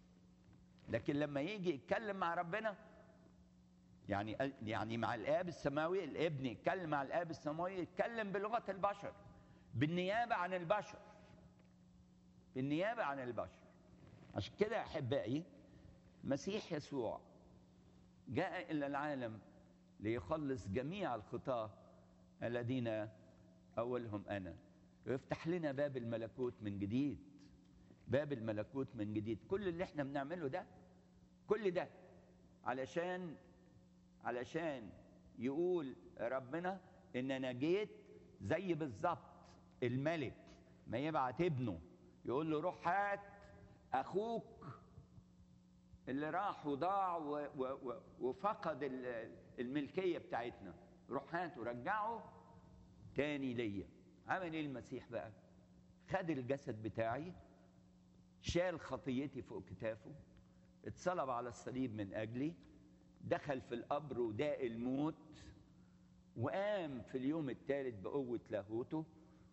لكن لما يجي يتكلم مع ربنا يعني يعني مع الآب السماوي، الابن يتكلم مع الآب السماوي يتكلم بلغة البشر، بالنيابة عن البشر، بالنيابة عن البشر. عشان كده أحبائي مسيح يسوع جاء إلى العالم ليخلص جميع الخطاة الذين أولهم أنا، ويفتح لنا باب الملكوت من جديد، باب الملكوت من جديد. كل اللي احنا بنعمله ده، كل ده علشان علشان يقول ربنا إن أنا جيت زي بالظبط الملك ما يبعت ابنه يقول له روح هات أخوك اللي راح وضاع وفقد الملكية بتاعتنا، روح هات ورجعه تاني ليا. عمل ايه المسيح بقى؟ خد الجسد بتاعي، شال خطيتي فوق كتافه، اتصلب على الصليب من أجلي، دخل في القبر وداق الموت، وقام في اليوم الثالث بقوة لاهوته،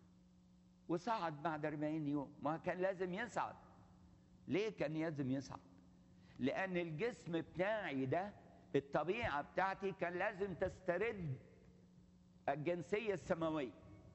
وصعد بعد أربعين يوم. ما كان لازم يصعد. ليه كان لازم يصعد؟ لأن الجسم بتاعي ده، الطبيعة بتاعتي كان لازم تسترد الجنسية السماوية.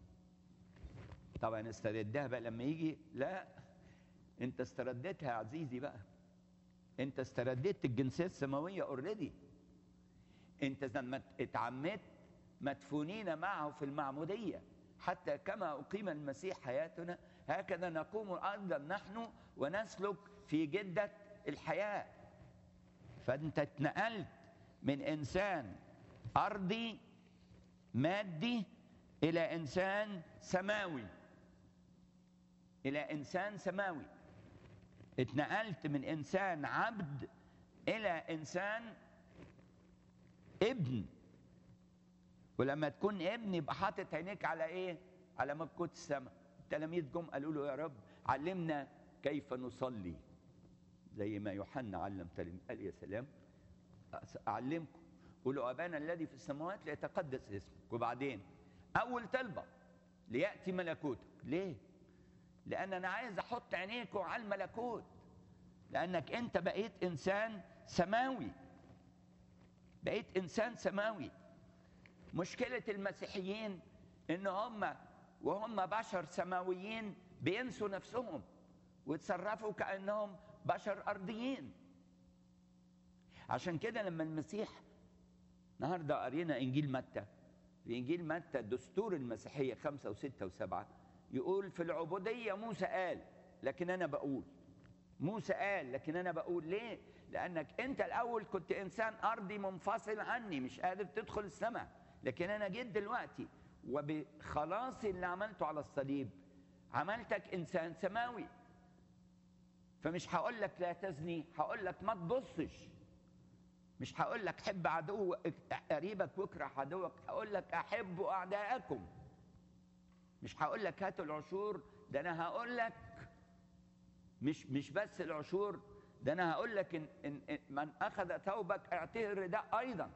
طبعا استردها بقى لما يجي؟ لا، انت استردتها يا عزيزي بقى، انت استردت الجنسية السماوية اوريدي. انت لما اتعمدت مدفونين معه في المعمودية، حتى كما أقيم المسيح حياتنا هكذا نقوم أيضا نحن ونسلك في جدة الحياة. فأنت اتنقلت من إنسان أرضي مادي إلى إنسان سماوي، إلى إنسان سماوي. اتنقلت من إنسان عبد إلى إنسان ابن. ولما تكون ابن يبقى حاطط عينيك على إيه؟ على ملكوت السماء. التلاميذ جم قالوا له يا رب علمنا كيف نصلي زي ما يوحنا علم تلاميذ. قال يا سلام، أعلمكم، قولوا أبانا الذي في السماوات ليتقدس اسمك. وبعدين أول طلبة ليأتي ملكوتك. ليه؟ لأن أنا عايز أحط عينيكم على الملكوت، لأنك أنت بقيت إنسان سماوي، بقيت إنسان سماوي. مشكلة المسيحيين إن هم وهم بشر سماويين بينسوا نفسهم ويتصرفوا كأنهم بشر أرضيين. عشان كده لما المسيح النهارده قرينا إنجيل متى، في إنجيل متى دستور المسيحية خمسة وستة وسبعة يقول في العبودية موسى قال لكن أنا بقول، موسى قال لكن أنا بقول. ليه؟ لأنك أنت الأول كنت إنسان أرضي منفصل عني، مش قادر تدخل السماء، لكن أنا جيت دلوقتي وبخلاصي اللي عملته على الصليب عملتك إنسان سماوي. فمش هقول لك لا تزني، هقول لك ما تبصش، مش هقول لك حب عدو قريبك واكره عدوك، هقول لك احبوا اعداءكم. مش هقول لك هاتوا العشور، ده انا هقول لك مش مش بس العشور، ده انا هقول لك إن, إن, إن من اخذ ثوبك اعطيه الرداء ايضا.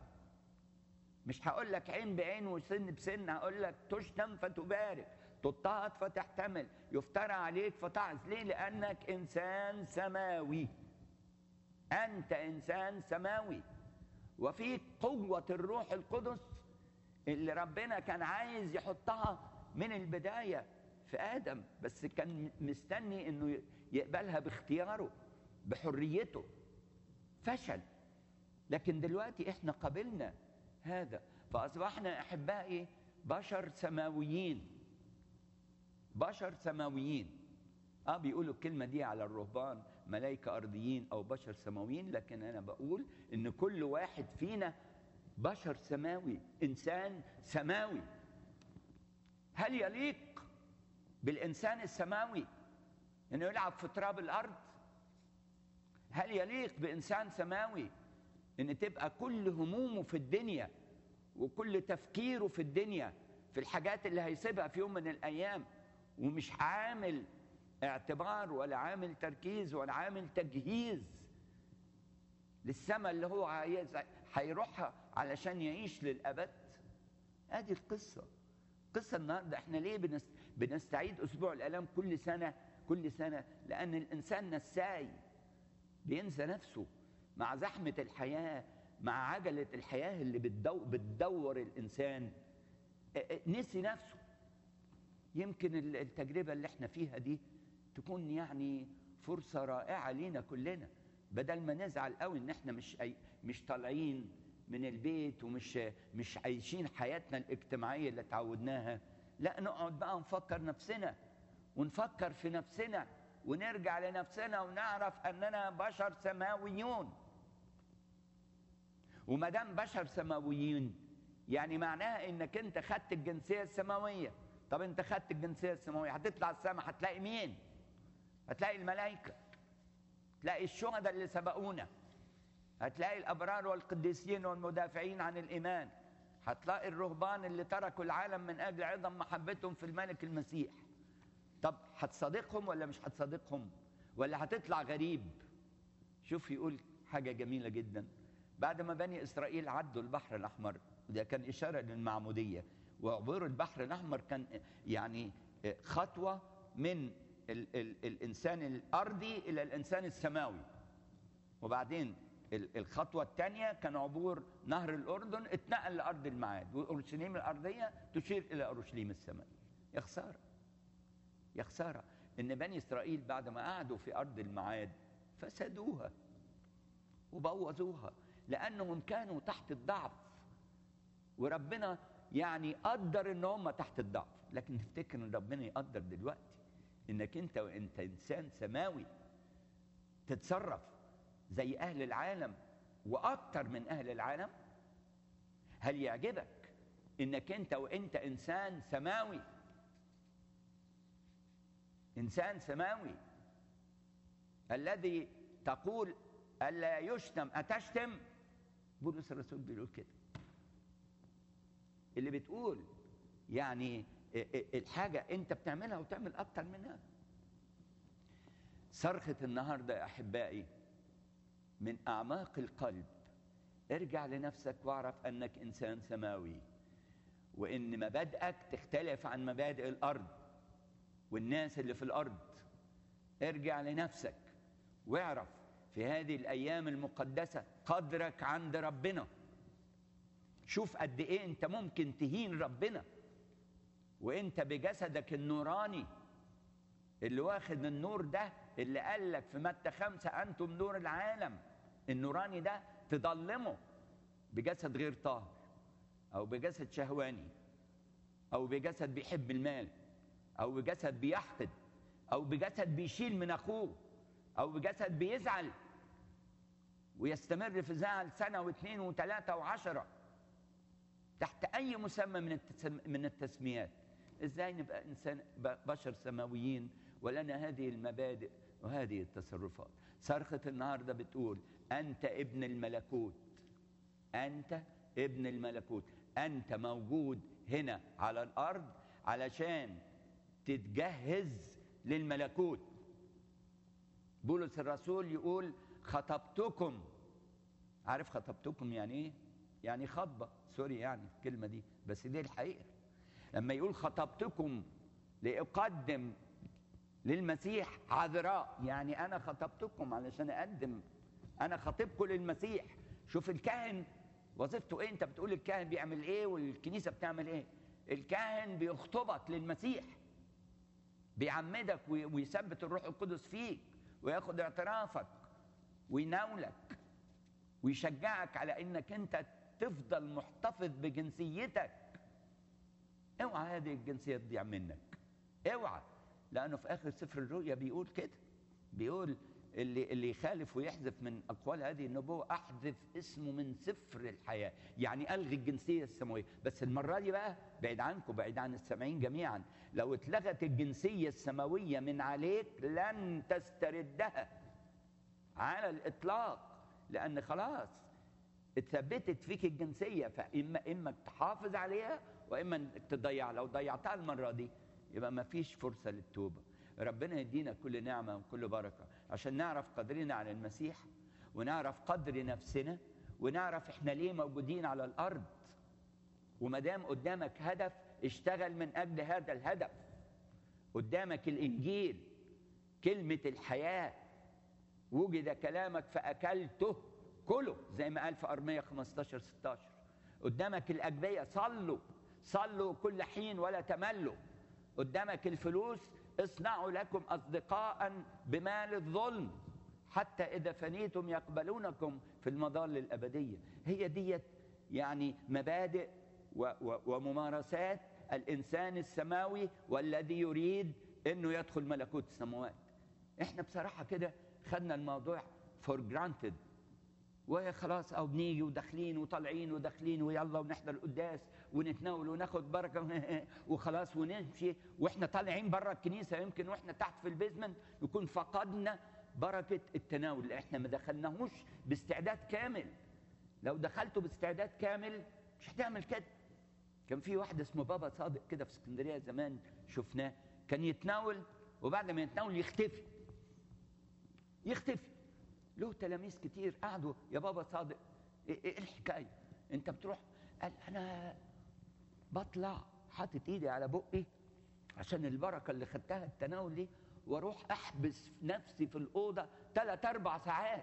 مش هقول لك عين بعين وسن بسن، هقول لك تشتم فتبارك، تضطهد فتحتمل، يفترى عليك فتعظ. ليه؟ لانك انسان سماوي. انت انسان سماوي وفيك قوة الروح القدس اللي ربنا كان عايز يحطها من البداية في آدم، بس كان مستني انه يقبلها باختياره بحريته. فشل. لكن دلوقتي احنا قبلنا هذا، فأصبحنا أحبائي بشر سماويين. بشر سماويين. اه بيقولوا الكلمة دي على الرهبان ملائكة أرضيين أو بشر سماويين، لكن أنا بقول إن كل واحد فينا بشر سماوي، إنسان سماوي. هل يليق بالإنسان السماوي إنه يلعب في تراب الأرض؟ هل يليق بإنسان سماوي إن تبقى كل همومه في الدنيا وكل تفكيره في الدنيا في الحاجات اللي هيسيبها في يوم من الأيام، ومش عامل اعتبار ولا عامل تركيز ولا عامل تجهيز للسماء اللي هو عايز هيروحها علشان يعيش للأبد؟ ادي القصة. قصة النهارده احنا ليه بنست... بنستعيد أسبوع الآلام كل سنة كل سنة؟ لأن الإنسان نساي، بينسى نفسه مع زحمة الحياة، مع عجلة الحياة اللي بتدو... بتدور الإنسان، نسي نفسه. يمكن التجربة اللي احنا فيها دي تكون يعني فرصة رائعة لينا كلنا، بدل ما نزعل قوي ان احنا مش أي... مش طالعين من البيت ومش مش عايشين حياتنا الاجتماعية اللي تعودناها. لا، نقعد بقى نفكر نفسنا ونفكر في نفسنا ونرجع لنفسنا ونعرف أننا بشر سماويون. وما دام بشر سماويين يعني معناها انك انت خدت الجنسية السماوية. طب انت خدت الجنسية السماوية، هتطلع السماء هتلاقي مين؟ هتلاقي الملائكة، هتلاقي الشهداء اللي سبقونا، هتلاقي الأبرار والقديسين والمدافعين عن الإيمان، هتلاقي الرهبان اللي تركوا العالم من أجل عظم محبتهم في الملك المسيح. طب هتصادقهم ولا مش هتصادقهم؟ ولا هتطلع غريب؟ شوف يقول حاجة جميلة جدا. بعد ما بني إسرائيل عدوا البحر الأحمر، وده كان إشارة للمعمودية، وعبور البحر الأحمر كان يعني خطوة من ال ال الإنسان الأرضي إلى الإنسان السماوي. وبعدين الخطوة الثانية كان عبور نهر الأردن، اتنقل لأرض الميعاد، وأورشليم الأرضية تشير إلى أورشليم السماوية. يا خسارة يا خسارة إن بني إسرائيل بعد ما قعدوا في أرض الميعاد فسدوها وبوظوها، لأنهم كانوا تحت الضعف، وربنا يعني قدر إن هم تحت الضعف. لكن تفتكر إن ربنا يقدر دلوقتي إنك أنت وأنت إنسان سماوي تتصرف زي أهل العالم وأكتر من أهل العالم؟ هل يعجبك إنك أنت وأنت إنسان سماوي، إنسان سماوي الذي تقول ألا يشتم أتشتم؟ بولس الرسول بيقول كده، اللي بتقول يعني الحاجة أنت بتعملها وتعمل أكتر منها. صرخة النهاردة يا أحبائي من أعماق القلب، ارجع لنفسك واعرف أنك إنسان سماوي، وإن مبادئك تختلف عن مبادئ الأرض والناس اللي في الأرض. ارجع لنفسك واعرف في هذه الأيام المقدسة قدرك عند ربنا. شوف قد إيه أنت ممكن تهين ربنا وأنت بجسدك النوراني اللي واخد النور ده، اللي قال لك في متى خمسة أنتم نور العالم. النوراني ده تضلمه بجسد غير طاهر، أو بجسد شهواني، أو بجسد بيحب المال، أو بجسد بيحقد، أو بجسد بيشيل من أخوه، أو بجسد بيزعل ويستمر في زعل سنة واثنين وثلاثة وعشرة تحت أي مسمى من التسم... من التسميات. إزاي نبقى إنسان بشر سماويين ولنا هذه المبادئ وهذه التصرفات؟ صرخة النهاردة بتقول أنت ابن الملكوت، أنت ابن الملكوت، أنت موجود هنا على الأرض علشان تتجهز للملكوت. بولس الرسول يقول خطبتكم. عارف خطبتكم يعني ايه؟ يعني خطبة، سوري يعني الكلمة دي، بس دي الحقيقة. لما يقول خطبتكم لأقدم للمسيح عذراء، يعني أنا خطبتكم علشان أقدم، أنا خطيبكم للمسيح. شوف الكاهن وظيفته إيه؟ أنت بتقول الكاهن بيعمل إيه والكنيسة بتعمل إيه؟ الكاهن بيخطبك للمسيح، بيعمدك ويثبت الروح القدس فيك وياخد اعترافك ويناولك ويشجعك على انك انت تفضل محتفظ بجنسيتك. اوعى هذه الجنسيه تضيع منك، اوعى، لانه في اخر سفر الرؤيا بيقول كده، بيقول اللي اللي يخالف ويحذف من اقوال هذه النبوه احذف اسمه من سفر الحياه، يعني الغي الجنسيه السماويه. بس المره دي بقى بعيد عنكم، بعيد عن السامعين جميعا، لو اتلغت الجنسيه السماويه من عليك لن تستردها على الاطلاق، لان خلاص اتثبتت فيك الجنسيه، فاما اما تحافظ عليها واما انك تضيعها. لو ضيعتها المره دي يبقى ما فيش فرصه للتوبه. ربنا يدينا كل نعمه وكل بركه عشان نعرف قدرنا على المسيح، ونعرف قدر نفسنا، ونعرف احنا ليه موجودين على الارض. وما دام قدامك هدف اشتغل من اجل هذا الهدف. قدامك الانجيل كلمه الحياه، وجد كلامك فاكلته كله زي ما قال في ارميا خمستاشر ستاشر. قدامك الاجبيه، صلوا صلوا كل حين ولا تملوا. قدامك الفلوس، اصنعوا لكم اصدقاء بمال الظلم حتى اذا فنيتم يقبلونكم في المظال الابديه. هي ديت يعني مبادئ و و وممارسات الانسان السماوي والذي يريد انه يدخل ملكوت السماوات. احنا بصراحه كده خدنا الموضوع فور جرانتد، وخلاص او بنيجي وداخلين وطالعين وداخلين ويلا ونحضر القداس ونتناول وناخد بركه وخلاص ونمشي، واحنا طالعين بره الكنيسه يمكن واحنا تحت في البيزمنت نكون فقدنا بركه التناول. احنا ما دخلناهوش باستعداد كامل. لو دخلته باستعداد كامل مش هتعمل كده. كان في واحد اسمه بابا صادق كده في اسكندريه زمان شفناه، كان يتناول وبعد ما يتناول يختفي يختفي له تلاميذ كتير قعدوا يا بابا صادق ايه, إيه الحكايه؟ انت بتروح؟ قال انا بطلع حاطط ايدي على بقي عشان البركه اللي خدتها التناول دي، واروح احبس نفسي في الاوضه ثلاث اربع ساعات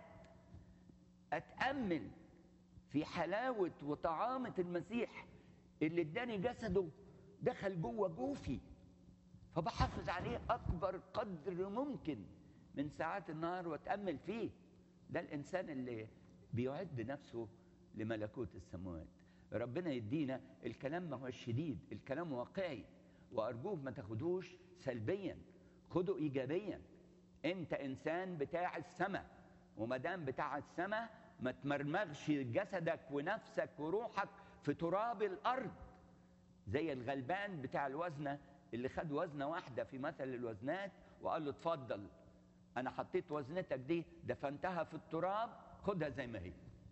اتامل في حلاوه وطعامه المسيح اللي اداني جسده دخل جوه جوفي، فبحافظ عليه اكبر قدر ممكن من ساعات النهار واتامل فيه. ده الانسان اللي بيعد نفسه لملكوت السماوات. ربنا يدينا الكلام ما هو شديد، الكلام واقعي، وارجوك ما تاخدوش سلبيا، خده ايجابيا. انت انسان بتاع السماء، وما دام بتاع السماء ما تمرمغش جسدك ونفسك وروحك في تراب الارض زي الغلبان بتاع الوزنه اللي خد وزنه واحده في مثل الوزنات وقال له اتفضل انا حطيت وزنتك دي دفنتها في التراب، خدها زي ما هي.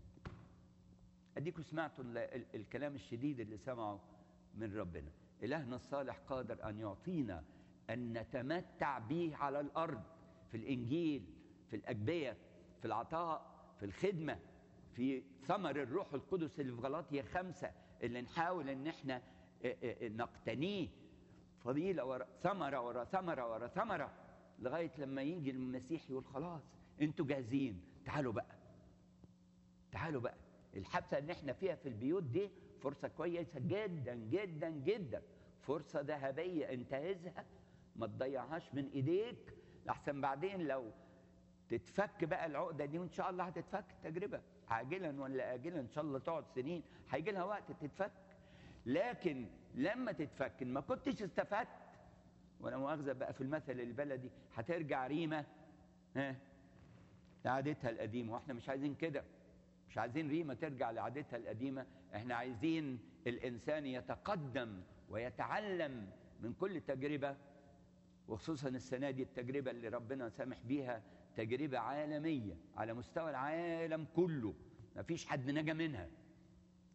اديكم سمعتوا الكلام الشديد اللي سمعه من ربنا. الهنا الصالح قادر ان يعطينا ان نتمتع به على الارض، في الانجيل، في الاجبيه، في العطاء، في الخدمه، في ثمر الروح القدس اللي في غلاطيا خمسة اللي نحاول ان احنا نقتنيه فضيله ورا ثمره ورا ثمره ورا ثمره لغايه لما يجي المسيح يقول خلاص انتوا جاهزين، تعالوا بقى تعالوا بقى. الحبسه اللي احنا فيها في البيوت دي فرصه كويسه جدا جدا جدا، فرصه ذهبيه انتهزها، ما تضيعهاش من ايديك، لحسن بعدين لو تتفك بقى العقده دي، وان شاء الله هتتفك تجربه عاجلا ولا اجلا، ان شاء الله تقعد سنين، هيجي لها وقت تتفك. لكن لما تتفك ما كنتش استفدت، وانا مؤاخذه بقى في المثل البلدي، هترجع ريمه ها لعادتها القديمه، واحنا مش عايزين كده، مش عايزين ريمه ترجع لعادتها القديمه، احنا عايزين الانسان يتقدم ويتعلم من كل تجربه، وخصوصا السنه دي التجربه اللي ربنا سامح بيها تجربه عالميه على مستوى العالم كله، ما فيش حد نجا منها،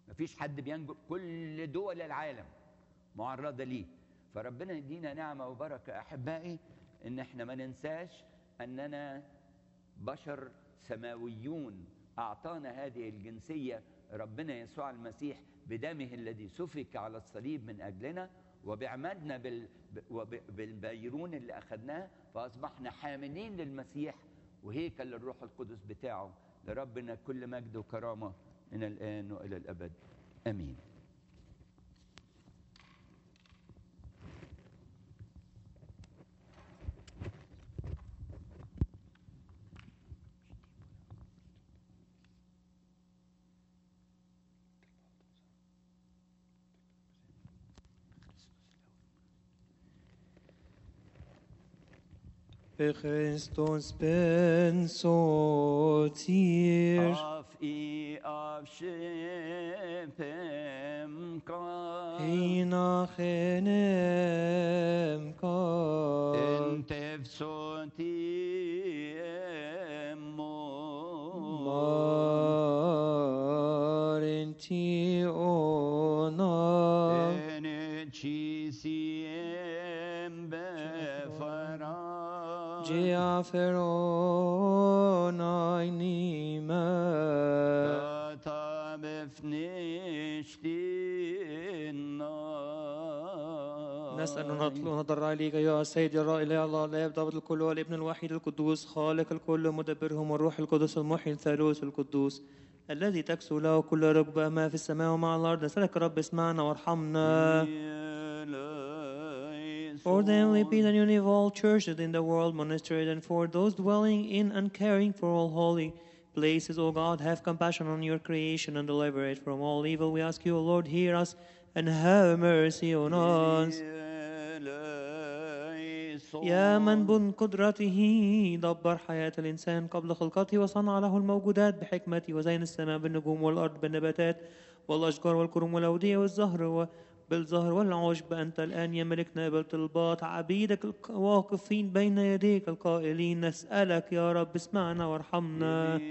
مفيش حد بينجو، كل دول العالم معرضة ليه. فربنا يدينا نعمة وبركة أحبائي إن احنا ما ننساش أننا بشر سماويون، أعطانا هذه الجنسية ربنا يسوع المسيح بدمه الذي سفك على الصليب من أجلنا، وبعمدنا بال... بالبيرون اللي أخذناه، فأصبحنا حاملين للمسيح وهيكل للروح القدس بتاعه. لربنا كل مجد وكرامة من الآن وإلى الأبد، آمين. Christus ben sotir. Af i av shepem ka Hinach enem ka. Entev sotiemo Marenti ona. Enecisiem befara Giaferon aynime. Kata befnishtina نسأل ونطلب ونضرع إليك يا سيد يا رائي إله الله لا يبدأ الكل والابن الوحيد القدوس خالق الكل مدبرهم والروح القدس المحيي الثالوث القدوس الذي تكسو له كل ركبة ما في السماء ومع الأرض. نسألك رب اسمعنا وارحمنا. For the only peace and unity of all churches in the world, monasteries, and for those dwelling in and caring for all holy places, O God, have compassion on your creation and deliver it from all evil. We ask you, O Lord, hear us and have mercy on us. يا من بن قدرته دبر حياة الإنسان قبل خلقته وصنع له الموجودات بحكمته وزين السماء بالنجوم والأرض بالنباتات والأشجار والكرم والأودية والزهر بالزهر والعشب. أنت الآن يا ملكنا بالطلبات عبيدك الواقفين بين يديك القائلين نسألك يا رب اسمعنا وارحمنا.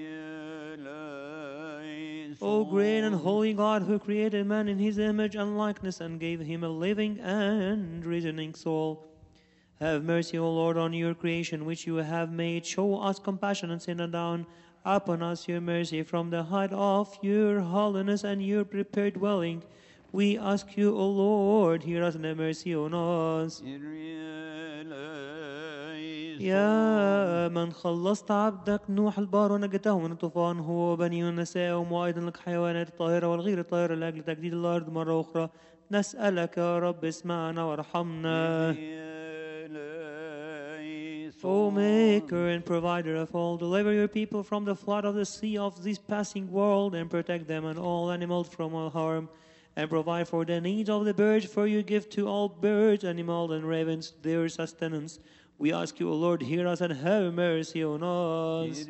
O great and holy God, who created man in his image and likeness and gave him a living and reasoning soul, have mercy, O Lord, on your creation which you have made. Show us compassion and send down upon us your mercy from the height of your holiness and your prepared dwelling. We ask you, O Lord, hear us and have mercy on us. يا من خلصت عبدك نوح البار ونجته من الطوفان هو وبني ونسائهم وأيضا لك حيوانات الطاهرة والغير الطاهرة لأجل تجديد الأرض مرة أخرى. نسألك يا رب اسمعنا وارحمنا. O Maker and Provider of all, deliver your people from the flood of the sea of this passing world and protect them and all animals from all harm. And provide for the needs of the birds, for you give to all birds, animals, and ravens their sustenance. We ask you, O Lord, hear us and have mercy on us.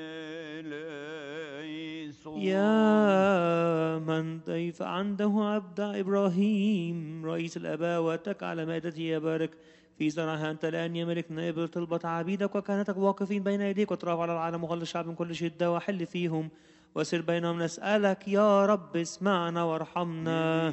يا من ضيف عنده عبد إبراهيم رئيس الآباء واتك على مائدته يبارك في زرعها. أنت الآن يا ملكنا ابل طلبة عبيدك وكهنتك واقفين بين يديك وترافع على العالم وخلص الشعب من كل شدة وحل فيهم وسر بينهم. نسألك يا رب اسمعنا وارحمنا.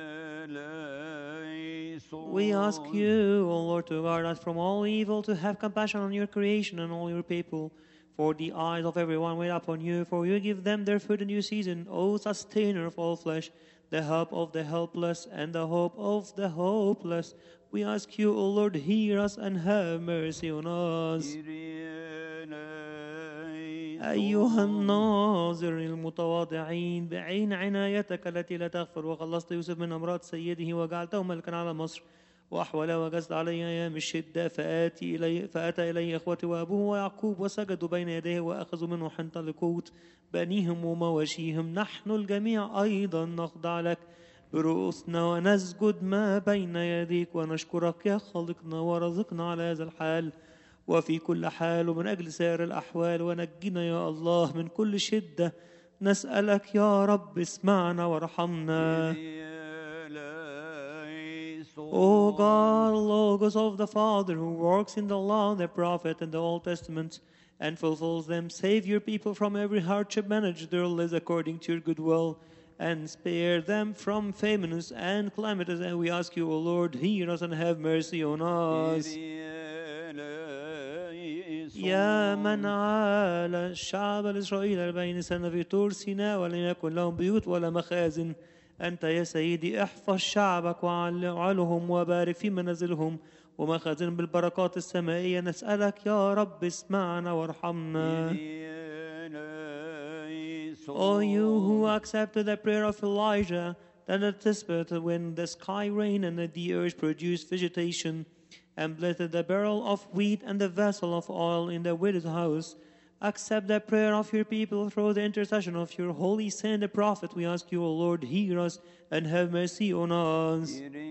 We ask you, O Lord, to guard us from all evil, to have compassion on your creation and all your people. For the eyes of everyone wait upon you, for you give them their food in due season, O sustainer of all flesh, the help of the helpless and the hope of the hopeless. We ask you, O Lord, hear us and have mercy on us. أيها الناظر المتواضعين بعين عنايتك التي لا تغفر وخلصت يوسف من أمراض سيده وجعلته ملكا على مصر وأحول وجزت علي أيام الشدة فآتي إلي فأتى إلي إخوتي وأبوه ويعقوب وسجدوا بين يديه وأخذوا منه حنطة لقوت بنيهم ومواشيهم. نحن الجميع أيضا نخضع لك برؤوسنا ونسجد ما بين يديك ونشكرك يا خالقنا ورزقنا على هذا الحال وفي كل حال ومن أجل سائر الأحوال ونجينا يا الله من كل شدة. نسألك يا رب اسمعنا وارحمنا. O God, Logos of the Father, who works in the law, the prophet, and the Old Testament, and fulfills them, save your people from every hardship, manage their lives according to your good will, and spare them from famines and calamities. And we ask you, O Lord, hear us and have mercy on us. يا من عال الشعب الإسرائيلي أربعين سنة في طور سيناء ولم يكن لهم بيوت ولا مخازن، أنت يا سيدي احفظ شعبك وعلهم وبارك في منازلهم ومخازن بالبركات السمائية. نسألك يا رب اسمعنا وارحمنا. O you who accepted the prayer of Elijah, that at this spot when the sky rained and the earth produced vegetation, and blessed the barrel of wheat and the vessel of oil in the widow's house, accept the prayer of your people through the intercession of your holy saint the prophet. We ask you, O Lord, hear us and have mercy on us.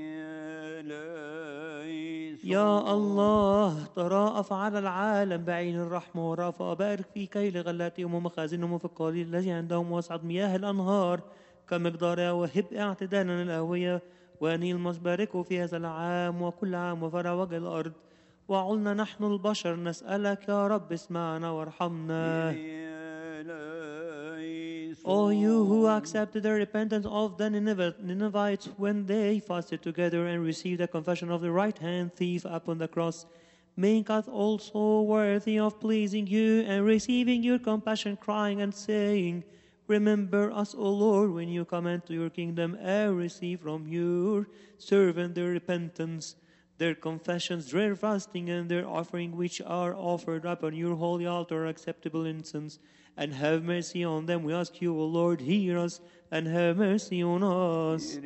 يا الله تراءف على العالم بعين الرحمة ورافع بارك في كيل غلاتهم ومخازنهم وفي القليل الذي عندهم واسعد مياه الأنهار كمقدارها، وهب اعتدالا الأهوية ونيل مصباركه في هذا العام وكل عام وفرع وجه الأرض. وعلنا نحن البشر نسألك يا رب اسمعنا وارحمنا. O you who accepted the repentance of the Ninevites when they fasted together and received the confession of the right-hand thief upon the cross, make us also worthy of pleasing you and receiving your compassion, crying and saying, remember us, O Lord, when you come into your kingdom, and receive from your servant their repentance, their confessions, their fasting, and their offering, which are offered upon your holy altar, acceptable incense. And have mercy on them. We ask you, O Lord, hear us and have mercy on us.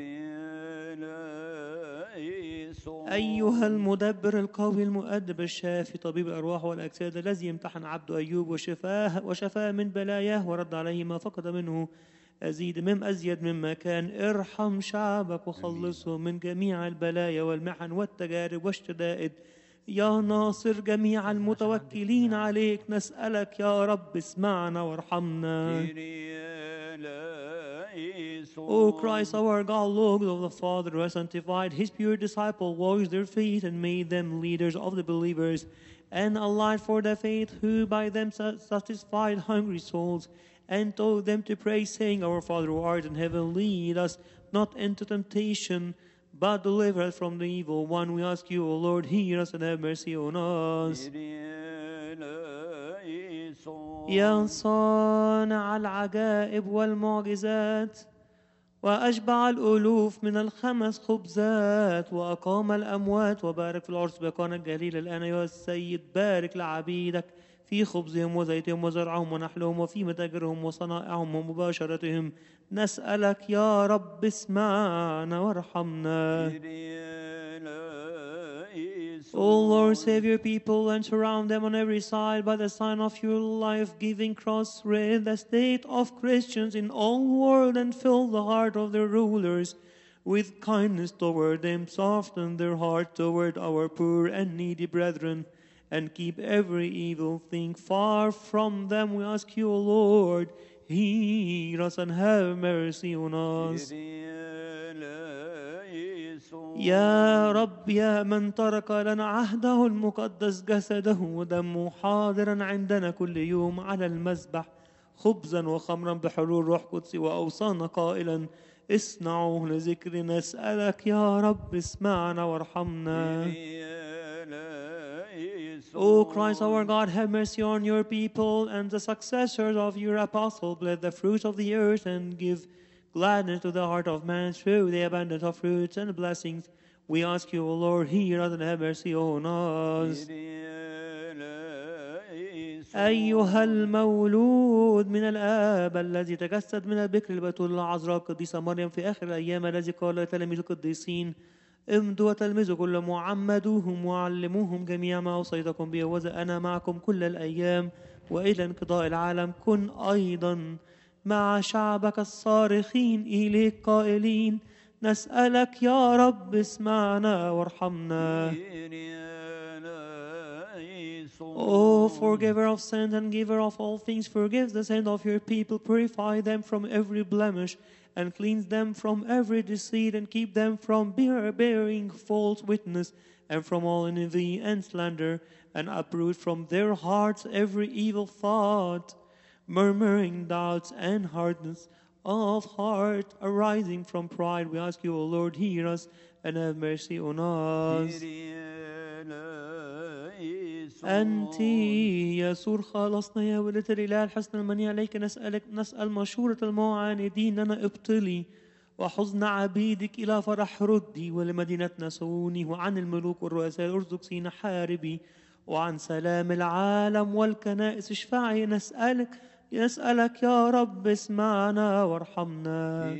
أيها المدبر القوي المؤدب الشافي طبيب الأرواح والأجساد الذي امتحن عبد أيوب وشفاه وشفاه من بلاياه ورد عليه ما فقد منه، أزيد مم أزيد مما كان. ارحم شعبك وخلصه من جميع البلايا والمحن والتجارب والشدائد. يا ناصر جميع المتوكلين عليك نسألك يا رب اسمعنا وارحمنا. O Christ our God, Lord of the Father, who has sanctified his pure disciple, washed their feet and made them leaders of the believers, and a light for the faith, who by them satisfied hungry souls, and taught them to pray, saying, Our Father who art in heaven, lead us not into temptation, but deliver us from the evil one. We ask you, O Lord, hear us and have mercy on us. يا صانع العجائب والمعجزات، وأشبع الألوف من الخمس خبزات، وأقام الأموات، وبارك في العرس بيقان الجليل الآن يا السيد. بارك لعبيدك في خبزهم وزيتهم وزرعهم ونحلهم وفي متاجرهم وصنائعهم ومباشرتهم. نسألك يا رب اسمعنا وارحمنا. O Lord, save your people and surround them on every side by the sign of your life-giving cross. Rid the state of Christians in all the world and fill the heart of their rulers with kindness toward them. Soften their heart toward our poor and needy brethren, and keep every evil thing far from them. We ask you, O Lord, hear us and have mercy on us. يا رب يا من ترك لنا عهده المقدس، جسده ودمه حاضرا عندنا كل يوم على المذبح، خبزا وخمرا بحلول روح قدسي، وأوصانا قائلا اصنعوا لذكر. نسألك يا رب اسمعنا وارحمنا. O Christ our God, have mercy on your people and the successors of your apostle. Bless the fruits of the earth and give gladness to the heart of man through the abundance of fruits and blessings. We ask you, O Lord, hear us and have mercy on us. أيها المولود من الآب الذي تجسد من البكر البتول العذراء القديسة مريم في آخر الأيام، الذي قال لتلاميذ القديسين امضوا وتلمذوا كل معمدوهم وعلموهم جميع ما أوصيتكم به، وذا أنا معكم كل الأيام وإلى انقضاء العالم. كن أيضا مع شعبك الصارخين إليك قائلين نسألك يا رب اسمعنا وارحمنا. O forgiver of sins and giver of all things, forgive the sins of your people, purify them from every blemish, and cleanse them from every deceit, and keep them from bear, bearing false witness, and from all envy and slander, and uproot from their hearts every evil thought, murmuring, doubts, and hardness of heart arising from pride. We ask you, O Lord, hear us and have mercy on us. أنت يسوع خلصنا يا ولد الإله الحسن المنيع، عليك نسألك نسأل مشورة المعاندين لنا ابطلي وحزن عبيدك إلى فرح ردي، ولمدينتنا سوني، وعن الملوك والرؤساء ارزق سينا حاربي، وعن سلام العالم والكنائس اشفعي. نسألك نسألك يا رب اسمعنا وارحمنا.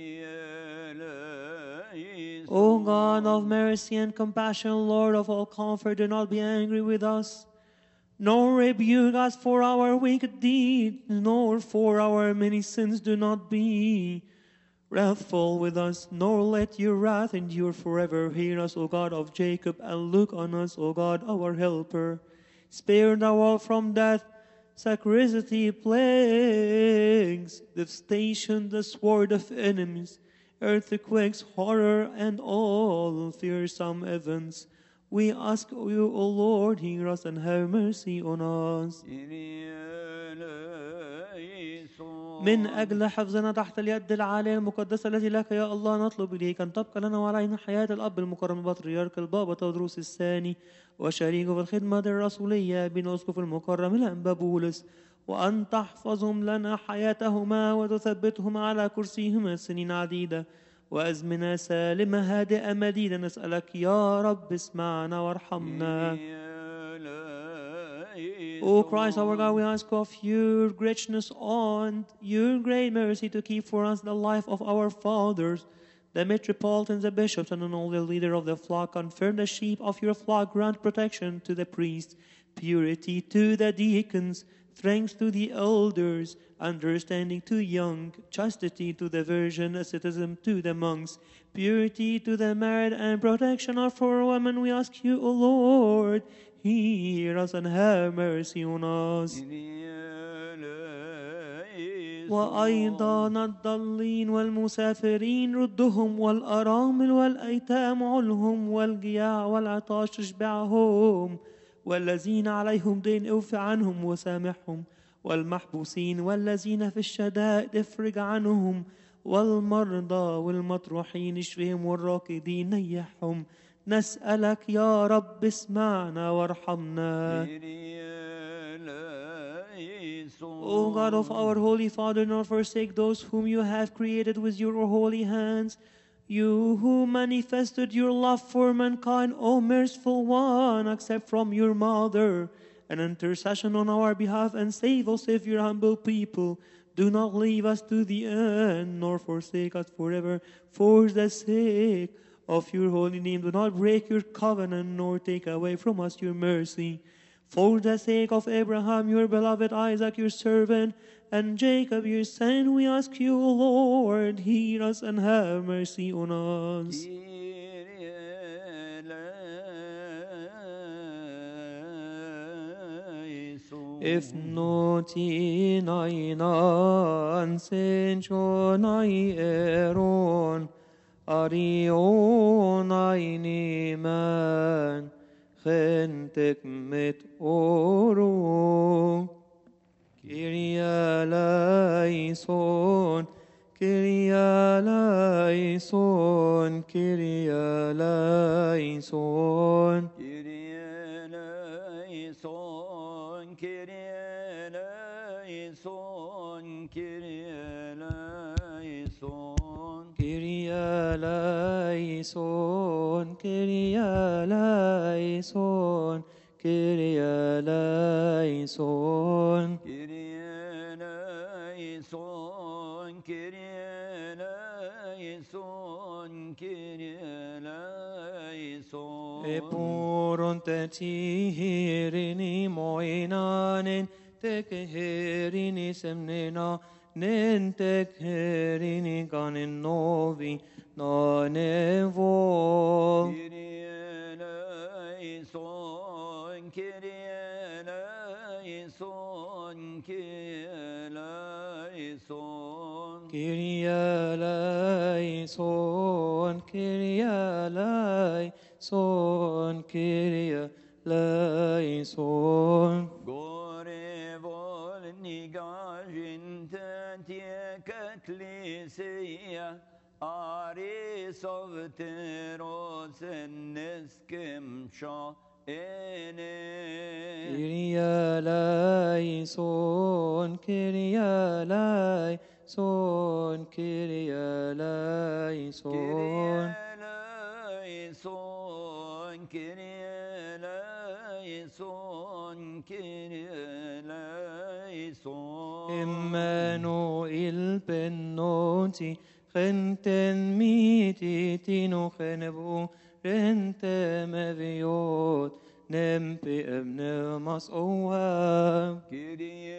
O God of mercy and compassion, Lord of all comfort, do not be angry with us, nor rebuke us for our wicked deeds, nor for our many sins. Do not be wrathful with us, nor let your wrath endure forever. Hear us, O God of Jacob, and look on us, O God, our helper. Spare thou all from death, scarcity, plagues, devastation, the sword of enemies, earthquakes, horror, and all fearsome events. We ask you, O Lord, hear us and have mercy on us. من أجل حفظنا تحت اليد العالية المقدسة التي لك يا الله، نطلب إليك أن تبقى لنا وعلينا حياة الأب المكرم البطريرك البابا تودروس الثاني وشريكه في الخدمة الرسولية بن أسقف المكرم الأنبا بولس، وأن تحفظهم لنا حياتهما وتثبتهم على كرسيهما سنين عديدة وأزمنة سالمة هادئة مديدة. نسألك يا رب اسمعنا وارحمنا. O Christ our God, we ask of your greatness and your great mercy to keep for us the life of our fathers, the metropolitans, the bishops, and all the leader of the flock. Confirm the sheep of your flock, grant protection to the priests, purity to the deacons, strength to the elders, understanding to young, chastity to the virgin, asceticism to the monks, purity to the married, and protection for women. We ask you, O Lord, hear us and have mercy on us. وأيضا الضالين والمسافرين ردهم، والأرامل والأيتام علهم، والجياع والعطاش تشبعهم، والذين عليهم دين اوف عنهم وسامحهم، والمحبوسين والذين في الشدائد افرج عنهم، والمرضى والمطروحين اشفهم، والراكدين نيحهم. نسألك يا رب اسمعنا وارحمنا. O God of our Holy Father, do not forsake those whom you have created with your holy hands. You who manifested your love for mankind, O merciful one, accept from your mother an intercession on our behalf and save us, save your humble people. Do not leave us to the end, nor forsake us forever. For the sake of your holy name, do not break your covenant, nor take away from us your mercy. For the sake of Abraham, your beloved, Isaac, your servant, and Jacob, your son, we ask you, Lord, hear us and have mercy on us. If noti nainan senchonai eron arionai niman خنتك متورو كيريا لايسون كيريا لايسون كيريا لايسون كيريا لايسون كيريا لايسون كيريا لايسون كيريا لايسون كيريا لايسون كيريا لايسون كيريا لايسون كيريا لايسون كيريا لايسون Epurun tetihirini moinanen tekeherini semnena nentekherini kanen novi nanevo Kyrie eleison Kyrie eleison Kyrie eleison Kyrie eleison Kyrie eleison Kyrie eleison Gore vol nigajin tetiekatli sovteros neskim sha ene. Kyrie eleison, Kyrie eleison, Kyrie eleison. Kyrie eleison, Kyrie eleison, Kyrie eleison. Emmanuel benoti, genten miti tino genebu, rentem eviot, nempi emnemas oam. Kyrie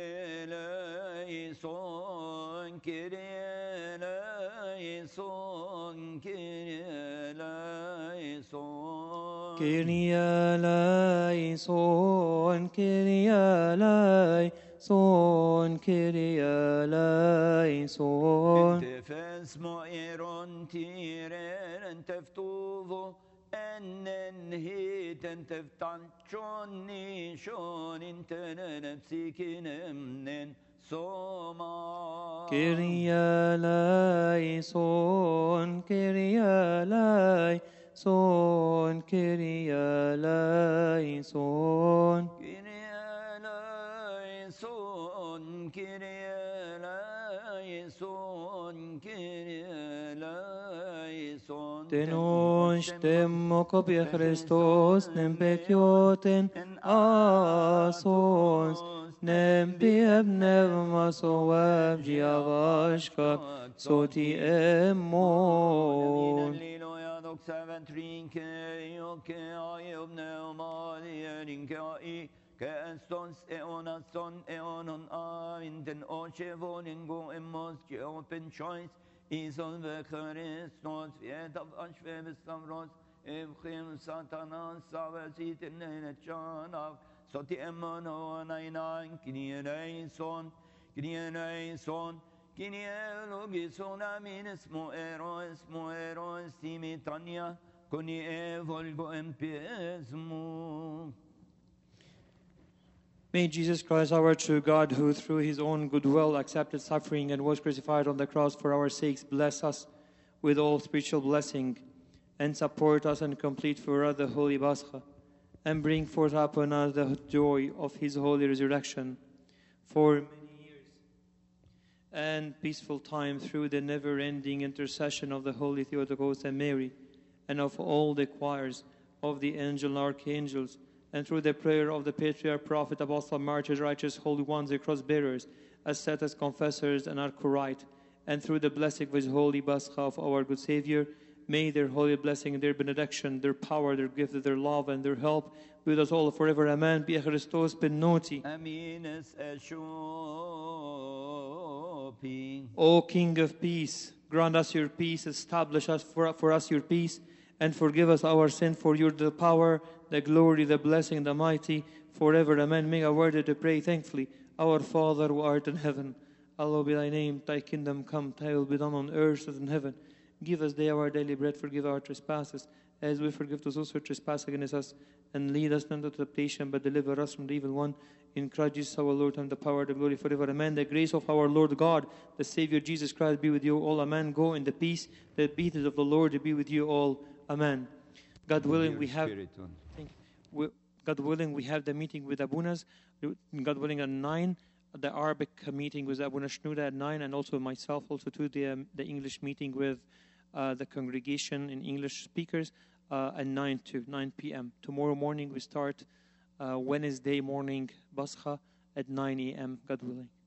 eleison, Kyrie eleison, Kyrie eleison. Kyrie eleison, Kyrie eleison, Kyrie eleison. Tefes moiron tiren teftuvo ennen hiten teftan chonni shon intenen psikinem soma. Kyrie eleison, Kyrie eleison, Kyrie eleison. Kyrie eleison, Kyrie eleison, Kyrie eleison. Tenos temmo copia Christos, nem pekioten asons, nem pieb nevmas oab giavashka, soti emon. Kestons eonason eonon a in den ochevoningo emos open choice ison ve Christos viet av ashve stavros evchim satanas savazit in chanav soti emono nainan kinieson kinieson kinielogison amin esmo ero esmo ero simitania koni evolgo empiesmo. May Jesus Christ, our true God, who through his own goodwill accepted suffering and was crucified on the cross for our sakes, bless us with all spiritual blessing and support us and complete for us the Holy Pascha and bring forth upon us the joy of his holy resurrection for many years and peaceful time through the never-ending intercession of the Holy Theotokos and Mary and of all the choirs of the angel and archangels, and through the prayer of the patriarch, prophet, apostle, martyrs, righteous, holy ones, the cross-bearers, ascetics, confessors, and anchorite, and through the blessing of his holy Pascha of our good Savior, may their holy blessing, their benediction, their power, their gift, their love, and their help be with us all forever. Amen. Be Christos benoti. Amines eshopi. O King of peace, grant us your peace, establish us for, for us your peace, and forgive us our sin, for your the power, the glory, the blessing, the mighty, forever. Amen. Make a word to pray thankfully. Our Father who art in heaven, hallowed be thy name. Thy kingdom come, thy will be done on earth as in heaven. Give us day our daily bread, forgive our trespasses, as we forgive those who trespass against us. And lead us not into temptation, but deliver us from the evil one. In Christ Jesus our Lord, and the power, the glory forever. Amen. The grace of our Lord God, the Savior Jesus Christ, be with you all. Amen. Go in the peace, the peace of the Lord be with you all. Amen. God willing, we have. Thank you. God willing, we have the meeting with Abunas. God willing, at nine, the Arabic meeting with Abuna Shnuda at nine, and also myself, also to the um, the English meeting with uh, the congregation in English speakers uh, at nine to nine p.m. Tomorrow morning we start uh, Wednesday morning Pascha at nine a.m. God willing.